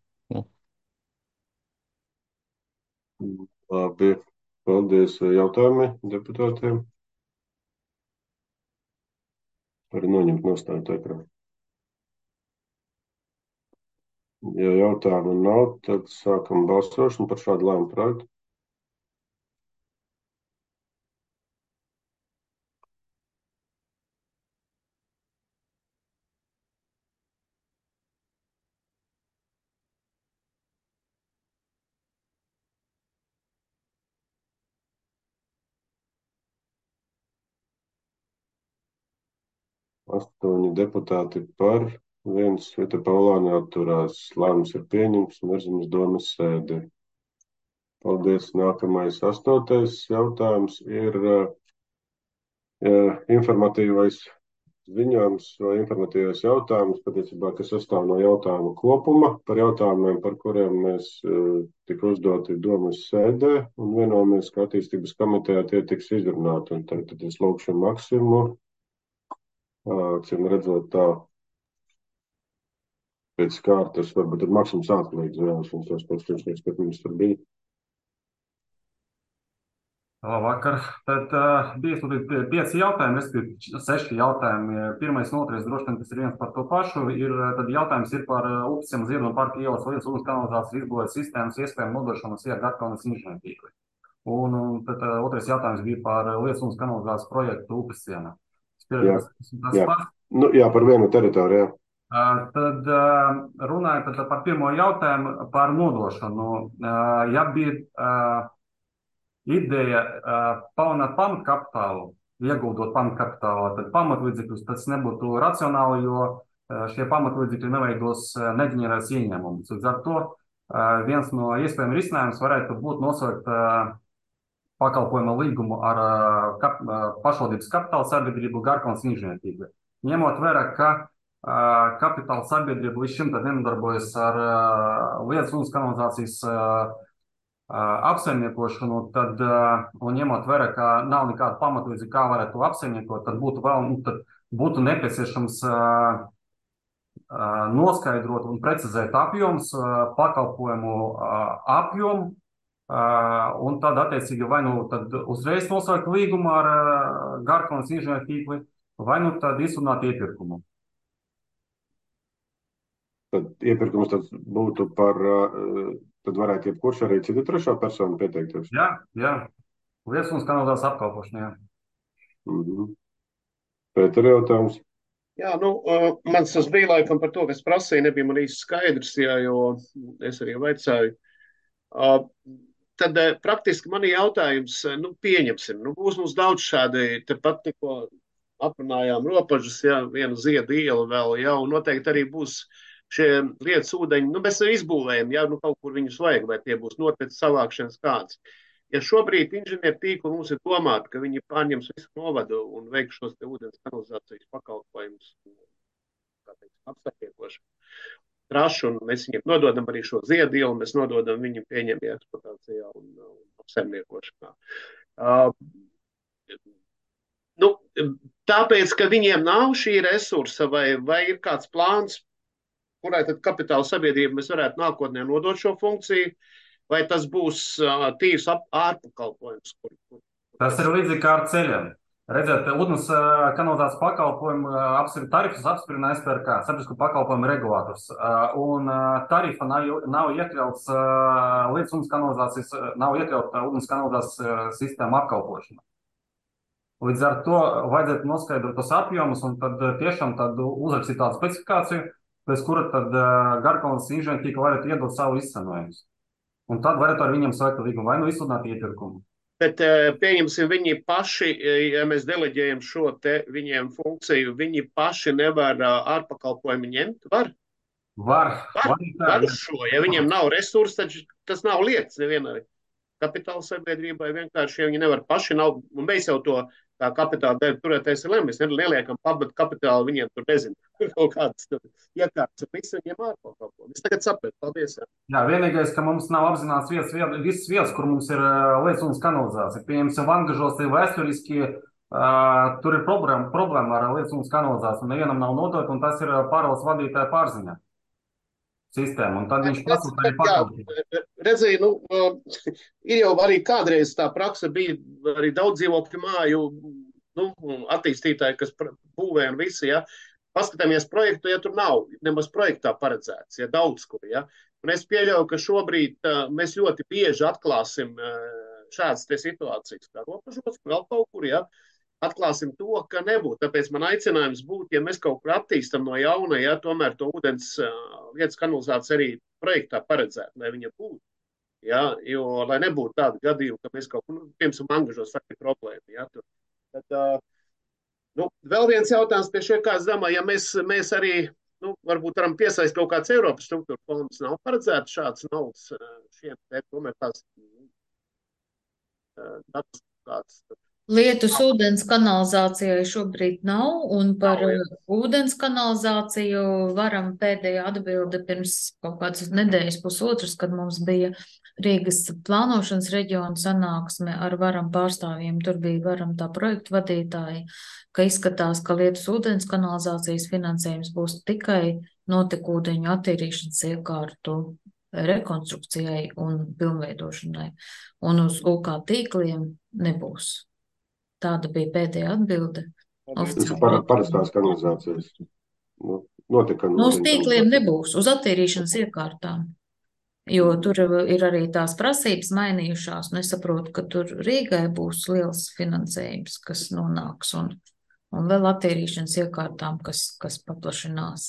Labi, paldies. Jautājumi deputātiem? Arī noņemt nostāju tā ekrāna. Ja jautājumu nav, tad sākam balsošanu par šādu lēmumu projektu. Astoņi deputāti par, viens Vita Paulāne atturās. Lēmums ir pieņemts un virzam uz domas sēdi. Paldies. Nākamais 8. jautājums ir informatīvais ziņojums vai informatīvais jautājums, patiesībā, kas sastāv no jautājumu kopuma par jautājumiem, par kuriem mēs tika uzdoti domas sēdē un vienojamies, ka attīstības komitejā tie tiks izrunāti. Un tad es lūkšu Maksimu, cim redzot tā pēc kārtas, varbūt tad Maksims atklīdz vēlas, un tos pēc priekšnieks, kad mums tur bija. Labvakar. Tad bija 5 jautājumi, respektīvi 6 jautājumi. Pirmais un otrais droši vien tas ir viens par to pašu. Tad jautājums ir par Upes un Ziedoņu parka ielas lietas ūdens kanalizācijas izbūves sistēmas iespējamu nodošanu uz Garkalnes inženiertīkli. Un tad otrais jautājums bija par lietas ūdens kanalizācijas projektu Upes sienā. Jā, par vienu teritoriju. Tad runājot par pirmo jautājumu par nodošanu. Ja bija ideja palielināt pamatkapitālu, ieguldot pamatkapitālā, tad pamatlīdzekļus tas nebūtu racionāli, jo šie pamatlīdzekļi neveidos neģenerēs ieņēmumus. Līdz ar to viens no iespējamiem risinājumiem varētu būt nosaukt pakalpojuma līgumu ar pašvaldības kapitāla sabiedrību Garkalnes inženiertīkli. Ņemot vērā, ka kapitāla sabiedrība līdz šim tad nenodarbojas ar lietas ūdens kanalizācijas apsaimniekošanu, tad, un ņemot vērā, ka nav nekāda pamatlīdzekļa, kā varētu to apsaimniekot, tad būtu nepieciešams noskaidrot un precizēt apjoms, pakalpojumu apjomu, un tad attiecīgi vai nu tad uzreiz nosaukt līgumu ar Garkalnes inženiertīkli, vai nu tad izsludināt iepirkumu. Tad iepirkums tad būtu par, tad varētu jebkurš arī cita trešā persona pieteikties? Jā. Lietas ūdens kanalizācijas apkalpošana, jā. Pēter jautājums. Jā, mans tas bija laikam par to, kas prasīja, nebija man īsti skaidrs, jo es arī vaicāju. Tad praktiski man ir jautājums, pieņemsim, būs mums daudz šādi, tepat tikko aprunājām ropažas, vienu Ziedu ielu vēl, un noteikti arī būs šie lietas ūdeņi, mēs izbūvējam, kaut kur viņus vajag, vai tie būs noteikti savākšanas kāds. Ja šobrīd inženieru tīklu mums ir domāta, ka viņi pārņems visu novadu un veiks šos te ūdens kanalizācijas pakalpojumus, apsaimniekošanu, trašu, un mēs viņiem nododam arī šo Ziedu ielu, mēs nododam viņiem pieņemtie eksploatācijā un apsaimniekošanā. Tāpēc, ka viņiem nav šī resursa, vai ir kāds plāns, kurai tad kapitāla sabiedrība mēs varētu nākotnē nodot šo funkciju, vai tas būs tīrs ārpakalpojums? Tas ir līdzīgi kā ar ceļiem. Redziet, ūdens kanalizācijas pakalpojumu tarifus apspriež SPRK, sabiedrisko pakalpojumu regulators. Un tarifa nav iekļauts lietas ūdens kanalizācijas, nav iekļauta ūdens kanalizācijas sistēma apkalpošana. Līdz ar to vajadzētu noskaidrot tos apjomus un tad tiešām uzrakstīt tādu specifikāciju, pēc kura tad Garkalnes inženiertīkla varētu iedot savu izcenojumus. Un tad varētu ar viņiem slēgt līgumu vai nu izsludināt iepirkumu. Bet pieņemsim, viņi paši, ja mēs deleģējam šo te viņiem funkciju, viņi paši nevar ārpakalpojumu ņemt? Var? Var šo. Ja viņiem nav resursi, tad tas nav lietas nevienai kapitāla sabiedrībai vienkārši, ja viņi nevar paši, un mēs jau to tā kapitāla dēļ turētais ir lēmums. Mēs neliekam pamatu kapitālu, viņiem tur nezinu, kaut kādas iekārtas, un viss viņiem ārpā kaut ko. Es tagad sapratu, paldies. Jā, vienīgais, ka mums nav apzināts visas vietas, kur mums ir liecības kanalizācija. Piemēram, Vangažos ir vēsturiski, tur ir problēma ar liecības kanalizāciju. Nevienam nav nodota, un tas ir pārvaldes vadītāja pārziņā sistēma. Un tad viņš pasūta arī pakalpojumu. Redzēju, ir jau arī kādreiz tā praksa bija arī daudz dzīvokļu māju attīstītāji, kas būvē un visi, ja. Paskatāmies projektu, ja tur nav nemaz projektā paredzēts, ja daudz kur, ja. Un es pieļauju, ka šobrīd mēs ļoti bieži atklāsim šādas te situācijas, kā robežos, vēl kaut kur, ja. Atklāsim to, ka nebūtu. Tāpēc man aicinājums būtu, ja mēs kaut kur attīstam no jauna, ja tomēr to ūdens vietas kanalizāciju arī projektā paredzētu, lai viņa būtu. Ja, jo, lai nebūtu tādu gadījumu, ka mēs kaut kur, piemēram, Angažos saka problēma. Ja, tad, vēl viens jautājums pie šie, kā es domāju, ja mēs arī, varbūt varam piesaist kaut kāds Eiropas struktūra fondus, nav paredzēts šāds naudas šiem, tomēr tās datus kāds. Lietus ūdens kanalizācijai šobrīd nav, un par ūdens kanalizāciju varam pēdējā atbilde pirms kaut kādas nedēļas pusotras, kad mums bija Rīgas plānošanas reģiona sanāksme ar varam pārstāvjiem. Tur bija varam tā projektu vadītāji, ka izskatās, ka Lietus ūdens kanalizācijas finansējums būs tikai notekūdeņu attīrīšanas iekārtu rekonstrukcijai un pilnveidošanai, un uz UK tīkliem nebūs. Tāda bija pēdējā atbilde. Tas ir parastās kanalizācijas. Uz tīkliem nebūs, uz attīrīšanas iekārtām. Jo tur ir arī tās prasības mainījušās. Nesaprotu, ka tur Rīgai būs liels finansējums, kas nonāks, un vēl attīrīšanas iekārtām, kas paplašinās.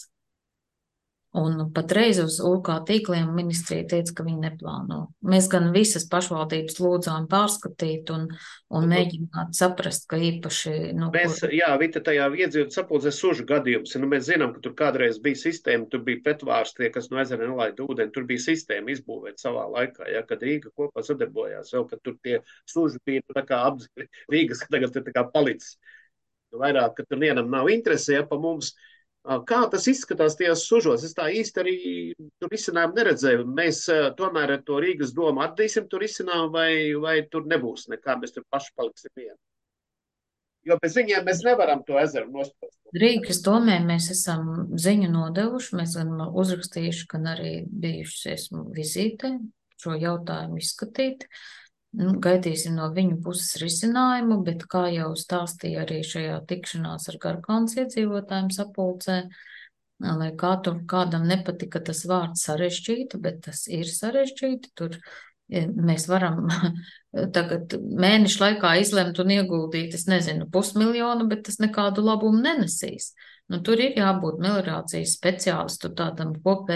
Un patreiz uz UK tīkliem ministrija teica, ka viņi neplāno. Mēs gan visas pašvaldības lūdzām pārskatīt un mēģināt saprast, ka īpaši... Jā, Vita, tajā iedzīvot sapulcē sužu gadījums. Mēs zinām, ka tur kādreiz bija sistēma, tur bija pretvārstie, kas no ezera nelaida ūdeni, tur bija sistēma izbūvēt savā laikā, ja, kad Rīga kopā sadarbojās, vēl, kad tur tie suži bija tā kā Rīgas, ka tagad ir tā kā palicis. Vairāk, ka tur vienam nav interese, ja, pa mums. Kā tas izskatās tajās sužos? Es tā īsti arī tur izcinājumu neredzēju. Mēs tomēr ar to Rīgas domu atdīsim tur izcinājumu vai tur nebūs nekā, mēs tur paši paliksim vieni. Jo bez viņiem mēs nevaram to ezeru nospēst. Rīgas domē mēs esam ziņu nodevuši, mēs esam uzrakstījuši, gan arī bijuši esmu vizītē šo jautājumu izskatīt. Gaidīsim no viņu puses risinājumu, bet kā jau stāstīja arī šajā tikšanās ar Garkalnes iedzīvotājiem sapulcē, lai kādam nepatika tas vārds sarežģīti, bet tas ir sarežģīti. Tur mēs varam tagad mēnešu laikā izlemt un ieguldīt, es nezinu, 500 000, bet tas nekādu labumu nenesīs. Tur ir jābūt meliorācijas speciālistu tādam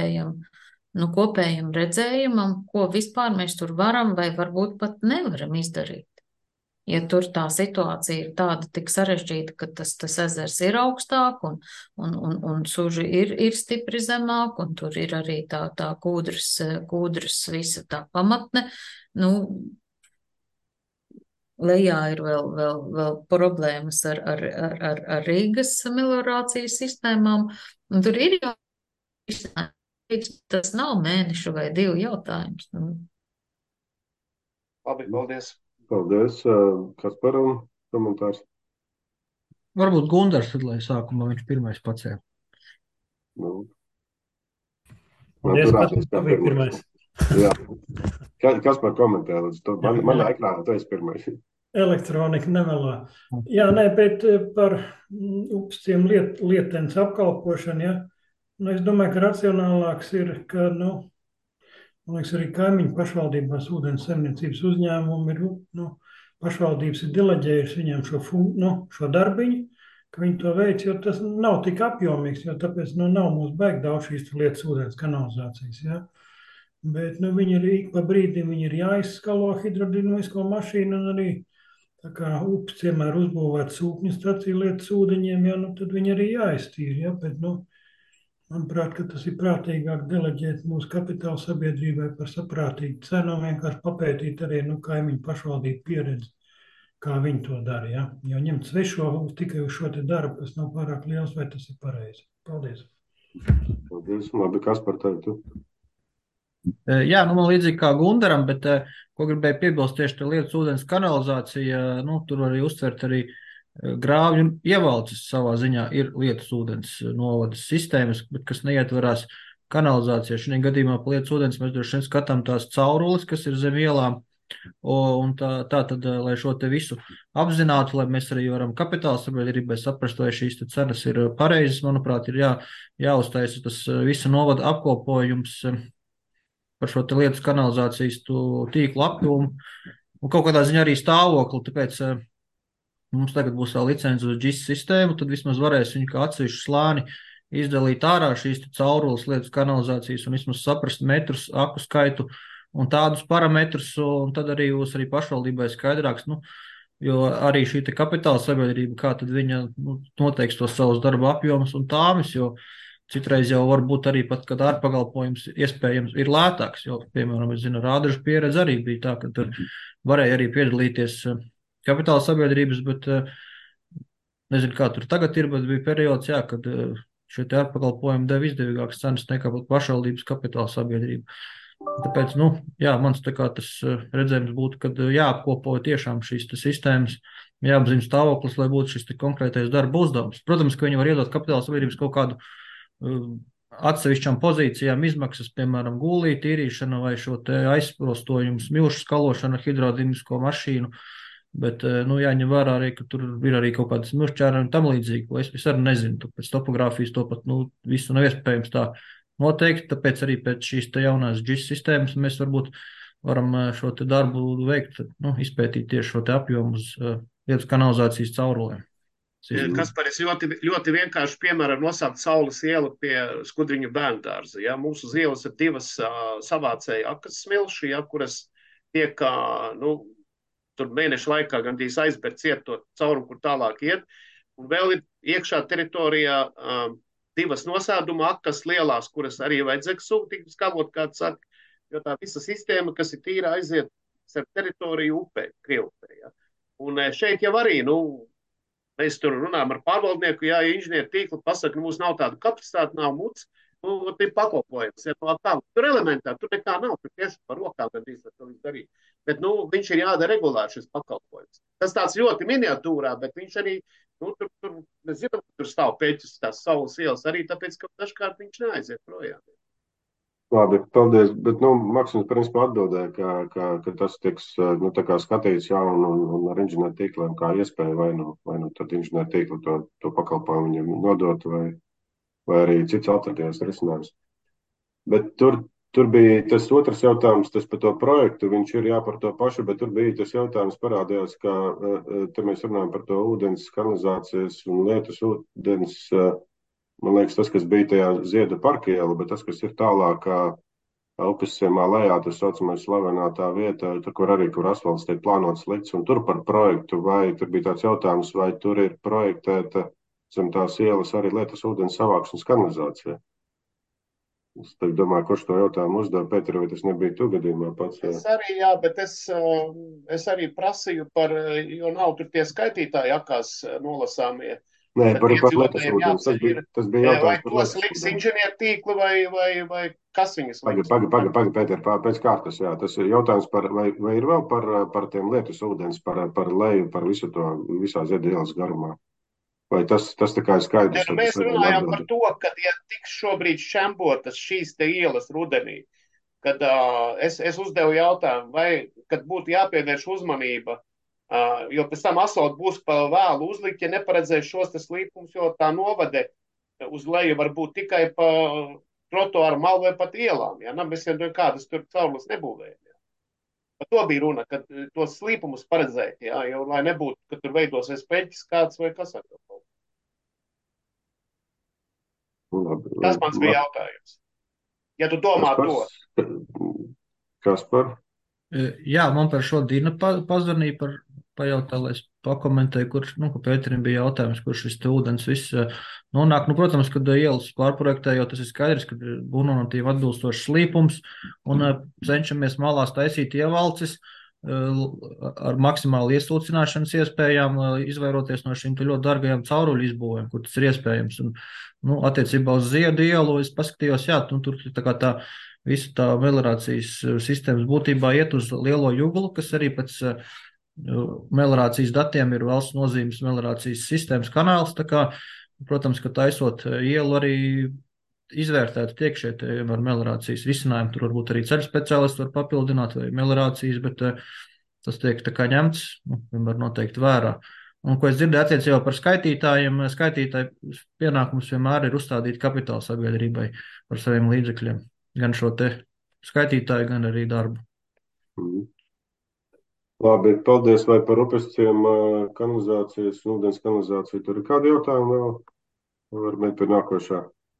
kopējam redzējumam, ko vispār mēs tur varam vai varbūt pat nevaram izdarīt. Ja tur tā situācija ir tāda tik sarežģīta, ka tas ezers ir augstāk un suži ir stipri zemāk, un tur ir arī tā kūdras visa tā pamatne, lejā ir vēl problēmas ar Rīgas meliorācijas sistēmām, un tur ir jāizsnāk. Tas nav mēnešu vai 2 jautājums. Labi, paldies. Paldies. Kasparam komentārs? Varbūt Gundars, tad, lai sākumā viņš pirmais pacēla. Paldies, tu biji pirmais. Jā. Kaspar komentē, man ekrānā tu esi pirmais. Elektronika nemelā. Jā, bet par upstiem lietens apkalpošanu, ja. Es domāju, ka racionālāks ir, ka, man liekas, arī kaimiņu pašvaldībās ūdens saimniecības uzņēmumi ir, pašvaldības ir deleģējuši viņiem šo darbiņu, ka viņi to veic, jo tas nav tik apjomīgs, jo tāpēc, nav mums baigi daudz šīs lietas ūdens kanalizācijas, ja. Bet, viņi ir ik pa brīdim, viņi ir jāizskalo hidrodinamisko mašīnu un arī, tā kā upes ciemēr uzbūvēt sūkņu staciju lietas ūdeņiem, ja, tad viņi arī jāiztīr, ja, bet, manuprāt, ka tas ir prātīgāk deleģēt mūsu kapitāla sabiedrībai par saprātīgu cenu un vienkārši papētīt arī kaimiņu pašvaldību pieredzi. kā viņi to dara. Ja? Jo ņemt svešo tikai uz šo te darbu, kas nav pārāk liels, vai tas ir pareizi. Paldies. Paldies. Labi, kas par tevi tu? Jā, nu man līdzīgi kā Gundaram, bet ko gribēju piebilst tieši tā lietas ūdens kanalizācija, nu tur arī uztvert arī grāvju ievalces savā ziņā ir lietas ūdens novadas sistēmas, bet kas neietverās kanalizācijā. Šajā gadījumā pa lietas ūdens mēs droši vien skatām tās caurules, kas ir zem ielām, un tā tad, lai šo te visu apzinātu, lai mēs arī varam kapitāla sabiedrībai saprast, vai šīs te cenas ir pareizas, manuprāt, ir jāuztaisa tas visu novada apkopojums par šo te lietas kanalizācijas tīklu apjomu un kaut kādā ziņā arī stāvokli, tāpēc mums tagad būs vēl licence uz GIS sistēmu, tad vismaz varēs viņu kā atsevišķu slāni izdalīt ārā šīs caurules lietas kanalizācijas un vismaz saprast metrus, aku skaitu un tādus parametrus, un tad arī būs arī pašvaldībai skaidrāks, nu, jo arī šī te kapitāla sabiedrība, kā tad viņa noteiks tos savus darba apjomus un tāmis, jo citreiz jau var būt arī pat, kad ārpakalpojums iespējams ir lētāks, jo, piemēram, es zinu, Rādežu pieredze arī bija tā, ka tur varēja arī piedalīties kapitāla sabiedrības, bet nezinu, kā tur tagad ir, bet bija periods, jā, kad šie te ārpakalpojumi deva izdevīgākas cenas nekā pašvaldības kapitāla sabiedrība. Tāpēc, nu, jā, mans tā kā tas redzējums būtu, kad jāapkopo tiešām šīs sistēmas, jāapzina stāvoklis, lai būtu šis konkrētais darba uzdevums. Protams, ka viņi var iedot kapitāla sabiedrības kaut kādu atsevišķām pozīcijām izmaksas, piemēram, gulī tīrīšana vai šo te aizprostojumu smilšu skalošana ar hidrodinamisko mašīnu, bet, nu, jāņem vērā arī, ka tur ir arī kaut kādas smilšķēra un tam līdzīgi, ko es arī nezinu, pēc topogrāfijas to pat, nu, visu nav iespējams tā noteikt, tāpēc arī pēc šīs te jaunās GIS sistēmas mēs varbūt varam šo te darbu veikt, nu, izpētīt tieši šo te apjomu uz lietas kanalizācijas caurulēm. Kaspar, es ļoti vienkārši piemēram nosaukt Saules ielu pie Skudriņu bērndārza. Ja? Mums uz ielas ir divas savācēja akas smilši, ja, kuras tiek, nu, tur mēnešu laikā gandrīz aizber ciet to caurumu, kur tālāk iet. Un vēl ir iekšā teritorijā divas nosēduma akas lielās, kuras arī vajadzēs sūtīt, skalot kāds saka, jo tā visa sistēma, kas ir tīra, aiziet ar teritoriju upē, Krievupē. Ja? Un šeit jau arī, nu, mēs tur runājam ar pārvaldnieku, ja inženieri tīkli pasaka, ka mums nav tāda kapacitāte, nav muts, nu, ir pakalpojums. Ja, tur elementāri, tur nekā nav, tur tieši par rokām gandrīz var to visu darīt. Bet, nu, viņš ir jādara regulāri šis pakalpojums. Tas tāds ļoti miniatūrā, bet viņš arī, nu, tur mēs zinām, ka tur stāv pēķis tās Saules ielas arī, tāpēc, ka dažkārt viņš neaiziet projām. Labi, paldies. Bet, nu, Maksims principā atbildēja, ka tas tiks, nu, tā kā skatīts jaunu un ar inženieru tīkliem kā iespēja vai nu tad inženieru tīklu to pakalpojumu viņam nodot vai arī cits alternatīvs risinājums. Bet tur bija tas otrs jautājums, tas par to projektu, viņš ir par to pašu, bet tur bija tas jautājums parādījās, ka te mēs runājam par to ūdens kanalizācijas un lietus ūdens. Man liekas, tas, kas bija tajā Ziedu parka iela, bet tas, kas ir tālāk upes siemā lejā, tas saucamais slavenā tā vieta, kur asfalts tiek plānots likts, un tur par projektu, vai tur bija tāds jautājums, vai tur ir projektēta zem tās ielas arī lietas ūdens savāksmes kanalizācija. Es domāju, kurš to jautājumu uzdeva, Pēteri, vai tas nebija tu gadījumā pats? Es arī, jā, bet es arī prasīju par, jo nav tur tie skaitītāji akās nolasāmie. Nē, par lietas ūdens. Tas bija jautājums vai tos liks inženieru tīkli vai kas viņas liks? Pagaid, Pēter, pēc kārtas, jā. Tas ir jautājums vai ir vēl par tiem lietas ūdens, par leju, par visu to, visā Ziedu ielas garumā. Vai tas tā kā ir skaidrs? Ja, mēs runājam par to, ka ja tiks šobrīd šembotas šīs te ielas rudenī, kad es uzdevu jautājumu, vai kad būtu jāpievērš uzmanība, jo pēc tam asfalts būs pa vēlu uzlikt, ja neparedzēs šos te slīpumus, jo tā novade uz leju var būt tikai pa trotuāru malu vai pat ielām. Ja? Mēs jau kādas tur caurules nebūvējam. Ja? Par to bija runa, ka tos slīpumus paredzēt, ja? Jo, lai nebūtu, ka tur veidosies peļķis kāds vai kas ar to. Tas mans bija jautājums. Ja tu domā to. Kaspar? Jā, man par šo Dina pazvanīja, pajautā, lai es pakomentēju, kurš, nu, ka Pēterim bija jautājums, kurš šis te ūdens viss nonāk. Nu, protams, kad ielas pārprojektējot, tas ir skaidrs, ka būvnormatīvi atbilstošs slīpums un cenšamies malās taisīt ievalcis. ar maksimālu iesūcināšanas iespējām, izvairoties no šīm ļoti dārgajām cauruļu izbūvēm, kur tas ir iespējams. Un, attiecībā uz Ziedu ielu es paskatījos, jā, tur tā visu tā meliorācijas sistēmas būtībā iet uz Lielo Juglu, kas arī pēc meliorācijas datiem ir valsts nozīmes meliorācijas sistēmas kanāls. Tā kā, protams, ka taisot ielu arī izvērtēt tiekšētējiem ar meliorācijas risinājumu. Tur varbūt arī ceļu speciālisti var papildināt vai meliorācijas, bet tas tiek tā kā ņemts, vienmēr noteikti vērā. Un, ko es dzirdēju attiecībā par skaitītājiem, skaitītāju pienākums vienmēr ir uzstādīt kapitāla sabiedrībai par saviem līdzekļiem. Gan šo te skaitītāju, gan arī darbu. Labi, paldies. Vai par upesciem kanalizācijas un ūdens kanalizāciju tur ir kādi jautājumi vēl? Varam iet pie nākošā.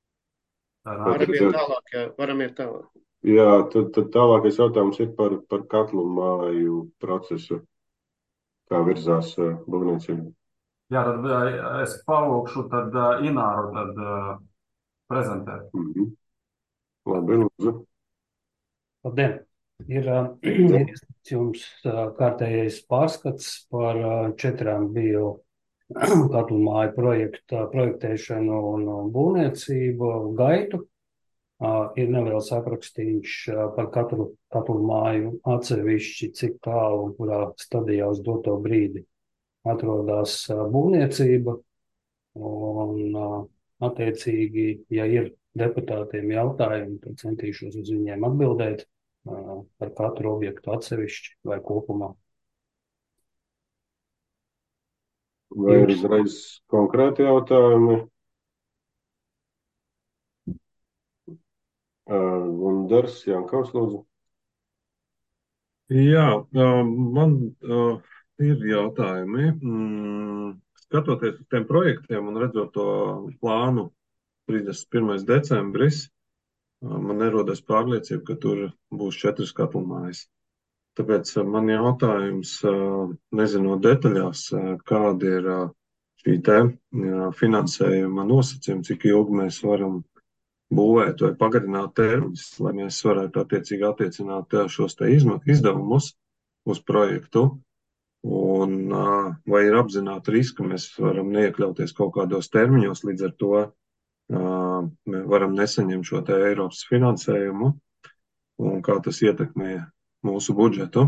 Varam iet tālāk. Jā, tad tālākais jautājums ir par katlu māju procesu. Kā virzās būvniecība? Jā, tad es palūkšu tad Ināru prezentēt. Labi, lūdzu. Labdien! Ir jums kārtējais pārskats par 4 bio katlu māju projektēšanu un būvniecību gaitu. Ir neliels aprakstīns par katru katlu māju atsevišķi, cik tālu un kurā stadijā uz doto brīdi atrodas būvniecība. Un, attiecīgi, ja ir deputātiem jautājumi, tad centīšos uz viņiem atbildēt par katru objektu atsevišķi vai kopumā. Vai ir uzreiz konkrēti jautājumi? Gundars Jankovs, lūdzu. Jā, man ir jautājumi. Skatoties uz tiem projektiem un redzot to plānu 31. decembris, man nerodas pārliecība, ka tur būs 4 katlu mājas. Tāpēc man jautājums, nezinot detaļās, kāda ir šī te finansējuma nosacījuma, cik ilgi mēs varam būvēt vai pagarināt termiņus, lai mēs varētu attiecīgi attiecināt šos te izdevumus uz projektu. Un vai ir apzināti riski, mēs varam neiekļauties kaut kādos termiņos, līdz ar to varam nesaņemt šo te Eiropas finansējumu un kā tas ietekmē mūsu budžetu.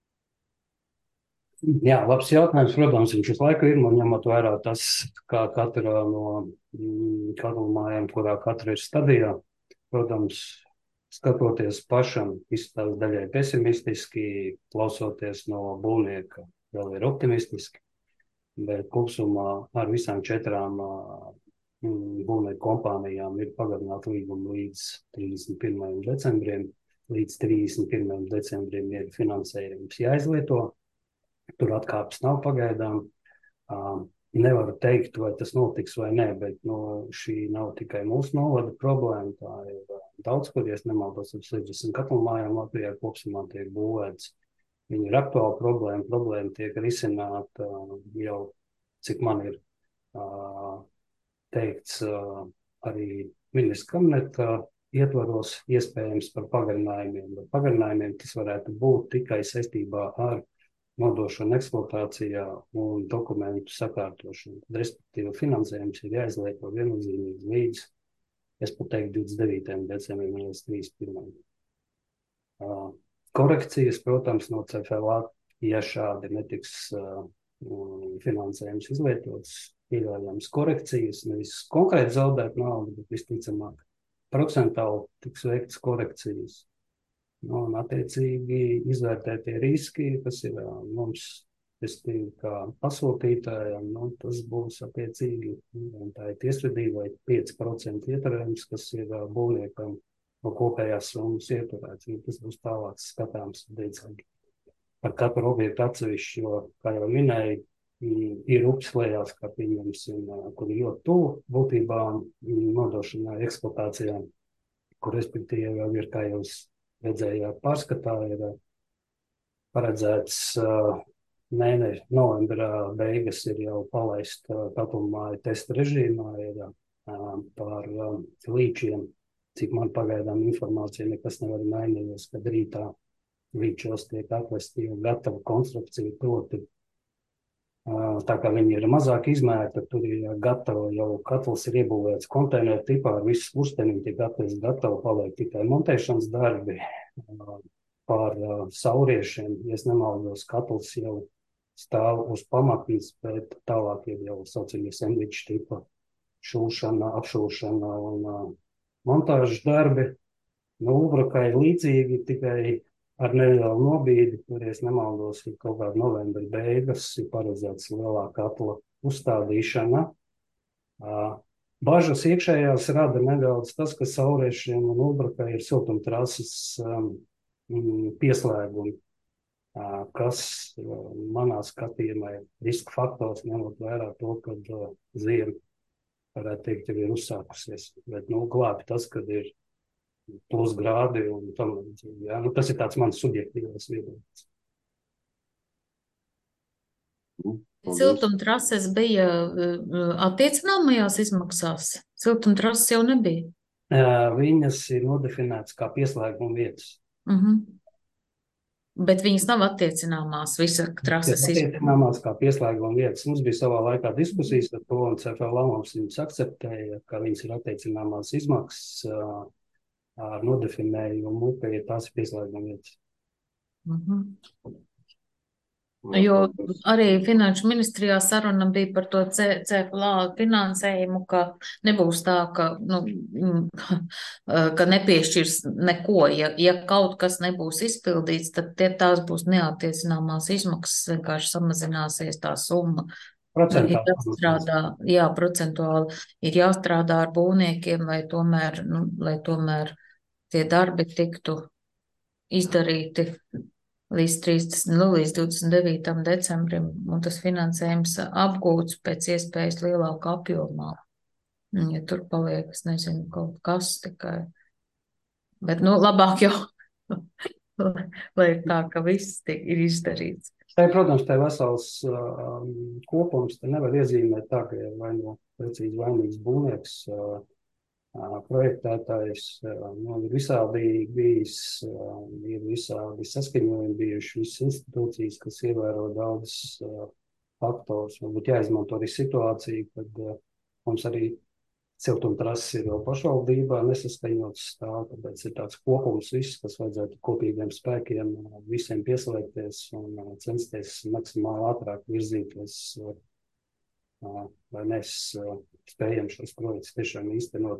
Jā, labs jautājums. Protams, viņš uz laiku ir, ņemot vērā tas, kā katra no katlu mājām, kurā katra ir stadijā. Protams, skatoties pašam, izstāst daļai pesimistiski, klausoties no būvnieka, vēl ir optimistiski, bet kopsumā ar visām 4 būvnieku kompānijām ir pagarināta līguma līdz 31. decembrim. Līdz 31. decembrim ir finansējums jāizlieto. Tur atkāpes nav pagaidām. Nevaru teikt, vai tas notiks vai nē, bet šī nav tikai mūsu novada problēma. Tā ir daudz, kur, ja nemaldos, ap 60 katlu mājām Latvijā kopsumā tiek būvēts. Viņa ir aktuāla problēma. Problēma tiek risināta jau, cik man ir teikts, arī ministra kabineta ietvaros iespējams par pagarinājumiem. Bet pagarinājumiem tas varētu būt tikai saistībā ar nodošanu eksploatācijā un dokumentu sakārtošanu. Respektīvi, finansējums ir jāizlieto viennozīmīgi līdz, es pat teiktu, 29. decembrim līdz 31. Korekcijas, protams, no CFLA, ja šādi netiks finansējums izlietots, pieļaujams korekcijas, nevis konkrēti zaudēt naudu, bet visticamāk procentāli tiks veikts korekcijas. Un attiecīgi izvērtēt tie riski, kas ir mums, kā pasūtītājiem, tas būs attiecīgi, un tā ir tiesvedība vai 5% ieturējums, kas ir būvniekam no kopējās summas ieturēts. Tas būs tālāk skatāms par katru objektu atsevišķi, jo, kā jau minēju, ir upslējās, kā pieņemsim, kur ir ļoti tuvu būtībā nodošanai eksploatācijā, kur respektīvi jau ir, kā jūs redzējāt pārskatā, ir paredzēts novembra beigas ir jau palaist katlu māju testa režīmā, ir par līčiem, cik man pagaidām informācija nekas nevar mainījies, kad rītā līčos tiek atvesti jau gatava konstrukcija, proti, tā kā viņi ir mazāk izmēri, tad tur ir gatava jau katls ir iebūvēts konteineru tipā ar visu skursteni, tiek atvest gatava, paliek tikai montēšanas darbi par sauriešiem. Ja es nemaldos, katls jau stāv uz pamatnes, bet tālāk ir jau saucamie sandviču tipa šūšana, apšūšana un montāžas darbi. Nu, Ubrakai līdzīgi, tikai ar nelielu nobīdi, kur, ja es nemaldos, ir kaut kāda novembra beigas, ir paredzēts lielā katla uzstādīšana. Bažas iekšējās rada nedaudz tas, ka sauriešiem un Ubrakai ir siltumtrases pieslēgumi, kas manā skatījumā ir riska faktors, ņemot vērā to, kad ziema, varētu teikt, jau ir uzsākusies. Bet, glābi tas, kad ir plus grādi un tam līdzīgi. Ja? Tas ir tāds mans subjektīvais viedoklis. Siltumtrases bija attiecināmajās izmaksās? Siltumtrases jau nebija? Viņas ir nodefinētas kā pieslēguma vietas. Bet viņas nav attiecināmās visa trases izmaksas? Attiecināmās kā pieslēguma vietas. Mums bija savā laikā diskusijas par to, un CFL mums viņas akceptēja, ka viņas ir attiecināmās izmaksas ar nodefinējumu, ka ir tās pieslēguma vietas. Jo arī Finanšu ministrijā saruna bija par to CFLA finansējumu, ka nebūs tā, ka nepiešķirs neko. Ja kaut kas nebūs izpildīts, tad tās būs neattiecināmās izmaksas, vienkārši samazināsies tā summa. Procentuāli ir jāstrādā ar būvniekiem, lai tomēr tie darbi tiktu izdarīti līdz 29. decembrim, un tas finansējums apgūts pēc iespējas lielākā apjomā. Ja tur paliek, es nezinu, kaut kas tikai. Bet, labāk jau, lai ir tā, ka viss ir izdarīts. Protams, tā vesels kopums, te nevar iezīmēt tā, ka ir precīzi vainīgs būvnieks, projektētājs, ir visādi bijis, ir visādi saskaņojumi bijuši, visas institūcijas, kas ievēro daudzas faktors. Varbūt jāizmanto arī situācija, kad mums arī siltumtrases ir vēl pašvaldībā nesaskaņots stāv, tāpēc ir tāds kopums viss, kas vajadzētu kopīgiem spēkiem visiem pieslēgties un censties maksimāli ātrāk virzīties, lai mēs spējam šos projektus tiešām īstenot.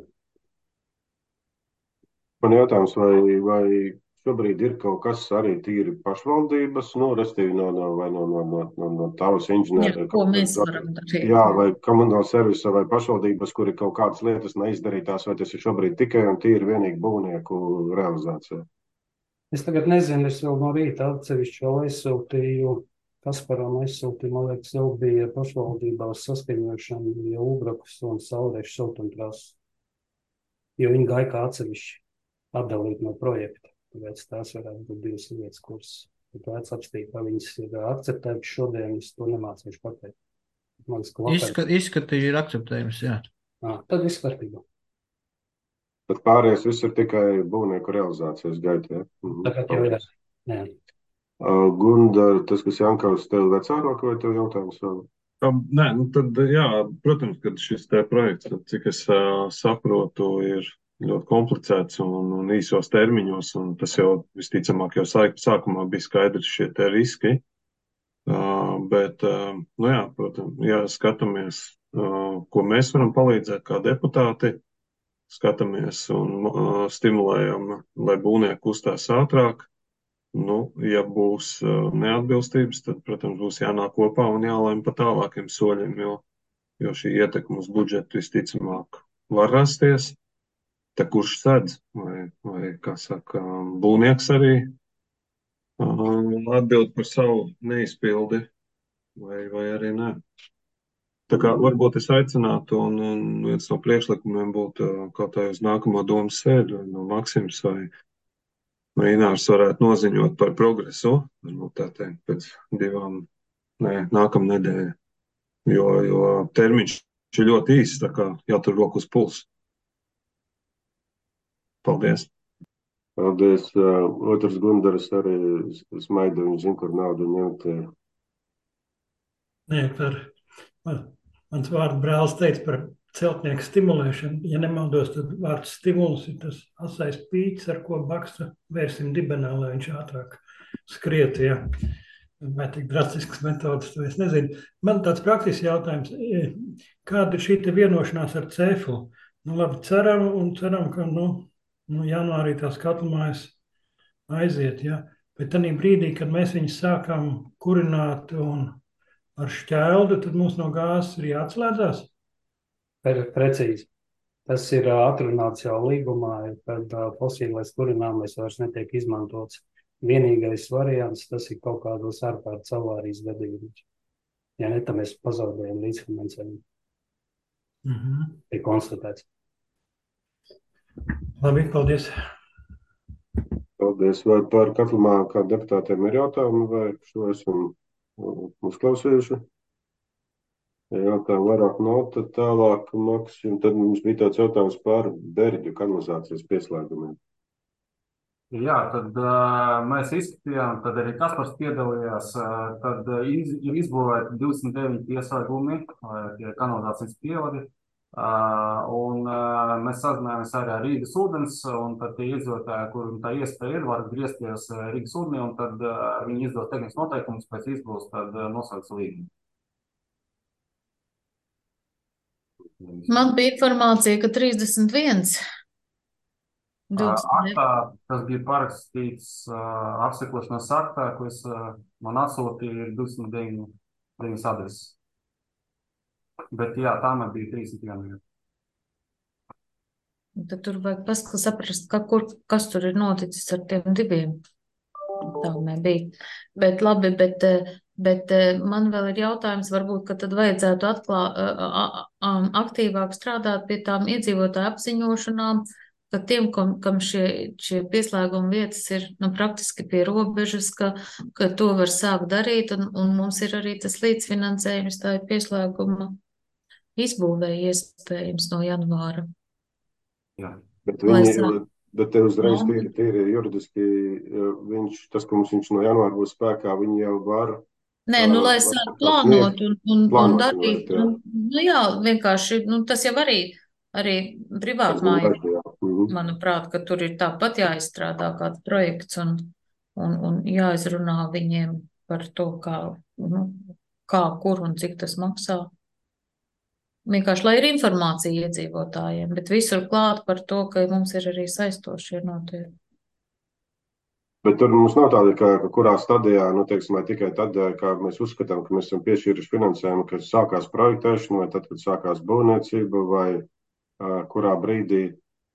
Man jautājums, vai šobrīd ir kaut kas arī tīri pašvaldības, respektīvi no tavas inženieru? Ko mēs varam darīt? Jā, vai komunāla servisa vai pašvaldības, kur ir kaut kādas lietas neizdarītās, vai tas ir šobrīd tikai un tīri vienīgi būvnieku realizācija? Es tagad nezinu, es vēl no rīta atsevišķi vēl aizsūtīju, Kasparam aizsūtīju, man liekas, jau bija pašvaldībā uz saskaņošanu, jau Ubrakus un Sauriešu siltumtrases, jo viņi gāja kā atsevišķi atdalīt no projekta. Tāpēc tās varētu būt divas lietas, kuras vajag apstīt, vai viņas ir akceptētas šodien, es to nemācīšu pateikt. Izskati ir akceptējums, jā. Tad viss kārtībā. Tad pārējais viss ir tikai būvnieku realizācijas gaitā, ja? Tagad jau jā. Gundar, tas, kas Jankaus, tev vecāroka vai tev jautājums vēl? Nē, tad jā, protams, ka šis te projekts, cik es saprotu, ir ļoti komplicēts un īsos termiņos, un tas jau visticamāk jau sākumā bija skaidrs šie te riski. Bet, jā, protams, ja skatāmies, ko mēs varam palīdzēt kā deputāti, skatāmies un stimulējam, lai būvnieki kustās ātrāk. Ja būs neatbilstības, tad, protams, būs jānāk kopā un jālēm pa tālākiem soļiem, jo šī ietekme uz budžetu visticamāk var rasties. Te kurš sedz, vai kā saka, būvnieks arī atbild par savu neizpildi, vai arī nē. Tā kā varbūt es aicinātu, un viens no priekšlikumiem būtu kaut kā uz nākamo domas sēdi, no Maksims vai Inārs varētu noziņot par progresu, varbūt tā teikt, pēc nākamā nedēļa, jo termiņš ir ļoti īsts, tā kā jātur roku uz pulsu. Paldies! Paldies. Otrs Gundaris arī smaida, viņš zina, kur naudu ņemt. Nē, mans vārdu brālis teica par celtnieku stimulēšanu. Ja nemaldos, tad vārds stimulus ir tas asais pīķis, ar ko bakstu vērsim dibenā, lai viņš ātrāk skriet. Ja. Vai tik drastisks metodas, to es nezinu. Man tāds praktisks jautājums. Kāda ir šī te vienošanās ar CEFU? Nu, labi, ceram, ka janvārī tās katlamājas aiziet. Ja. Bet tādā brīdī, kad mēs viņus sākam kurināt un ar šķeldu, tad mums no gāzes ir jāatslēdzās? Precīzi. Tas ir atrunāts jau līgumā, kad fosīlais kurināmais vairs netiek izmantots. Vienīgais variants, tas ir kaut kādos ārkārtas avārijas gadījumos. Ja ne, tad mēs pazaudējam līdzfinansējumu. Ir konstatēts. Labi, paldies. Paldies. Vai par katlamāju kā deputātiem ir jautājumi, vai šo esam uzklausījuši? Ja jautājumu vairāk nav, tad tālāk, Maksim, tad mums bija tāds jautājums par Berģu kanalizācijas pieslēgumiem. Jā, tad mēs izskatījām, tad arī Kaspars piedalījās, tad ir izbūvēti 209 pieslēgumi, tie kanalizācijas pievadi, un mēs sazinājāmies arī ar Rīgas ūdens, un tad tie iedzīvotāji, kur tā iespēja ir, var griezties Rīgas ūdenī, un tad viņi izdos tehniskus noteikumus, pēc izbūs, tad nosauks līgumu. Man bija informācija, ka 31. Aktā, kas bija parakstīts apsekošanas aktā, ko man atsūtīja, ir 209 adreses. Bet jā, tā man bija 31. Tad tur vajag saprast, kas tur ir noticis ar tiem diviem. Tā nebija. Bet labi, bet man vēl ir jautājums, varbūt, ka tad vajadzētu aktīvāk strādāt pie tām iedzīvotāju apziņošanām, ka tiem, kam šie pieslēguma vietas ir praktiski pie robežas, ka to var sākt darīt, un mums ir arī tas līdzfinansējums, tā ir pieslēguma izbūvēja iespējams no janvāra. Jā, bet te uzreiz tīri juridiski, tas, ka viņš no janvāra būs spēkā, viņi jau var. Nē, lai sāk plānot un darīt. Jā, vienkārši, tas jau arī privātmāju. Manuprāt, ka tur ir tāpat jāizstrādā kāds projekts un jāizrunā viņiem par to, kā, kur un cik tas maksā. Vienkārši, lai ir informācija iedzīvotājiem, bet visur klāt par to, ka mums ir arī saistošie noteikumi. Bet tur mums nav tāda, ka kurā stadijā, teiksim, vai tikai tad, kā mēs uzskatām, ka mēs esam piešķīruši finansējumu, kad sākās projektēšana, vai tad, kad sākās būvniecība, vai kurā brīdī.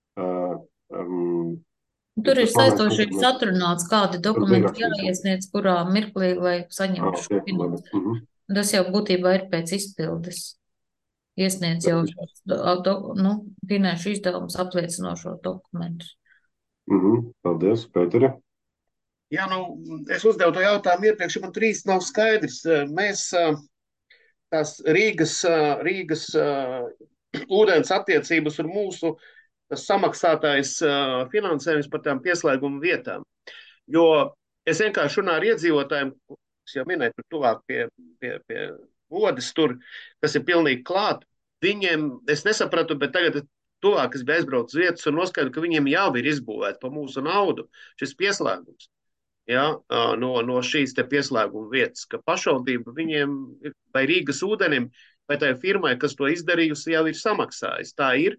Tur ir saistošības atrunāts, kādi dokumenti jāiesniedz, kurā mirklī, lai saņemtu šo finansējumu. Tas jau būtībā ir pēc izpildes. Iesniedz jau finanšu izdevumus apliecinošo dokumentus. Paldies, Pēteri. Jā, es uzdevu to jautājumu iepriekš, man tur īsti nav skaidrs. Mēs tās Rīgas ūdens attiecības un mūsu samaksātais finansējums par tām pieslēgumu vietām. Jo es vienkārši runāju ar iedzīvotājiem, es jau minēju, tur tuvāk pie vodes tur, kas ir pilnīgi klāt. Viņiem, es nesapratu, bet tagad tuvāk es biju aizbraucis vietas un noskaidru, ka viņiem jau ir izbūvēta pa mūsu naudu šis pieslēgums. Ja, no šīs te pieslēguma vietas, ka pašvaldība viņiem, vai Rīgas ūdenim, vai tai firmai, kas to izdarījusi, jau ir samaksājis. Tā ir.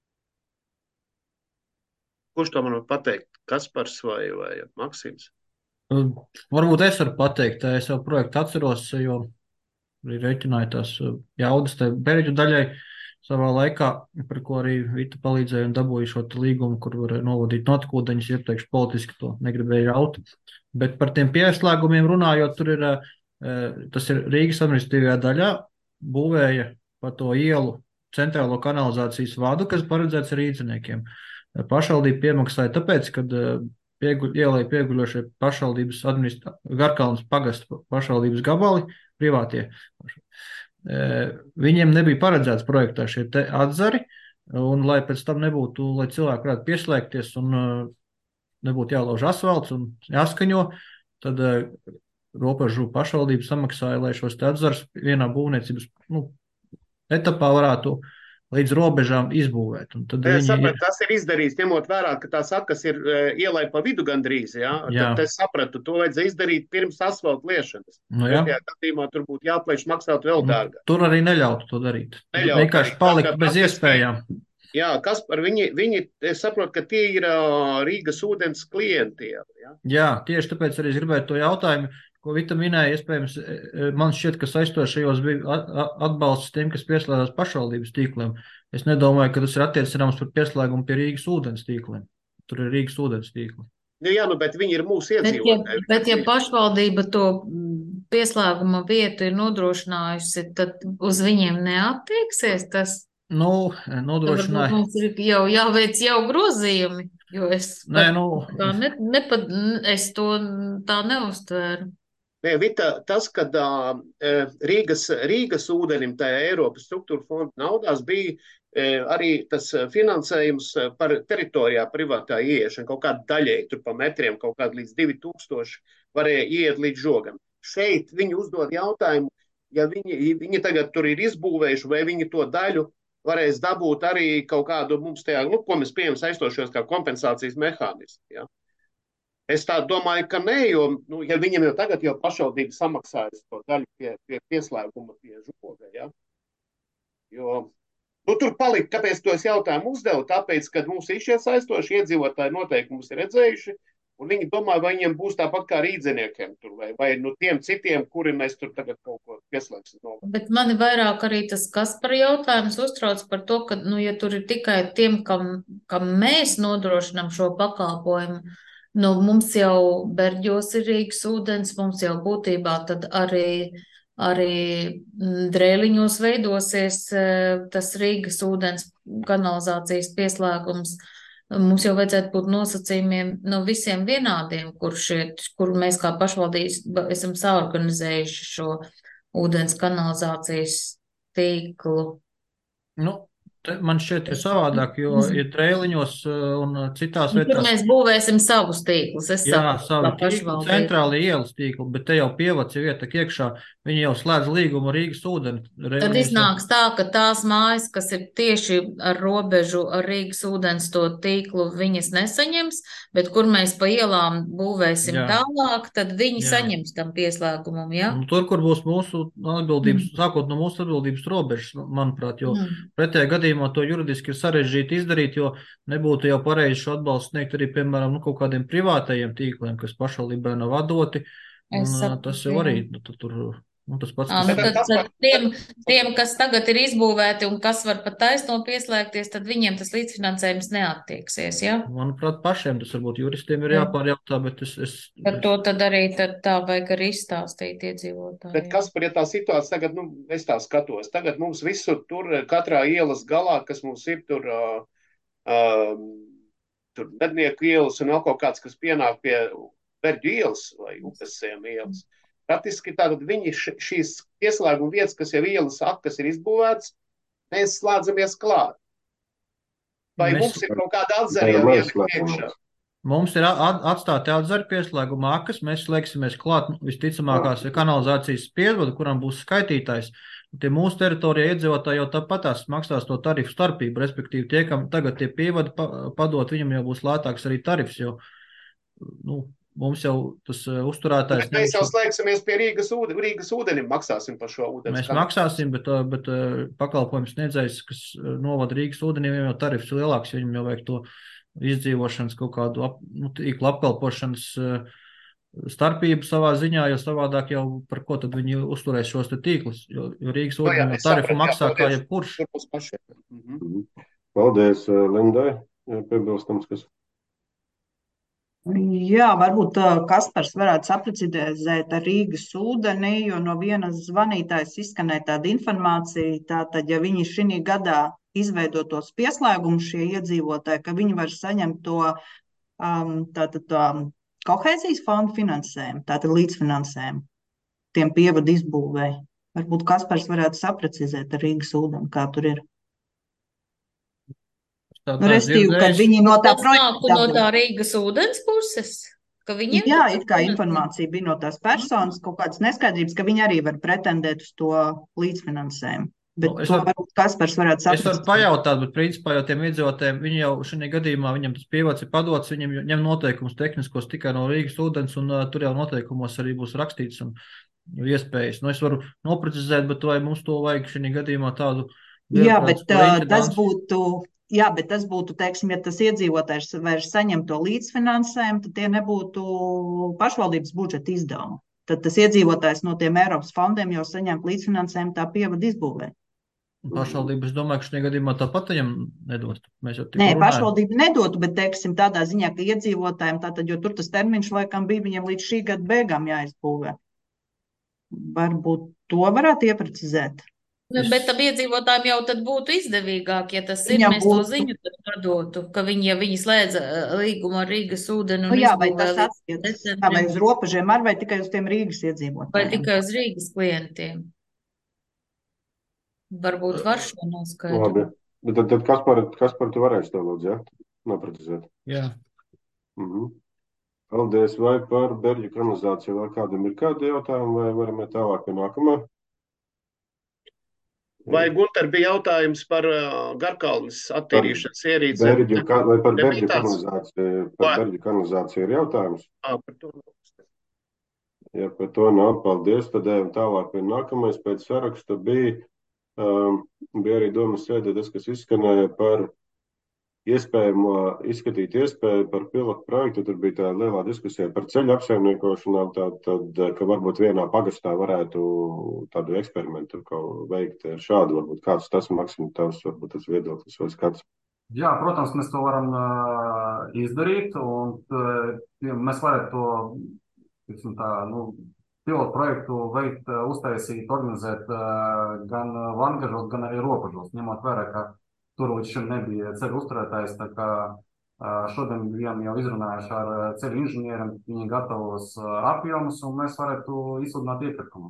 Kurš to man var pateikt? Kaspars vai Maksims? Varbūt es varu pateikt, es jau projektu atceros, jo arī reķināju tās jaudas te Berģu daļai savā laikā, par ko arī Vita palīdzēja un dabūja šo līgumu, kur var novadīt notekūdeņus, iepriekš politiski to negribēja raut. Bet par tiem pieslēgumiem runājot, tur ir, tas ir Rīgas administratīvajā daļā, būvēja pa to ielu centrālo kanalizācijas vadu, kas paredzēts rīdziniekiem. Pašvaldība piemaksāja tāpēc, kad ielai pieguļošie pašvaldības Garkalnas pagasta pašvaldības gabali, privātie. Viņiem nebija paredzēts projektā šie te atzari, un lai pēc tam nebūtu, lai cilvēki varētu pieslēgties un nebūtu jālauž asfalts un jāskaņo, tad robežu pašvaldība samaksāja, lai šos te atzars vienā būvniecības etapā varētu līdz robežām izbūvēt. Un tad Es sapratu, tas ir izdarīts, ņemot vērā, ka tās akas ir ielai pa vidu gandrīz, jā? Tad es sapratu, to vajadzēja izdarīt pirms asfalta liešanas. Tajā gadījumā tur būtu jāplēš maksāt vēl dārgāk. Tur arī neļautu to darīt. Vienkārši palikt bez iespējām. Jā, Kaspar, viņi, es saprotu, ka tie ir Rīgas ūdens klienti. Jā, tieši tāpēc arī es gribētu to jautājumu, ko Vita minēja, iespējams, man šķiet, ka saistošajos bija atbalsts tiem, kas pieslēdzās pašvaldības tīkliem. Es nedomāju, ka tas ir attiecināms par pieslēgumu pie Rīgas ūdens tīkliem. Tur ir Rīgas ūdens tīkli. Jā, bet viņi ir mūsu iedzīvotāji. Bet ja pašvaldība to pieslēguma vietu ir nodrošinājusi, tad uz viņiem neattieksies tas? Nodrošināja. Mums ir jau jāveic jau grozījumi, jo es to tā neuztvēru. Vita, tas, kad Rīgas ūdenim, tajā Eiropas struktūra fonda naudās, bija arī tas finansējums par teritorijā privātā ieiešana, kaut kāda daļēji, tur pa metriem, kaut kāda līdz 2000 varēja iet līdz žogam. Šeit viņi uzdod jautājumu, ja viņi tagad tur ir izbūvējuši, vai viņi to daļu varēs dabūt arī kaut kādu mums tajā, ko mēs pieejam saistošos kā kompensācijas mehānismu. Ja? Es tā domāju, ka nē, jo, ja viņiem jau tagad pašvaldība samaksājas to daļu pie pieslēguma pie žoga, ja? Jo, tur palika, kāpēc to es jautājumu uzdevu, tāpēc, ka mums ir šie saistoši iedzīvotāji noteikumus ir redzējuši, un viņi domā, vai viņiem būs tāpat kā rīdzeniekiem tur, vai tiem citiem, kuri mēs tur tagad kaut ko pieslēgsim. Bet mani vairāk arī tas Kaspara jautājums uztrauc par to, ka, ja tur ir tikai tiem, kam mēs nodrošinām šo pakalpojumu, mums jau Berģos ir Rīgas ūdens, mums jau būtībā tad arī Drēliņos veidosies tas Rīgas ūdens kanalizācijas pieslēgums. Mums jau vajadzētu būt nosacījumiem visiem vienādiem, kur mēs kā pašvaldības esam saorganizējuši šo ūdens kanalizācijas tīklu. Man šķiet ir savādāk, jo ir Drēliņos un citās vietās. Tur mēs būvēsim savus tīklus. Savu tīklu, centrāli ielas tīklu, bet te jau pievac ir vieta iekšā. Viņi jau slēdz līgumu Rīgas ūdeni. Tad iznāks tā, ka tās mājas, kas ir tieši ar robežu ar Rīgas ūdens to tīklu, viņas nesaņems, bet kur mēs pa ielām būvēsim tālāk, tad viņi saņems tam pieslēgumam, ja? Tur, kur būs mūsu atbildības, sākot no mūsu atbildības robežas, manuprāt, jo pretējā gadījumā to juridiski ir sarežģīti izdarīt, jo nebūtu jau pareizi šo atbalstu sniegt arī, piemēram, kaut kādiem privātajiem tīkliem, kas pašvaldībai nav atdoti. Tas jau arī tas pats. Tad tiem, kas tagad ir izbūvēti un kas var pat taisno pieslēgties, tad viņiem tas līdzfinansējums neattieksies, ja? Manuprāt, pašiem tas varbūt juristiem ir jāpārjautā, bet Par to tad arī tā vajag arī izstāstīt iedzīvotāji. Bet kas par tā situācija tagad, es tā skatos, tagad mums visur tur, katrā ielas galā, kas mums ir tur Mednieku ielas un vēl kaut kāds, kas pienāk pie Berģu ielas vai Upesiem ielas. Praktiski tātad viņi šīs pieslēguma vietas, kas jau ielas akas ir izbūvēts, mēs slēdzamies klāt. Vai mums ir kaut kāda atzara jau iekšā? Mums ir atstāti atzari pieslēguma akas, mēs slēgsimies klāt visticamākās kanalizācijas pievadu, kuram būs skaitītājs. Tie mūsu teritorijā iedzīvotāji jau tāpatās maksās to tarifu starpību, respektīvi tie, kam tagad tie pievadi padot, viņam jau būs lētāks arī tarifs, jo, mums jau tas uzturētājs... Bet mēs jau slēgsimies pie Rīgas ūdenim, maksāsim par šo ūdens. Mēs maksāsim, bet pakalpojums sniedzējs, kas novada Rīgas ūdenim, jau tarifs lielāks, jo viņam jau vajag to izdzīvošanas kaut kādu tīklu apkalpošanas starpību savā ziņā, jo savādāk jau par ko tad viņi uzturēs šos te tīklus, jo Rīgas ūdenim tarifu maksā kā jebkurš. Paldies, Lindai, piebilstams, kas... Jā, varbūt Kaspars varētu saprecizēt ar Rīgas ūdeni, jo no vienas zvanītājas izskanēja tāda informācija, tātad, ja viņi šī gadā izveido tos pieslēgumus šie iedzīvotāji, ka viņi var saņemt to kohēzijas fondu finansējumu, tātad līdzfinansējumu tiem pievadu izbūvēji. Varbūt Kaspars varētu saprecizēt ar Rīgas ūdeni, kā tur ir. Tā Restīvi, kad dzirdējis. viņi no tā Tas nāk projekta no tā dabū. Rīgas ūdens puses, ka viņiem Jā, tur it kā informācija bija no tās personas, kaut kādas neskaidrības, ka viņi arī var pretendēt uz to līdzfinansējumu. Bet Es to varu, varbūt Kaspars varētu es varu saprast. pajautāt, bet principā jau tiem iedzīvotājiem, viņi jau šajā gadījumā, viņam tas pievads ir padots, viņam ņem noteikumus tehniskos tikai no Rīgas ūdens, un tur jau noteikumos arī būs rakstīts un iespējas. Nu, es varu noprecizēt, bet vai mums to vajag šajā gadījumā tādu Jā, bet birokrātisku riņķi tas dansu? būtu, teiksim, ja tas iedzīvotājs vairs saņem to līdzfinansējumu, tad tie nebūtu pašvaldības budžeta izdevumi. Tad tas iedzīvotājs no tiem Eiropas fondiem jau saņem līdzfinansējumu tā pievada izbūvē. Pašvaldības, domāju, ka šajā gadījumā tāpat viņam nedot. Mēs jau Nē, tikko runājam. pašvaldība nedotu, bet, teiksim, tādā ziņā, ka iedzīvotājiem tātad, jo tur tas termiņš laikam bija viņam līdz šī gada beigām jāizbūvē. Varbūt to varētu ieprecizēt. Bet tam iedzīvotājiem jau tad būtu izdevīgāk, ja tas ir, Viņam mēs to būtu- ziņu tad padotu, ka viņi, ja viņi slēdza līgumu ar Rīgas ūdeni Nu un jā, vai izbūvē tas līdz attiecas tā vai decembrim, uz robežiem ar vai tikai uz tiem Rīgas vai iedzīvotājiem? tikai uz Rīgas klientiem. Varbūt var šo Labi. noskaidrot. Bet tad Kaspar, tu varēsi to lūdzu, ja? Noprecizēt. Jā. Paldies. Vai par Berģu kanalizāciju vēl kādam ir kādi jautājumi, vai varam iet tālāk pie nākamā? Vai Gunter bija jautājums par Garkalnes attīrīšanas ierīcēm? Vai par Nebija Berģu tāds? kanalizāciju, par Berģu kanalizāciju ir jautājums? Par to. Ja par to nav, paldies. Tad ejam tālāk pie nākamais. Pēc saraksta bija arī domas sēdē tas, kas izskanēja par izskatīt iespēju par pilotu projektu. Tur bija tā lielā diskusija par ceļu apsaimniekošanām, tad, ka varbūt vienā pagastā varētu tādu eksperimentu veikt šādu. Varbūt kāds tas Maksim tavs, varbūt tas viedoklis vai skats. Jā, protams, mēs to varam izdarīt, un mēs varētu to, tiksim tā, pilotu projektu veikt, uztaisīt, organizēt gan Vangažos, gan arī Robežos, ņemot vērā, ka tur līdz šim nebija ceļu uzturētājs, tā kā šodien bijām jau izrunājuši ar ceļu inženieriem, viņi gatavos apjomus, un mēs varētu izsludināt iepirkumu.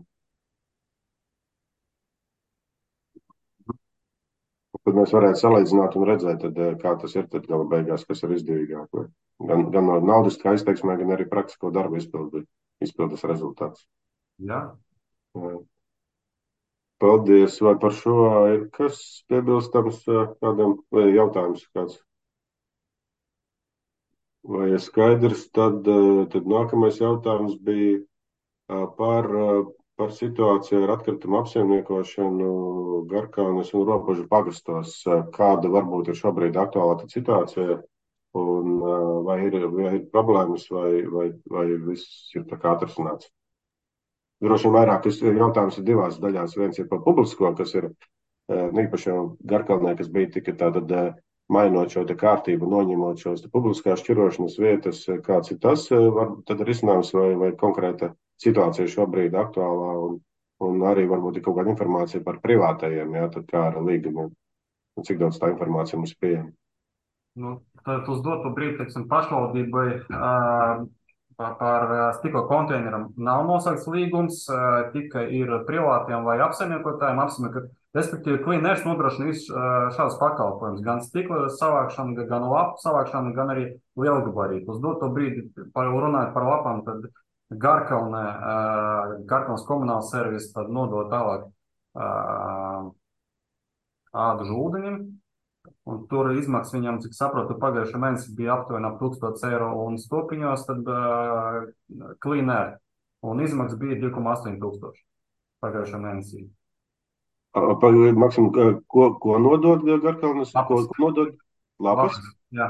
Tad mēs varētu salīdzināt un redzēt, tad, kā tas ir tad gala beigās, kas ir izdevīgāk. Gan no naudas izteiksmē, gan arī praktisko darbu izpildes rezultāts. Jā. Paldies. Vai par šo ir kas piebilstams kādam vai jautājums kāds? Vai ir skaidrs, tad nākamais jautājums bija par situāciju ar atkritumu apsaimniekošanu Garkalnes un Robežu pagastos. Kāda varbūt ir šobrīd aktuālā situācija un vai ir problēmas vai viss ir tā kā atrisināts? Droši vien vairāk jautājums ir divās daļās. Viens ir par publisko, kas ir īpaši jau Garkalnē, kas bija tikai tātad mainot šo kārtību, noņemot šos publiskās šķirošanas vietas. Kāds ir tas? Tad ir izcinājums vai konkrēta situācija šobrīd aktuālā un arī varbūt ir kaut kāda informācija par privātajiem, jā, tad kā ar līgumiem. Un cik daudz tā informācija mums pieejama? Tad uz doto brīdi, teiksim, pašvaldībai par stikla konteineram nav noslēgts līgums, tikai ir privātiem vai apsaimniekotājiem respektīvi Cleaners nodrošina visu šādus pakalpojumus, gan stikla savākšanu, gan lapu savākšanu, gan arī lielgabarītu. Uz doto brīdi, runājot par lapām, tad Garkalnes komunāls servis tad nodod tālāk Ādažu ūdenim. Un tur izmaksas viņam, cik saprotu, pagājušā mēnesī bija aptuveni ap 1000 eiro un stopiņos, tad Cleaner. Un izmaksas bija 2,8 tūkstoši pagājušā mēnesī. Maksim, ko nodod Garkalnes? Ko nodod? Lapas? Jā.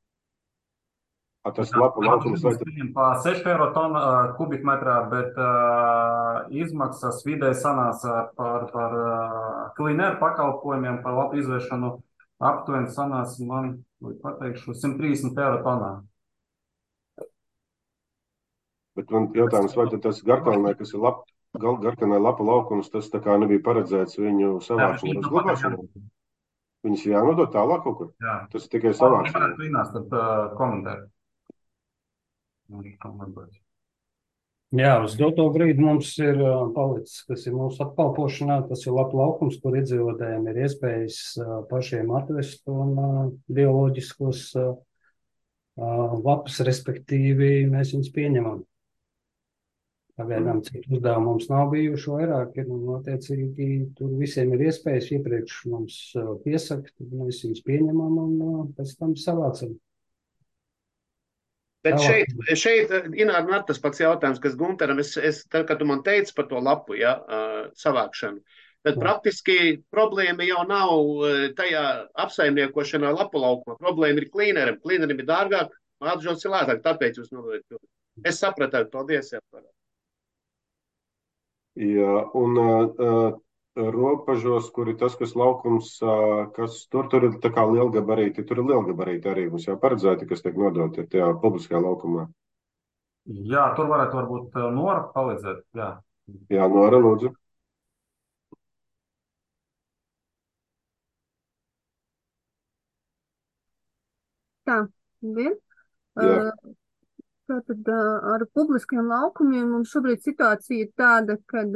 Tas lapu laukums vai tad? Pa 6 eiro kubikmetrā, bet izmaksas vidēji sanāca par Cleaner pakalpojumiem, par lapu izvēršanu aptuveni sanās, man pateikšu, 130 eiro tonā. Bet man jautājums, vai tas Garkalnē, kas ir Garkalnē lapa laukums, tas tā kā nebija paredzēts viņu savākšanu un uzglabāšanu? Viņas jānodod tālāk kaut kur? Jā. Tas ir tikai savākšana. Varētu Linās tad komentēt. Jā, uz doto brīdi mums ir palicis, kas ir mūsu apkalpošanā, tas ir lapu laukums, kur iedzīvotājiem ir iespējas pašiem atvest un bioloģiskos lapus, respektīvi mēs viņus pieņemam. Pagaidām citu uzdevumu mums nav bijuši vairāk, un attiecīgi tur visiem ir iespējas iepriekš mums piesakt, tad mēs viņus pieņemam un pēc tam savācam. Bet Tālāk. šeit Inār, tas pats jautājums, kas Gunteram, tad, kad tu man teici par to lapu, ja, savākšanu, tad praktiski problēma jau nav tajā apsaimniekošanā lapu laukumā. Problēma ir klīnerim. Klīnerim ir dārgāk, atžos ir lētāk, tāpēc jūs novērtējat. Es sapratu, paldies. Jā, un robežos, kur ir tas, kas laukums, kas tur ir tā kā lielgabarīti, tur ir lielgabarīti arī mums jau paredzēti, kas tiek nodoti tajā publiskajā laukumā. Jā, tur varētu varbūt Nora palīdzēt. Jā, Nora, lūdzu. Tā, vien. Tātad ar publiskiem laukumiem mums šobrīd situācija ir tāda, kad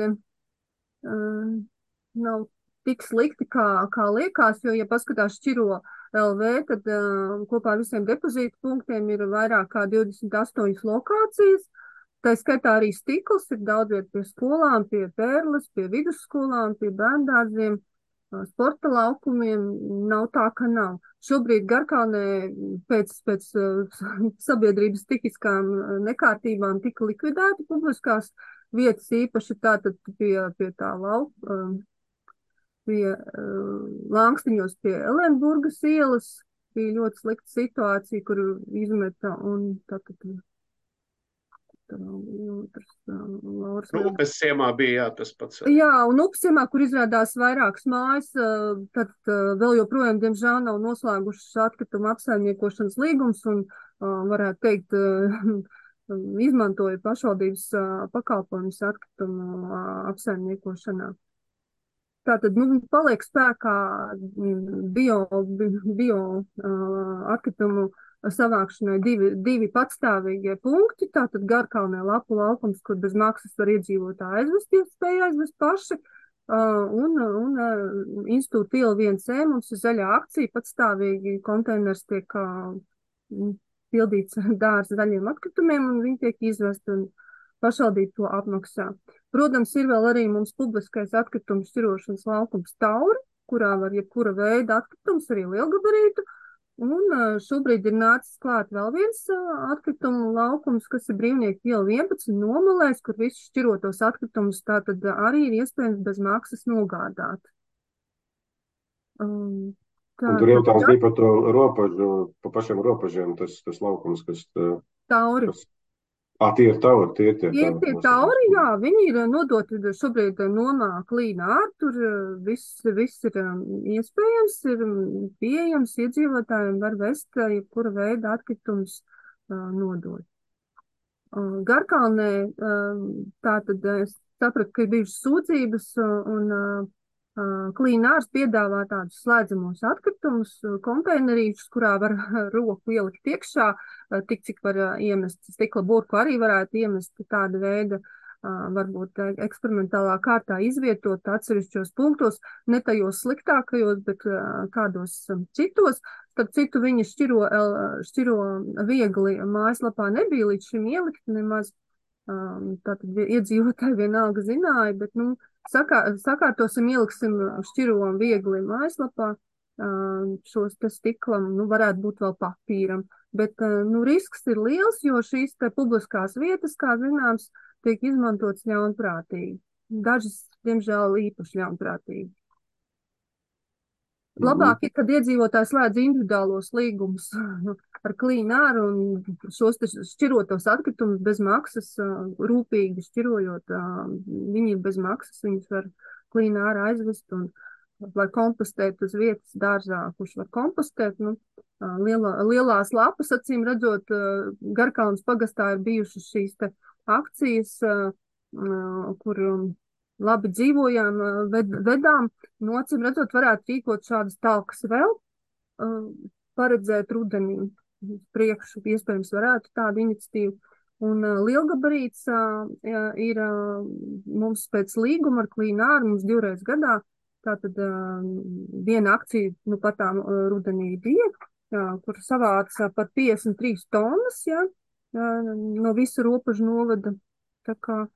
nav tik slikti, kā liekas, jo, ja paskatās Šķiro LV, tad kopā ar visiem depozītu punktiem ir vairāk kā 28 lokācijas. Tā skaitā arī stikls ir daudz viet pie skolām, pie Pērles, pie vidusskolām, pie bērndārziem, sporta laukumiem. Nav tā, ka nav. Šobrīd Garkalnē pēc sabiedrības stihiskām nekārtībām tika likvidēta publiskās vietas, īpaši tātad pie tā lauka, pie Langstiņos pie Elenburgas ielas, bija ļoti slikta situācija, kur izmeta un tātad Upes ciemā bija, jā, tas pats. Jā, un Upes ciemā, kur izrādās vairākas mājas, tad vēl joprojām, diemžēl, nav noslēgušas atkritumu apsaimniekošanas līgums un, varētu teikt, izmantoja pašvaldības pakalpojumus atkritumu apsaimniekošanā. Tātad, paliek spēkā bio atkritumu savākšanai divi patstāvīgie punkti, tātad Garkalnē lapu laukums, kur bez maksas var iedzīvotāji aizvest, iespēja aizvest paši, un institūta iela 1C mums ir zaļā akcija, patstāvīgi konteiners tiek pildīts dārza zaļiem atkritumiem, un viņi tiek izvesti un pašvaldība to apmaksā. Protams, ir vēl arī mums publiskais atkritumu šķirošanas laukums Tauri, kurā var jebkura veida atkritums, arī lielgabarītu. Un šobrīd ir nācis klāt vēl viens atkritumu laukums, kas ir Brīvnieku iela 11 Nomalēs, kur visus šķirotos atkritumus tātad arī ir iespējams bez maksas nogādāt. Un tur jautājums bija par to robežu, pa pašiem robežiem, tas laukums, kas... Tauri. Tie ir Tauri, tie ir tie Tauri, jā, viņi ir nodoti šobrīd nomā Klīnā, tur viss ir iespējams, ir pieejams, iedzīvotājiem var vest, jebkura veida atkritumus nodot. Garkalnē, tātad es sapratu, ka ir bijušas sūdzības un Klīnārs piedāvā tādus slēdzamos atkritumus, konteinerīšus, kurā var roku ielikt iekšā, tik cik var iemest stikla burku, arī varētu iemest tāda veida, varbūt eksperimentālā kārtā izvietot atsevišķos punktos, ne tajos sliktākajos, bet kādos citos. Starp citu, viņi šķiro viegli mājaslapā nebija līdz šim ielikt nemaz, tātad iedzīvotāji vienalga zināja, bet, sakārtosim, ieliksim šķiro viegli mājaslapā, šos te stiklam, varētu būt vēl papīram, bet, risks ir liels, jo šīs te publiskās vietas, kā zināms, tiek izmantots ļaunprātīgi. Dažas, diemžēl, īpaši ļaunprātīgi. Labāk ir, kad iedzīvotājs slēdz individuālos līgumus ar Klīnāru un šos šķirotos atkritumus bez maksas, rūpīgi šķirojot, viņi ir bez maksas, viņus var Klīnāra aizvest un lai kompostēt uz vietas dārzā, kurš var kompostēt. Lielās lapas, acīm redzot, Garkalnes pagastā ir bijušas šīs te akcijas, kur labi dzīvojām, vedām, acīm redzot, varētu rīkot šādas talkas vēl, paredzēt rudenī priekšu, iespējams varētu tādu iniciatīvu Un lielgabarīts ir mums pēc līguma ar Clean Air, mums 2 reizes gadā. Tātad viena akcija, nu pat tā rudenī bija, kur savāca pat 53 tonnas, no visu Ropažu novada. Tā kā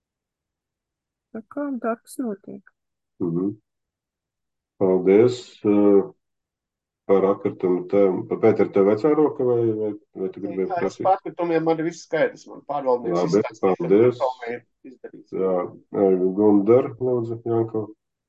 darbs notiek. Paldies par atkritumu. Pēter, tev vecā roka vai tu gribēji Jā, es prasīt? par atkritumiem man ir viss skaidrs. Man pārvaldnieks Labi, izstāstīja, ka paldies. tomēr ir izdarīts. Jā, Gundar, lūdzu, Janko.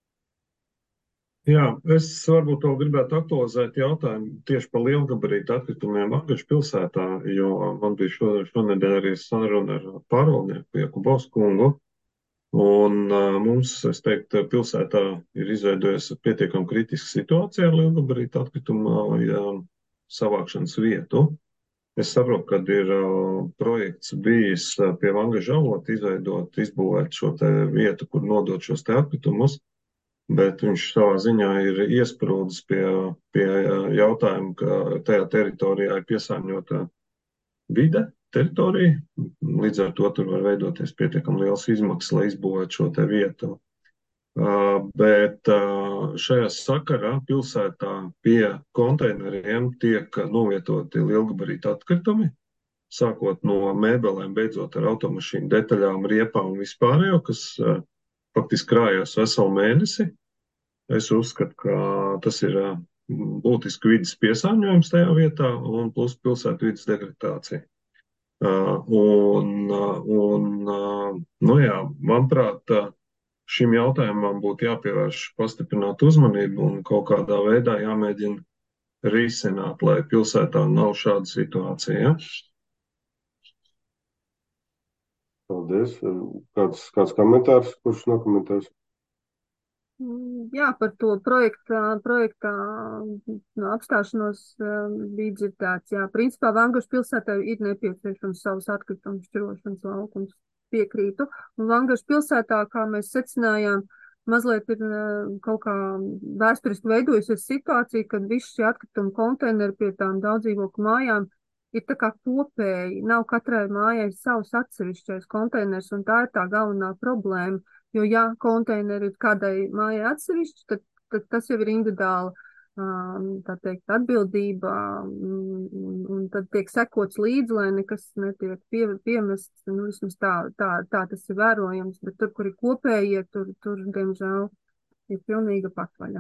Jā, es varbūt vēl gribētu aktualizēt jautājumu tieši par lielgabarītu atkritumiem Vangašu pilsētā, jo man bija šonedēļ arī saruna ar pārvaldnieku Jakubovs kungu. Un mums, es teiktu, pilsētā ir izveidojusi pietiekami kritiska situācija ar lielgabarītu atkritumu savākšanas vietu. Es saprotu, ka ir projekts bijis pie Vangaža avota izbūvēt šo te vietu, kur nodot šos te atkritumus, bet viņš savā ziņā ir iesprūdis pie jautājuma, ka tajā teritorijā ir piesārņota vide, teritorija, līdz ar to tur var veidoties pietiekami liels izmaksas, lai izbūvētu šo te vietu. Bet šajā sakarā pilsētā pie konteineriem tiek novietoti lielgabarīti atkritumi, sākot no mēbelēm, beidzot ar automašīnu detaļām, riepām un vispārējo, kas faktiski krājās veselu mēnesi. Es uzskatu, ka tas ir būtiski vidas piesārņojums tajā vietā un plus pilsētu vidas degradācija. Manuprāt, šim jautājumam būtu jāpievērš pastiprināta uzmanība un kaut kādā veidā jāmēģina risināt, lai pilsētā nav šāda situācija. Paldies. Kāds komentārs, kurš nokomentēs? Jā, par to projektā apstāšanos bija dzirdēts. Jā, principā Vangašu pilsētai ir nepieciešams savs atkritumu šķirošanas laukums, piekrītu. Un Vangašu pilsētā, kā mēs secinājām, mazliet ir kaut kā vēsturiski veidojusies situācija, kad visi šie atkritumu konteineri pie tām daudzdzīvokļu mājām ir tā kā kopēji. Nav katrai mājai savs atsevišķais konteiners, un tā ir tā galvenā problēma. Jo, ja konteineri ir kādai mājai atsevišķi, tad tas jau ir individuāla, tā teikt, atbildība, un tad tiek sekots līdzi, lai nekas netiek piemests, nu, vismaz tā tas ir vērojams, bet tur, kur ir kopējie, tur diemžēl, ir pilnīga patvaļa.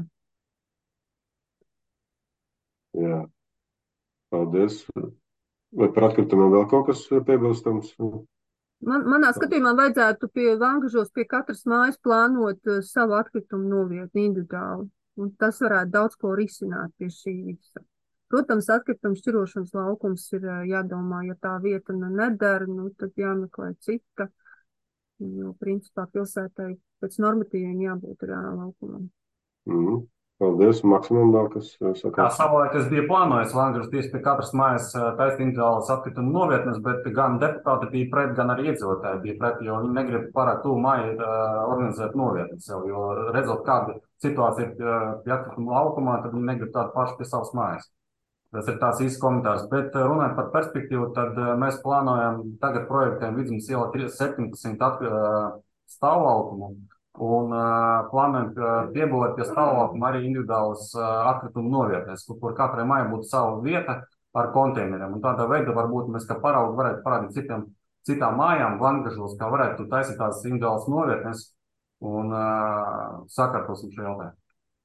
Jā, paldies. Vai par atkritumiem vēl kaut kas piebilstams? Manā skatījumā vajadzētu pie Vangažos, pie katras mājas plānot savu atkritumu novietni individuāli. Un tas varētu daudz ko risināt pie šī visa. Protams, atkritumu šķirošanas laukums ir jādomā, ja tā vieta nedara, tad jāmeklē cita. Jo, principā, pilsētai pēc normatīviem jābūt laukumam. Paldies, Maksimam, vēl kas sakās. Savulaik es biju plānojis Vangažus tieši pie katras mājas taisīt individuālas atkritumu novietnes, bet gan deputāti bija pret, gan arī iedzīvotāji bija pret, jo viņi negrib pārāk tuvu mājai organizēt novietni sev, jo redzot, kāda situācija ir pie atkritumu laukumā, tad viņi negrib tādu pašu pie savas mājas. Tas ir tāds īsts komentārs, bet runājot par perspektīvu, tad mēs plānojam tagad projektiem Vidzemes ielā 17 stāvlaukumu. Un plānojam piebūvēt pie stāvlaukuma arī individuālas atkritumu novietnes, kur katrai mājai būtu sava vieta ar konteineriem. Un tādā veidā varbūt mēs kā paraugu varētu parādīt citām mājām, Vangažos, kā varētu taisīt tās individuālas novietnes un sakārtosim šo jautājumu.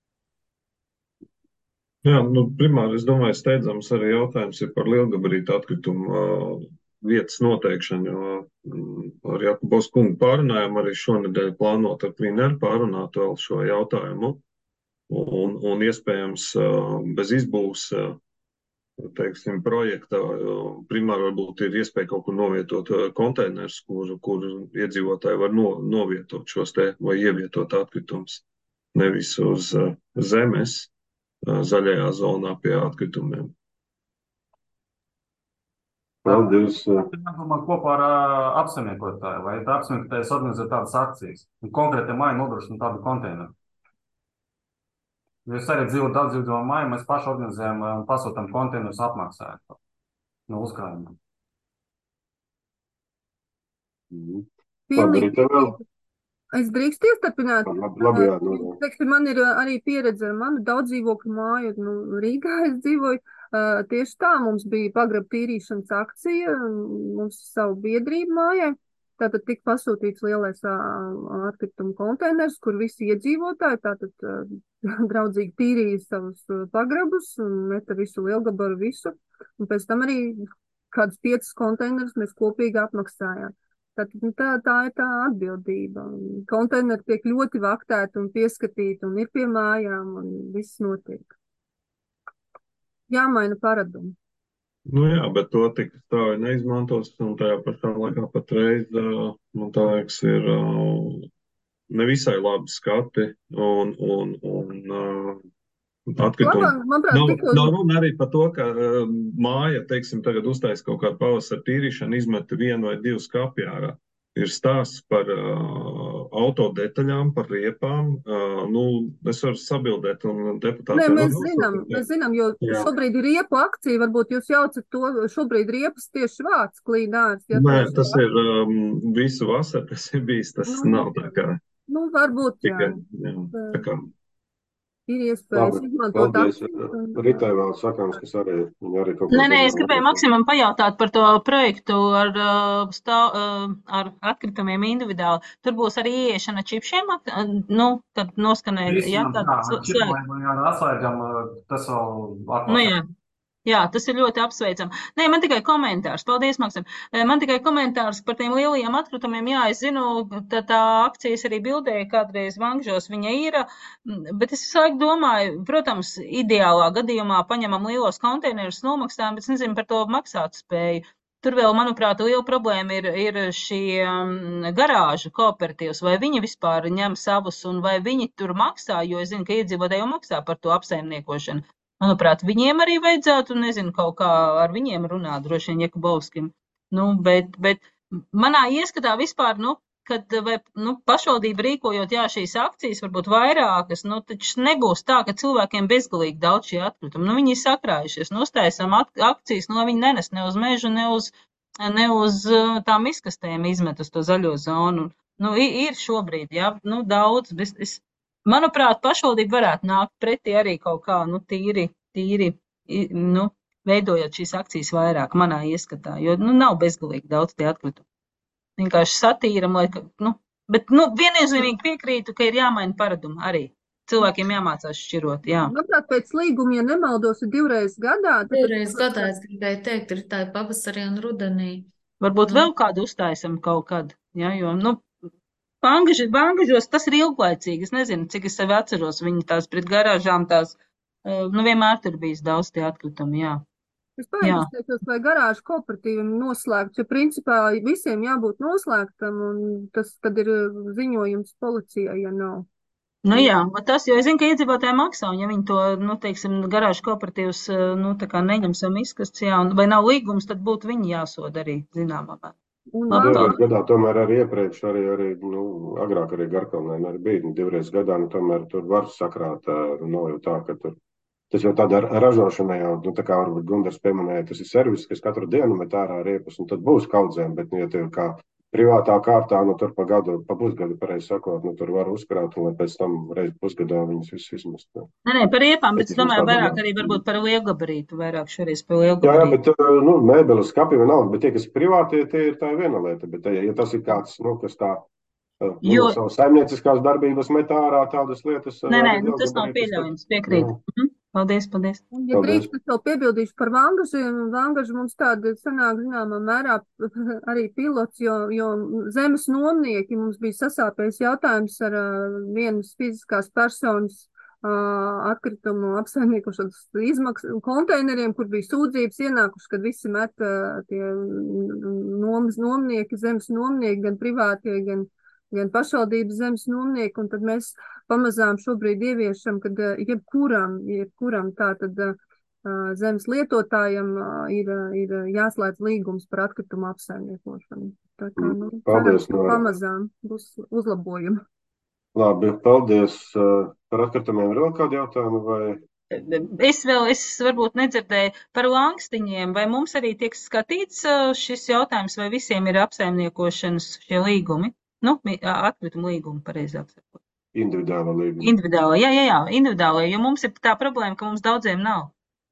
Jā, primāri, es domāju, steidzams arī jautājums ir par lielgabarītu atkritumu vietas noteikšanu, jo ar Jakubovs kungu pārunājām arī šonedēļ plānot ar Clean Air pārunāt vēl šo jautājumu un iespējams bez izbūves, teiksim, projekta primāri varbūt ir iespēja kaut kur novietot konteinerus, kur iedzīvotāji var novietot šos te vai ievietot atkritumus, nevis uz zemes zaļajā zonā pie atkritumiem. Paldies. Jādomā kopā ar apsaimniekotāju, vai apsaimniekotājs organizē tādas akcijas. Un konkrēti māja nodrošina tādu konteineru. Ja es arī dzīvoju daudz dzīvojumu māju, mēs paši organizējam un pasūtam konteinerus apmaksājot no uzkrājumiem. Labi, Rita vēl. Es drīkstu iestarpināt. Labi, jā. Teiksim, man ir arī pieredze ar manu daudz dzīvokļu māju. Rīgā es dzīvoju. Tieši tā mums bija pagraba tīrīšanas akcija. Mums savu biedrību mājai. Tātad tika pasūtīts lielais atkritumu konteiners, kur visi iedzīvotāji tātad draudzīgi tīrīja savus pagrabus un meta visu lielgabaru visu. Un pēc tam arī kādus 5 konteinerus mēs kopīgi apmaksājām. Tā ir tā atbildība. Konteineri tiek ļoti vaktēti un pieskatīti un ir pie mājām un viss notiek. Jāmaina paradumi. Nu jā, bet to tik strauji neizmantos, un tajā pašā laikā patreiz, man tā liekas, ir nevisai labi skati, un atkritumi. Nav runa arī par to, ka māja, teiksim, tagad uztais kaut kādu pavasara tīrīšanu, izmeta 1 vai 2 skapji ārā. Ir stāsts par autodetaļām, par riepām. Es varu sabildēt, un deputāti... Nē, mēs zinām, jo šobrīd ir riepu akcija, varbūt jūs jaucat to, šobrīd riepas tieši vāc klīdārs. Nē, tas ir visu vasaru, tas ir bijis, tas nav tā kā... Varbūt, jā. Tā kā... Ir iespējas izmantot akciju. Ritai vēl sakāms, kas arī kaut ko... Nē, es gribēju Maksimam pajautāt par to projektu ar atkritumiem individuāli. Tur būs arī ieiešana čipšiem, kad noskanēt... Čipiem ar atslēgām, tas vēl atklāt. Jā, tas ir ļoti apsveicam. Nē, man tikai komentārs. Paldies, Maksim. Man tikai komentārs par tiem lielajiem atkritumiem. Jā, es zinu, tā akcijas arī bildēja kādreiz Vangžos viņa ir, bet es visu laiku domāju, protams, ideālā gadījumā paņemam lielos konteinerus, nomaksājam, bet nezinu par to maksāt spēju. Tur vēl, manuprāt, liela problēma ir šie garāžu kooperatīvs, vai viņi vispār ņem savus un vai viņi tur maksā, jo es zinu, ka iedzīvotāji jau maksā par to apsaimniekošanu. Manuprāt, viņiem arī vajadzētu, nezinu, kaut kā ar viņiem runāt, droši vien Jakubovskim. Bet manā ieskatā vispār, kad pašvaldība rīkojot, šīs akcijas, varbūt vairākas, taču nebūs tā, ka cilvēkiem bezgalīgi daudz šie atkritumi. Viņi ir sakrājušies, uztaisam akcijas, viņi nenes ne uz mežu, ne uz tām izkastēm izmet uz to zaļo zonu. Ir šobrīd, daudz, manuprāt, pašvaldība varētu nākt pretī arī kaut kā, tīri, veidojot šīs akcijas vairāk, manā ieskatā, jo, nav bezgalīgi daudz tie atkritumi. Vienkārši satīram, bet, viennozīmīgi piekrītu, ka ir jāmaina paradumi arī. Cilvēkiem jāmācās šķirot, jā. Manuprāt, pēc līguma, ja nemaldos, ir 2 reizes gadā. 2 reizes gadā, es gribēju teikt, ir tā pavasarī un rudenī. Varbūt vēl kādu uztaisam kaut kad, jo, Bangažos tas ir ilglaicīgi. Es nezinu, cik es sevi atceros. Viņi tās pret garāžām tās, vienmēr tur bijis daudz tie atkritumi, jā. Es painteresētos, vai garāžu kooperatīviem noslēgts, jo principā visiem jābūt noslēgtam, un tas tad ir ziņojums policijai, ja nav. Tas, jo es zinu, ka iedzīvotāji maksā, un ja viņi to, teiksim, garāžu kooperatīvs, tā kā neņem savu izkasts, vai nav līgums, tad būtu viņi jāsoda arī, zināmā mērā. Gadā tomēr arī iepriekš, agrāk arī Garkalnē arī bija 2 reizes gadā, tomēr tur var sakrāt, jau tā, ka tur, tas jau tāda ražošana jau, tā kā varbūt Gundars pieminēja, tas ir servis, kas katru dienu met ārā riepas, un tad būs kaudzēm, bet, ja tev kā privātā kārtā, tur pa pusgadu, pareizi sakot, tur var uzkrāt, un pēc tam reiz pusgadā viņas visu izmest. Nē, par riepām, bet es domāju vairāk arī varbūt par lielgabarītu, vairāk šoreiz par lielgabarītu. Jā, bet, mēbeles kapi vienalga, bet tie, kas privātie, tie ir tā viena lieta, bet, ja tas ir kāds, kas tā, savas saimnieciskās darbības met ārā tādas lietas. Nē, tas nav pieļaujams, piekrīt. Paldies. Ja drīkst, es vēl piebildīšu par Vangažiem. Vangaži mums tāda sanāk zināmā mērā arī pilots, jo zemes nomnieki mums bija sasāpējis jautājums ar vienas fiziskās personas atkritumu apsaimniekošanas izmaksu konteineriem, kur bija sūdzības ienākuši, kad visi met tie nomnieki, zemes nomnieki, gan privātie, gan pašvaldības zemes nomnieki, un tad mēs pamazām šobrīd ieviešam, kad jebkuram tātad zemes lietotājam ir jāslēdz līgums par atkritumu apsaimniekošanu. Tā kā, paldies, pamazām būs uzlabojumi. Labi, paldies par atkritumiem. Ir vēl kādi jautājumi vai? Es varbūt nedzirdēju par langstiņiem, vai mums arī tiek skatīts šis jautājums, vai visiem ir apsaimniekošanas šie līgumi? Nu, atkrituma līgumi, pareizāk sakot. Individuāla līguma. Individuāli, jā, individuāli, jo mums ir tā problēma, ka mums daudziem nav.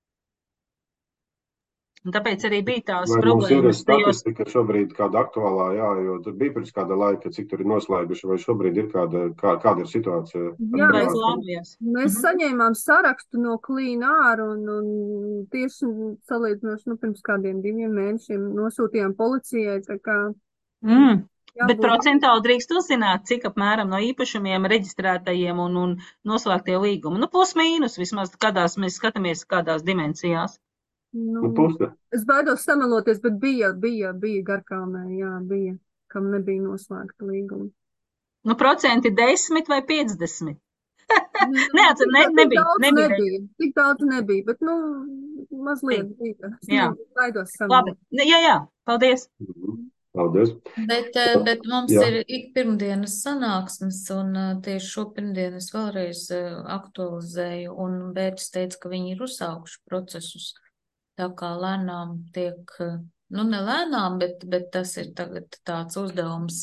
Un tāpēc arī bija tās Vai mums ir problēmas. statistika šobrīd kāda aktuālā, jā, jo tur bija pirms kāda laika, cik tur ir noslēguši, vai šobrīd ir kāda ir situācija? Jā, mēs saņēmām sarakstu no Clean Air un tieši salīdzinoši pirms kādiem 2 mēnešiem nosūtījām policijai. Tā kā, Bet procentāli drīkst uzzināt, cik apmēram no īpašumiem reģistrētajiem un noslēgtie līgumi. Nu, plus mīnus vismaz, kādās mēs skatāmies, kādās dimensijās. Es baidos samaloties, bet bija Garkalnē, jā, bija, kam nebija noslēgta līguma. Nu, procenti 10 vai 50? Nebija. Tik daudz nebija, bet, mazliet bija. Jā. Baidos samaloties. Labi, jā, paldies. Paldies. Bet mums ir ik pirmdienas sanāksmes, un tieši šo pirmdienu es vēlreiz aktualizēju, un Bērķis teica, ka viņi ir uzsākuši procesus. Tā kā lēnām tiek, ne lēnām, bet tas ir tagad tāds uzdevums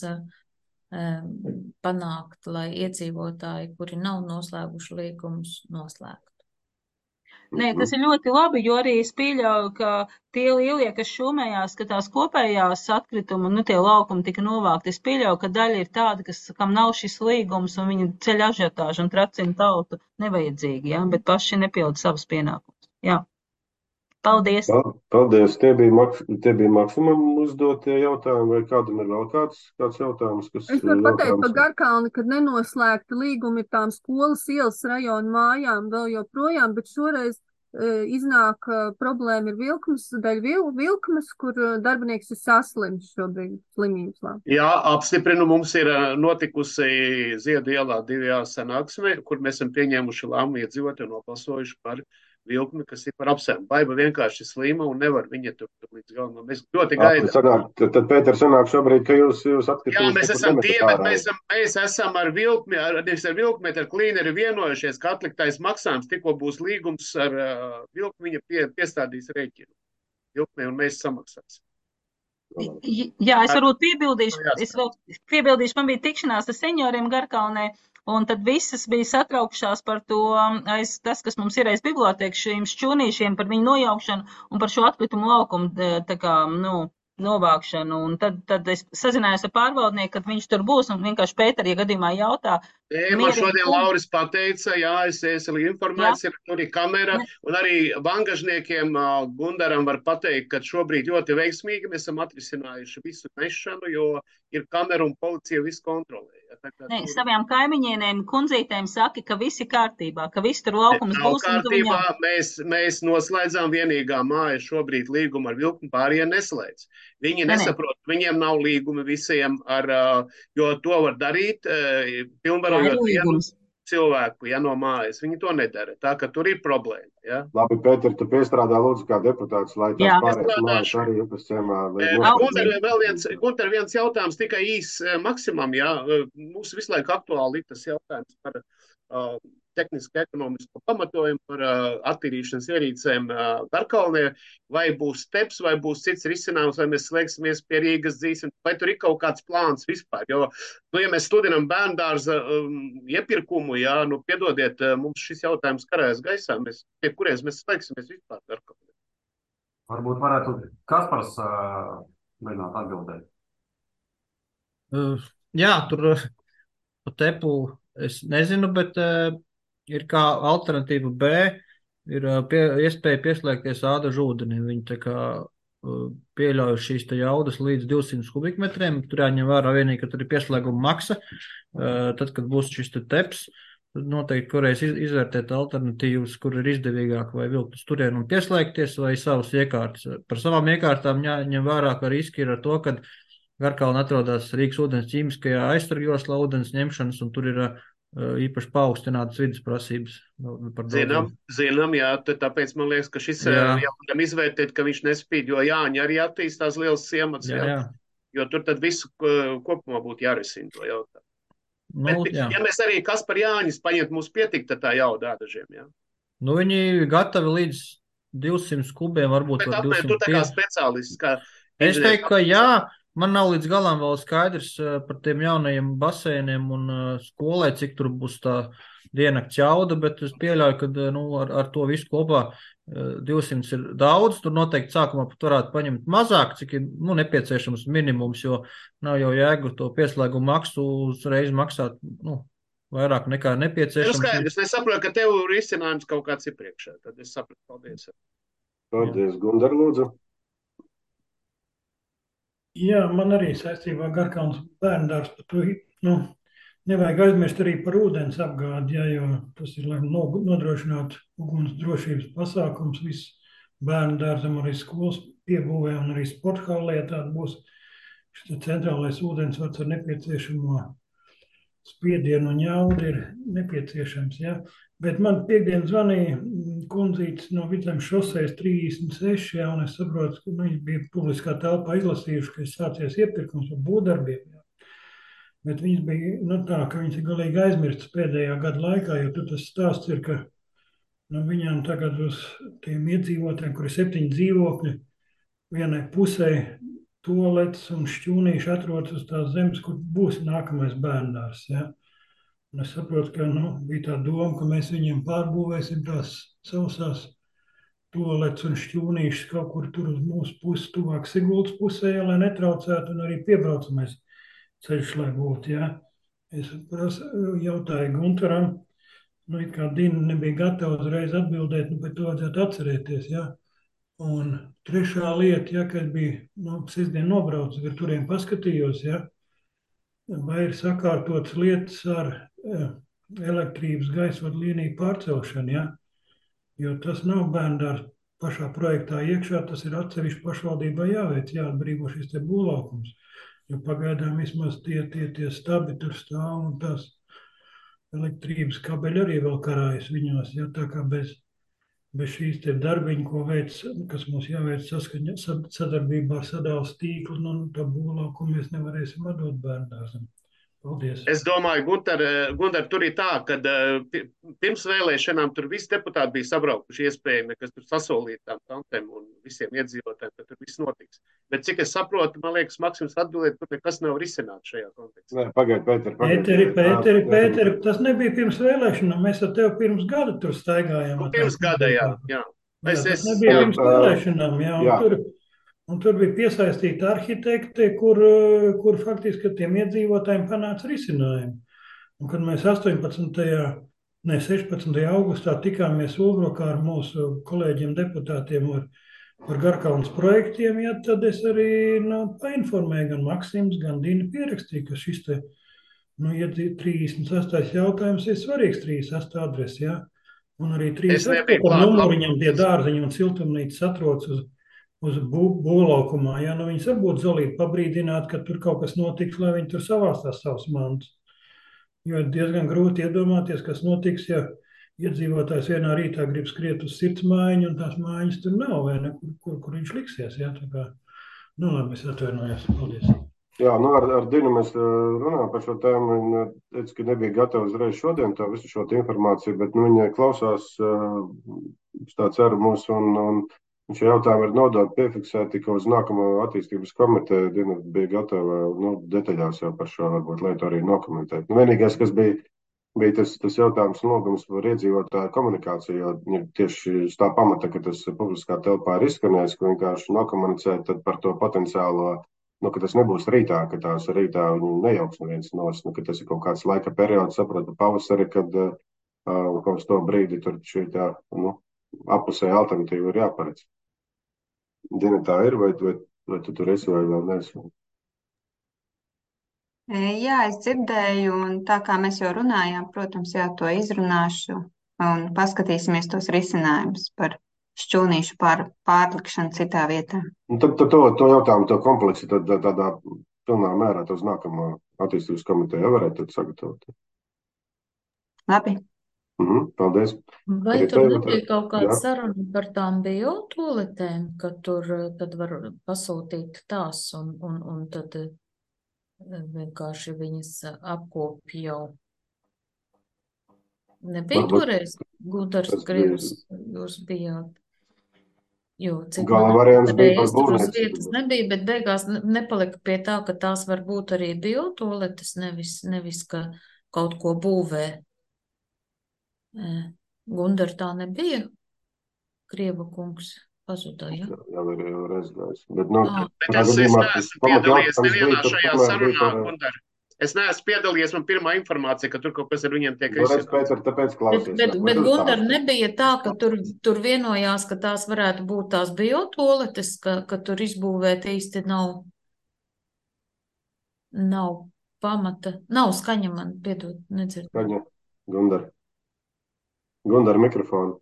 panākt, lai iedzīvotāji, kuri nav noslēguši līgumus, noslēgtu. Nē, tas ir ļoti labi, jo arī es pieļauju, ka tie lielie, kas šūmējās, ka tās kopējās atkritumi, tie laukumi tika novākti. Es pieļauju, ka daļa ir tāda, kam nav šis līgums, un viņi ceļ ažiotāžu un tracina tautu nevajadzīgi, jā, bet paši nepilda savus pienākumus. Jā. Paldies! Paldies! Tie bija maksimum uzdotie jautājumi, vai kādam ir vēl kāds jautājums? Es varu pateikt par Garkalni, kad nenoslēgta līguma ir tām skolas ielas rajonu mājām vēl joprojām, bet šoreiz iznāk problēma ir vilkmes, kur darbinieks ir saslims šobrīd slimības lā. Jā, apstiprinu, mums ir notikusi Ziedu ielā 2 sanāksme, kur mēs esam pieņēmuši lēmumu iedzīvotāji nobalsojuši par vilkmi, kas ir par apsēm. Baiba vienkārši slima un nevar viņa tur līdz galam. Mēs ļoti gaidām. Tad, Pēter, sanāk šobrīd, ka jūs atskatījāt. Jā, mēs esam tie, bet mēs esam ar vilkmi, bet ar klīneri vienojušies, ka atliktais maksājums tikko būs līgums ar vilkmi, viņa piestādīs rēķinu. Vilkmi un mēs samaksāsim. Jā, es varbūt piebildīšu, man bija tikšanās ar senioriem Garkalnē. Un tad visas bija satraukšās par to, tas, kas mums ir aiz bibliotēkas, šīm šķūnīšiem, par viņu nojaukšanu un par šo atkritumu laukumu, novākšanu. Un tad es sazinājos ar pārvaldnieku, kad viņš tur būs, un vienkārši Pēter, ja gadījumā jautā. Man šodien Lauris pateica, jā, es esmu informēts, tur ir kamera, un arī vangažniekiem Gundaram var pateikt, ka šobrīd ļoti veiksmīgi mēs esam atrisinājuši visu nešanu, jo ir kamera un policija visu kontrolē. Nē, saviem kaimiņieniem, kundzītēm saki, ka viss ir kārtībā, ka viss tur laukums būs. Kārtībā, mēs noslēdzām vienīgā māja šobrīd līgumu ar vilkmu, pārējie neslēdz. Viņi nesaprot, viņiem nav līgumi visiem, jo to var darīt, pilnvarojot vienu cilvēku, no mājas. Viņi to nedara, tā ka tur ir problēma. Ja? Labi, Pēter, tu piestrādā lūdzu kā deputāts, lai tās pārējās mājas arī upasciemā. Gunter, viens jautājums tikai maksimam, jā. Mums visu laiku aktuāli ir tas jautājums par tehniski ekonomisko pamatojumu, par attīrīšanas ierīcēm Garkalnē, vai būs steps, vai būs cits risinājums, vai mēs slēgsimies pie Rīgas dzīsim, vai tur ir kaut kāds plāns vispār, jo, ja mēs studinam bērndārza iepirkumu, piedodiet, mums šis jautājums karājas gaisā, pie kuriem mēs slēgsimies vispār Garkalnē. Varbūt varētu Kaspars mēģināt atbildēt. Jā, tur pa tepu es nezinu, bet ir kā alternatīva B, ir iespēja pieslēgties ādažu ūdenī. Viņi tā kā pieļauj šīs jaudas līdz 200 kubikmetriem. Tur jāņem vērā vienīgi, ka tur ir pieslēguma maksa. Tad, kad būs šis teps, tad noteikti varēs izvērtēt alternatīvas, kur ir izdevīgāk vai vilkt uz turienu un pieslēgties vai savas iekārtas. Par savām iekārtām jāņem vērā, ka riski ir ar to, ka Garkalna atrodas Rīgas ūdens ķīmiskajā aizsargjoslā ūdens ņemšanas, un tur ir īpaši paaugstinātas vidas prasības. Zinām, jā, tāpēc man liekas, ka šis jāvaram izvērtēt, ka viņš nespīd, jo Jāņi arī attīstās liels ciemats, jo tur tad visu kopumā būtu jārisina to jautājumu. Bet, ja mēs arī kas par Jāņus paņemt, mums pietikta tā jauda ādažiem, jā? Nu, viņi gatavi līdz 200 kubiem, varbūt Bet var apmēram tu tā kā 250. speciālists, kā Es inženieris. teiktu, ka jā, man nav līdz galam vēl skaidrs par tiem jaunajiem baseiniem un skolē, cik tur būs tā diennakts jauda, bet es pieļauju, ka ar to visu kopā 200 ir daudz. Tur noteikti sākumā pat varētu paņemt mazāk, cik ir nepieciešams minimums, jo nav jau jēga to pieslēgumu maksu uzreiz maksāt vairāk nekā nepieciešams. Skaidrs, es saprotu, ka tev ir izcinājums kaut kāds iepriekšē. Tad es sapratu, paldies. Paldies, Gundar, lūdzu. Jā, man arī saistībā ar Garkalnas bērndārs par to, nevajag aizmirst arī par ūdens apgādi, jo tas ir, lai nodrošinātu uguns drošības pasākums, viss bērndārzam arī skolas piebūvē un arī sporthallē tāda būs šis centrālais ūdensvads ar nepieciešamo spiedienu un jaudu ir nepieciešams, ja. Bet man piekdien zvanīja kundzītes no Vidzemes šosejas 36, ja, un es saprotu, ka viņi bija publiskā telpā izlasījuši, ka ir sācies iepirkums par būvdarbiem. Ja. Bet viņas bija tā, ka viņas ir galīgi aizmirstas pēdējā gada laikā, jo tur tas stāsts ir, ka viņām tagad uz tiem iedzīvotājiem, kur ir 7 dzīvokļi, vienai pusē toaletes un šķūnīši atrodas uz tās zemes, kur būs nākamais bērndārs. Ja? Un es saprotu, ka bija tā doma, ka mēs viņiem pārbūvēsim tās sausās toaletes un šķūnīšus kaut kur tur uz mūsu pusi, tuvāk Siguldas pusē, lai netraucētu, un arī piebraucamais ceļš, lai būtu. Ja? Es jautāju Guntaram, it kā Dina nebija gatava uzreiz atbildēt, bet to vajadzētu atcerēties. Ja? Un trešā lieta, ja, kad bija sestdien nobraucis, ar turiem paskatījos, ja, vai ir sakārtotas lietas ar elektrības gaisvadu līniju pārcelšanu, ja, jo tas nav bērndārs pašā projektā iekšā, tas ir atsevišķi pašvaldībā jāveic, jāatbrīvo šis te būvlaukums, jo pagaidām vismaz tie stabi tur stāv un tās elektrības kabeļi arī vēl karājas viņos, ja, tā kā bez šīs te darbiņu, ko veic, kas mums jāveic sadarbībā ar sadales tīklu, tā būvlaukumu mēs nevarēsim atdot bērndārzam. Paldies. Es domāju, Gundar, tur ir tā, ka pirms vēlēšanām tur visi deputāti bija sabraukuši iespējami, kas tur sasolīja tām tantēm un visiem iedzīvotājiem, ka tur viss notiks. Bet cik es saprotu, man liekas, Maksims atbildēt, tur nekas nav risināts šajā kontekstā. Nē, pagaid. Pēteri, tas nebija pirms vēlēšanām, mēs ar tevi pirms gada tur staigājām. Pirms gada, jā. Tas nebija pirms vēlēšanām, jā. Un tur bija piesaistīta arhitekte, kur faktiski tiem iedzīvotājiem panāca risinājumu. Un kad mēs 16. augustā tikāmies Ulbrokā ar mūsu kolēģiem deputātiem par Garkalnas projektiem, ja, tad es arī painformēju gan Maksims, gan Dina pierakstīja, ka šis te 38. jautājums ir svarīgs 38 adresi, ja. Un arī 38 numuriņam tie dārziņi un siltumnīcas atrodas uz būvlaukumā, ja, viņas varbūt zolīt pabrīdināt, ka tur kaut kas notiks, lai viņi tur savās tās savas mantas. Jo ir diezgan grūti iedomāties, kas notiks, ja iedzīvotājs vienā rītā grib skriet uz sirdsmājiņu, un tās mājiņas tur nav, vai ne, kur viņš liksies, ja, tā kā, labi, es atvainojos, paldies. Jā, ar Dinu mēs runājam par šo tēmu, viņa teica, ka nebija gatava uzreiz šodien tā visu šo informāciju, bet viņa klausās, tā ceru mūs, un šo jautājumu ir nodot piefiksēti, ka uz nākamo attīstības komiteju Dina bija gatava detaļās jau par šo, varbūt, lai to arī nokomentēt. Vienīgais, kas bija tas jautājums logums par iedzīvotāju komunikāciju, jo tieši tā pamata, ka tas publiskā telpā ir izskanējis, ka vienkārši nokomunicēt tad par to potenciālo, ka tas nebūs rītā, ka tās rītā viņu nejauks neviens nos, ka tas ir kaut kāds laika periods, saprotu, pavasari, kad kaut uz to brīdi tur šī tā, apusēja alternatīva ir jāparedz. Dina, tā ir, vai tu tur esi vai vēl neesi? Jā, es dzirdēju, un tā kā mēs jau runājām, protams, jā, to izrunāšu un paskatīsimies tos risinājumus par šķūnīšu pārlikšanu citā vietā. Tad to jautājumu, to kompleksi, tad tādā pilnā mērā uz nākamo attīstības komiteju varētu sagatavot. Labi. Paldies. Vai tur nebija kaut kāda saruna par tām biotoaletēm, ka tur tad var pasūtīt tās un tad vienkārši viņas apkopja jau? Nebija toreiz Gudars, Tas Krievs, bija jūs bijāt. Jo, cik gala man variants bija par atcerējies, tur uz vietas būvniecību. nebija, bet beigās nepalika pie tā, ka tās var būt arī biotoaletes, nevis ka kaut ko būvē. Gundar tā nebija. Krieva kungs pazuda, ja? Jau ir aizgājis. Bet, nu, Ah. Bet kurā es gadījumā tas neesmu piedalījies pamatjautājums bija nevienā tur, šajā tomēr bija sarunā, par, Gundar. Es neesmu piedalījies, man pirmā informācija, ka tur kaut kas ar viņiem tiek nu, redz, risināts. Pēter, tāpēc klausies. Bet Ko tu Gundar, stāsti? nebija tā, ka tur vienojās, ka tās varētu būt tās biotoaletes, ka tur izbūvēt īsti nav pamata. Nav skaņa man, piedod, nedzirdu. Skaņa, Gundar, mikrofonu.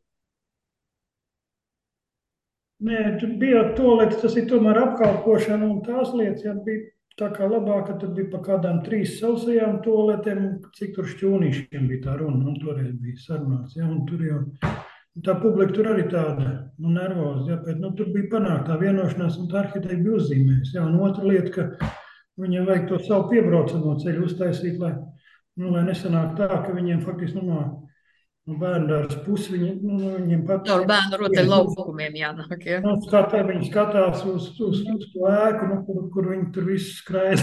Nē, tur bija tolētas, tas ir tomēr apkalpošana un tās lietas, ja bija tā kā labāk, ka tur bija pa kādām 3 sausajām toletēm, cik tur šķūnīšiem bija tā runa, un toreiz bija sarunāts, ja, un tur jau, tā publika tur arī tāda, nervoza, ja, bet, tur bija panākt tā vienošanās, un tā arhitekti bija uzzīmējis, ja, un otra lieta, ka viņiem vajag to savu piebraucamo ceļu uztaisīt, lai nesanāk tā, ka viņiem faktiski, no bērndāras puses viņiem pat... Caur bērnu rotaļu laukumiem jānāk, ja? Viņi skatās uz to ēku, kur viņi tur visu skraida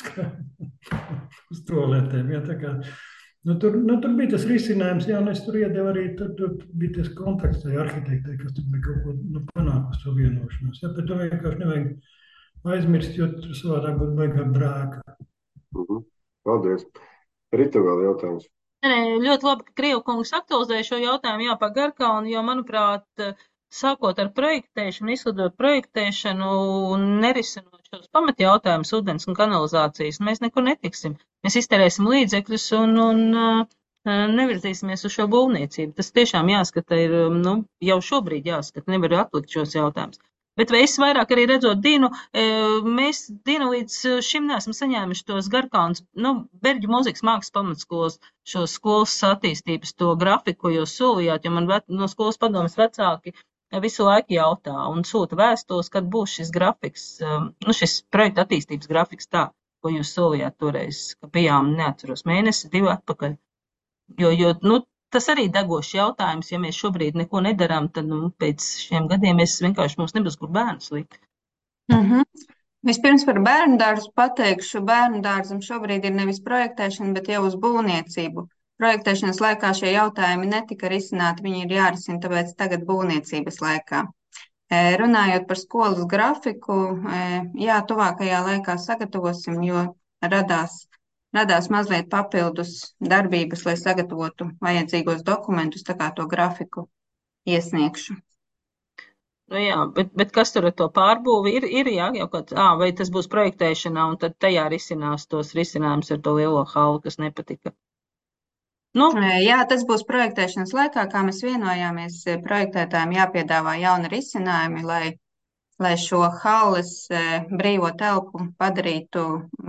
uz toaletēm. Ja, tā kā, tur bija tas risinājums, ja, un es tur iedevu arī, tur bija tas kontakts tai arhitektei, kas tur bija kaut ko panākusi to vienošanos. Ja, bet to vienkārši nevajag aizmirst, jo tur savādāk būtu baigā brēka. Paldies. Rita vēl jautājums. Ļoti labi, ka Krievu kungs aktualizēja šo jautājumu, jā, par Garkalnu, jo, manuprāt, sākot ar projektēšanu, izsludot projektēšanu un nerisinot šos pamatjautājumus ūdens un kanalizācijas, mēs nekur netiksim. Mēs iztērēsim līdzekļus un nevirzīsimies uz šo būvniecību. Tas tiešām jāskata ir, jau šobrīd jāskata, nevar atlikt šos jautājumus. Bet vai es vairāk arī redzot Dinu, mēs Dinu līdz šim neesam saņēmuši tos Garkalnas, Berģu mūzikas mākslas pamatskolas, šo skolas attīstības, to grafiku, ko jūs solījāt, jo man no skolas padomas vecāki visu laiku jautā un sūta vēstules, kad būs šis grafiks, šis projekta attīstības grafiks tā, ko jūs solījāt toreiz, ka bijām, neatceros, mēnesi, 2 atpakaļ. Jo, tas arī degošs jautājums, ja mēs šobrīd neko nedarām, tad pēc šiem gadiem mums nebūs kur bērnus likt. Vispirms par bērnu dārzu pateikšu. Bērnu dārzam šobrīd ir nevis projektēšana, bet jau uz būvniecību. Projektēšanas laikā šie jautājumi netika risināti, viņi ir jārisina, tāpēc tagad būvniecības laikā. Runājot par skolas grafiku, jā, tuvākajā laikā sagatavosim, jo radās mazliet papildus darbības, lai sagatavotu vajadzīgos dokumentus, tā kā to grafiku iesniegšu. Jā, bet kas tur ar to pārbūvi ir jā, jau kaut vai tas būs projektēšanā, un tad tajā risinās tos risinājumus ar to lielo halu, kas nepatika? Jā, tas būs projektēšanas laikā, kā mēs vienojāmies, projektētājiem jāpiedāvā jauni risinājumi, lai šo halles brīvo telpu padarītu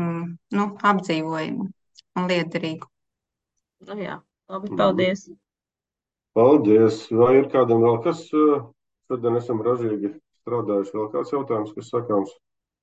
apdzīvojumu un liederīgu. Jā, labi, paldies. Paldies. Vai ir kādam vēl kas? Šodien esam ražīgi strādājuši. Vēl kāds jautājums, kas sakāms?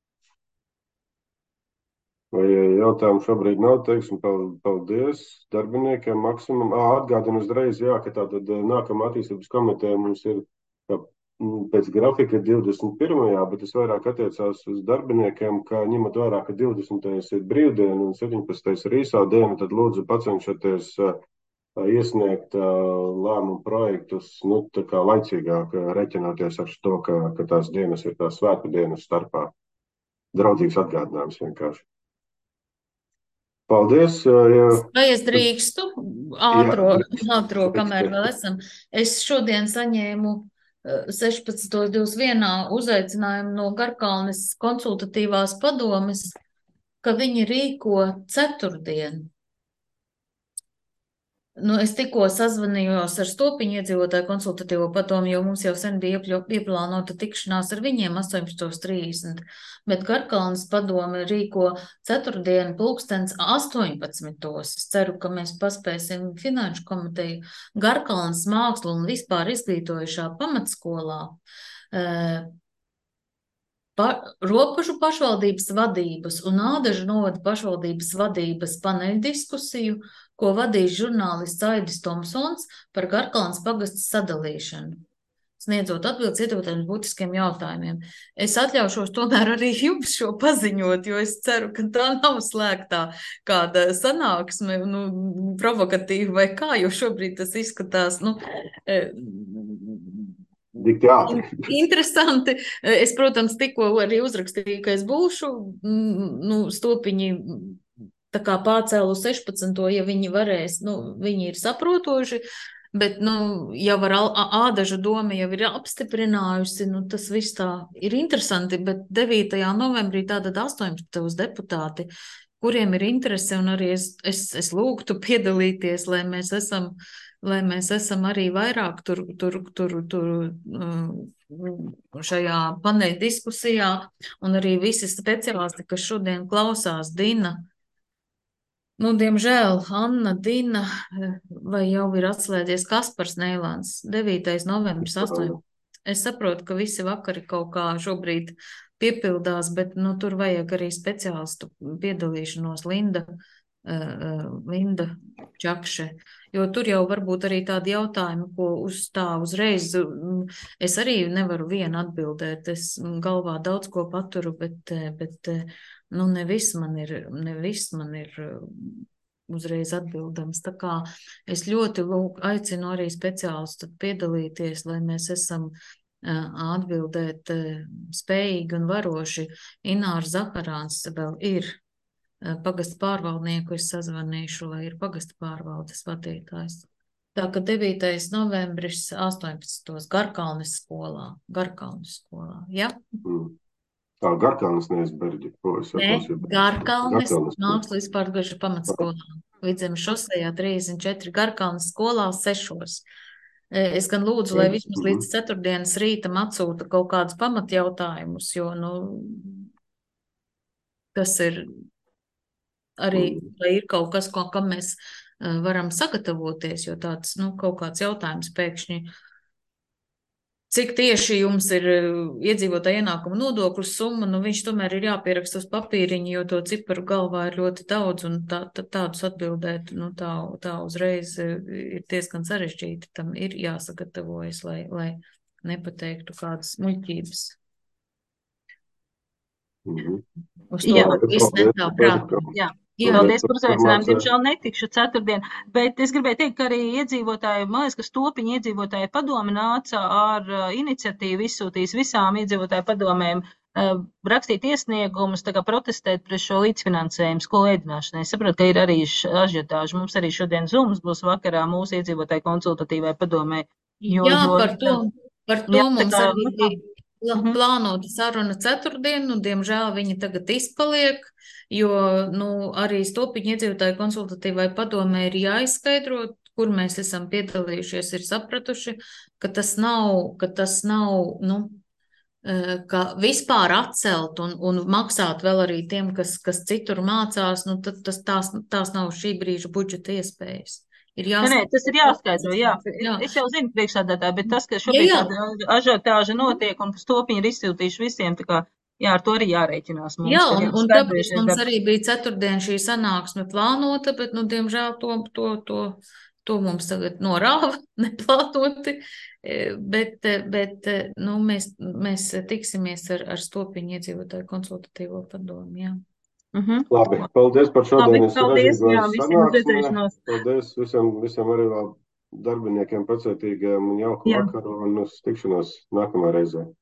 Vai jautājumu šobrīd nav? Teiksim, paldies darbiniekiem maksimum. Atgādinu uzreiz, jā, ka tātad nākamā attīstības komiteja mums ir pēc grafika 21. Bet tas vairāk attiecās uz darbiniekiem, ka ņemot vērā, ka 20. ir brīvdiena un 17. ir īsā diena, tad lūdzu pacenšaties iesniegt lēmumu projektus, tā kā laicīgāk reķinoties ar to, ka tās dienas ir tās svētku dienas starpā. Draudzīgs atgādinājums vienkārši. Paldies. Vai es drīkstu ātro, kamēr vēl esam? Es šodien saņēmu 16.21. uzaicinājumu no Garkalnes konsultatīvās padomes, ka viņi rīko ceturtdienu. Es tikko sazvanījos ar Stopiņu iedzīvotāju konsultatīvo padomu, jo mums jau sen bija ieplānota tikšanās ar viņiem 18.30, bet Garkalnes padome rīko ceturtdienu pulkstens 18. Es ceru, ka mēs paspēsim finanšu komiteju Garkalnes mākslu un vispār izglītojušā pamatskolā Robežu pašvaldības vadības un Ādažu novada pašvaldības vadības paneļdiskusiju, ko vadīs žurnālists Aidis Tomsons par Garkalnes pagasta sadalīšanu, sniedzot atbildes iedotiem būtiskiem jautājumiem. Es atļaušos tomēr arī jums šo paziņot, jo es ceru, ka tā nav slēgtā kāda sanāksme, provokatīva vai kā, jo šobrīd tas izskatās, interesanti. Es, protams, tikko arī uzrakstīju, ka es būšu, Stopiņi tā kā pārcēlu 16. ja viņi varēs, viņi ir saprotoši, bet, jau ar Ādažu doma jau ir apstiprinājusi, tas viss tā ir interesanti, bet 9. novembrī tātad 18 deputāti, kuriem ir interese, un arī es lūgtu piedalīties, lai mēs esam arī vairāk tur šajā paneļa diskusijā, un arī visi speciālisti, kas šodien klausās, Dina, diemžēl Anna, Dina, vai jau ir atslēdzies Kaspars Neilāns, 9. novembris, 8. Es saprotu, ka visi vakari kaut kā šobrīd piepildās, bet tur vajag arī speciālistu piedalīšanos, Linda Čakše, jo tur jau varbūt arī tādi jautājumi, ko uzreiz es arī nevaru vienu atbildēt, es galvā daudz ko paturu, bet ne viss man ir uzreiz atbildams, tā kā es ļoti aicinu arī speciālistu piedalīties, lai mēs esam atbildēt spējīgi un varoši. Inārs Zaharāns vēl ir pagasta pārvaldnieku, es sazvanīšu, lai ir pagasta pārvaldes vadītājs. Tā ka 9. novembris 18. Garkalnes skolā, ja? Tā, Garkalnes nevis Berģi. Garkalnes Mākslas vispārgažu pamatskolā. Vidzemes šosejā 34, Garkalnes skolā 6. Es gan lūdzu, lai vismaz līdz 4. rītam atsūta kaut kādus pamatjautājumus, jo, tas ir arī, lai ir kaut kas, kam mēs varam sagatavoties, jo tāds, kaut kāds jautājums pēkšņi, cik tieši jums ir iedzīvotāja ienākuma nodokļu summa, viņš tomēr ir jāpieraksta uz papīriņu, jo to ciparu galvā ir ļoti daudz, un tādus atbildēt, tā uzreiz ir diezgan sarežģīti, tam ir jāsagatavojas, lai nepateiktu kādas muļķības. Uz to viss netā prātā. Paldies par uzaicinājumu. Diemžēl netikšu ceturtdien, bet es gribēju teikt, ka arī iedzīvotāji, man liekas, ka Stopiņa iedzīvotāju padome nāca ar iniciatīvu, izsūtījis visām iedzīvotāju padomēm rakstīt iesniegumus, tā kā protestēt pret šo līdzfinansējumu skolu ēdināšanai. Es saprotu, ka ir arī ažiotāži. Mums arī šodien Zooms būs vakarā mūsu iedzīvotāju konsultatīvai padomē. Par to mums arī bija plānota saruna ceturtdien, diemžēl viņa tagad izpaliek, jo arī Stopiņa iedzīvotāju konsultatīvai padomē ir jāizskaidro, kur mēs esam piedalījušies, ir sapratuši, ka tas nav ka vispār atcelt un maksāt vēl arī tiem, kas citur mācās, tad tās nav šī brīža budžeta iespējas. Nē, tas ir jāskaidro, jā. Es jau zinu priekšsēdētāji, bet tas, ka šobrīd tāda ažiotāža notiek un Stopiņa ir izsūtījuši visiem, tā kā, jā, ar to arī jārēķinās mums. Jā, un tāpēc mums arī bija ceturtdien šī sanāksme plānota, bet, diemžēl to mums tagad norāva neplānoti, bet mēs tiksimies ar Stopiņa iedzīvotāju konsultatīvo padomu, jā. Labi, paldies par šodienas sanāksmi. Paldies visam arī vēl darbiniekiem pacietīgiem un jauku vakaru un uz tikšanos nākamā reizē.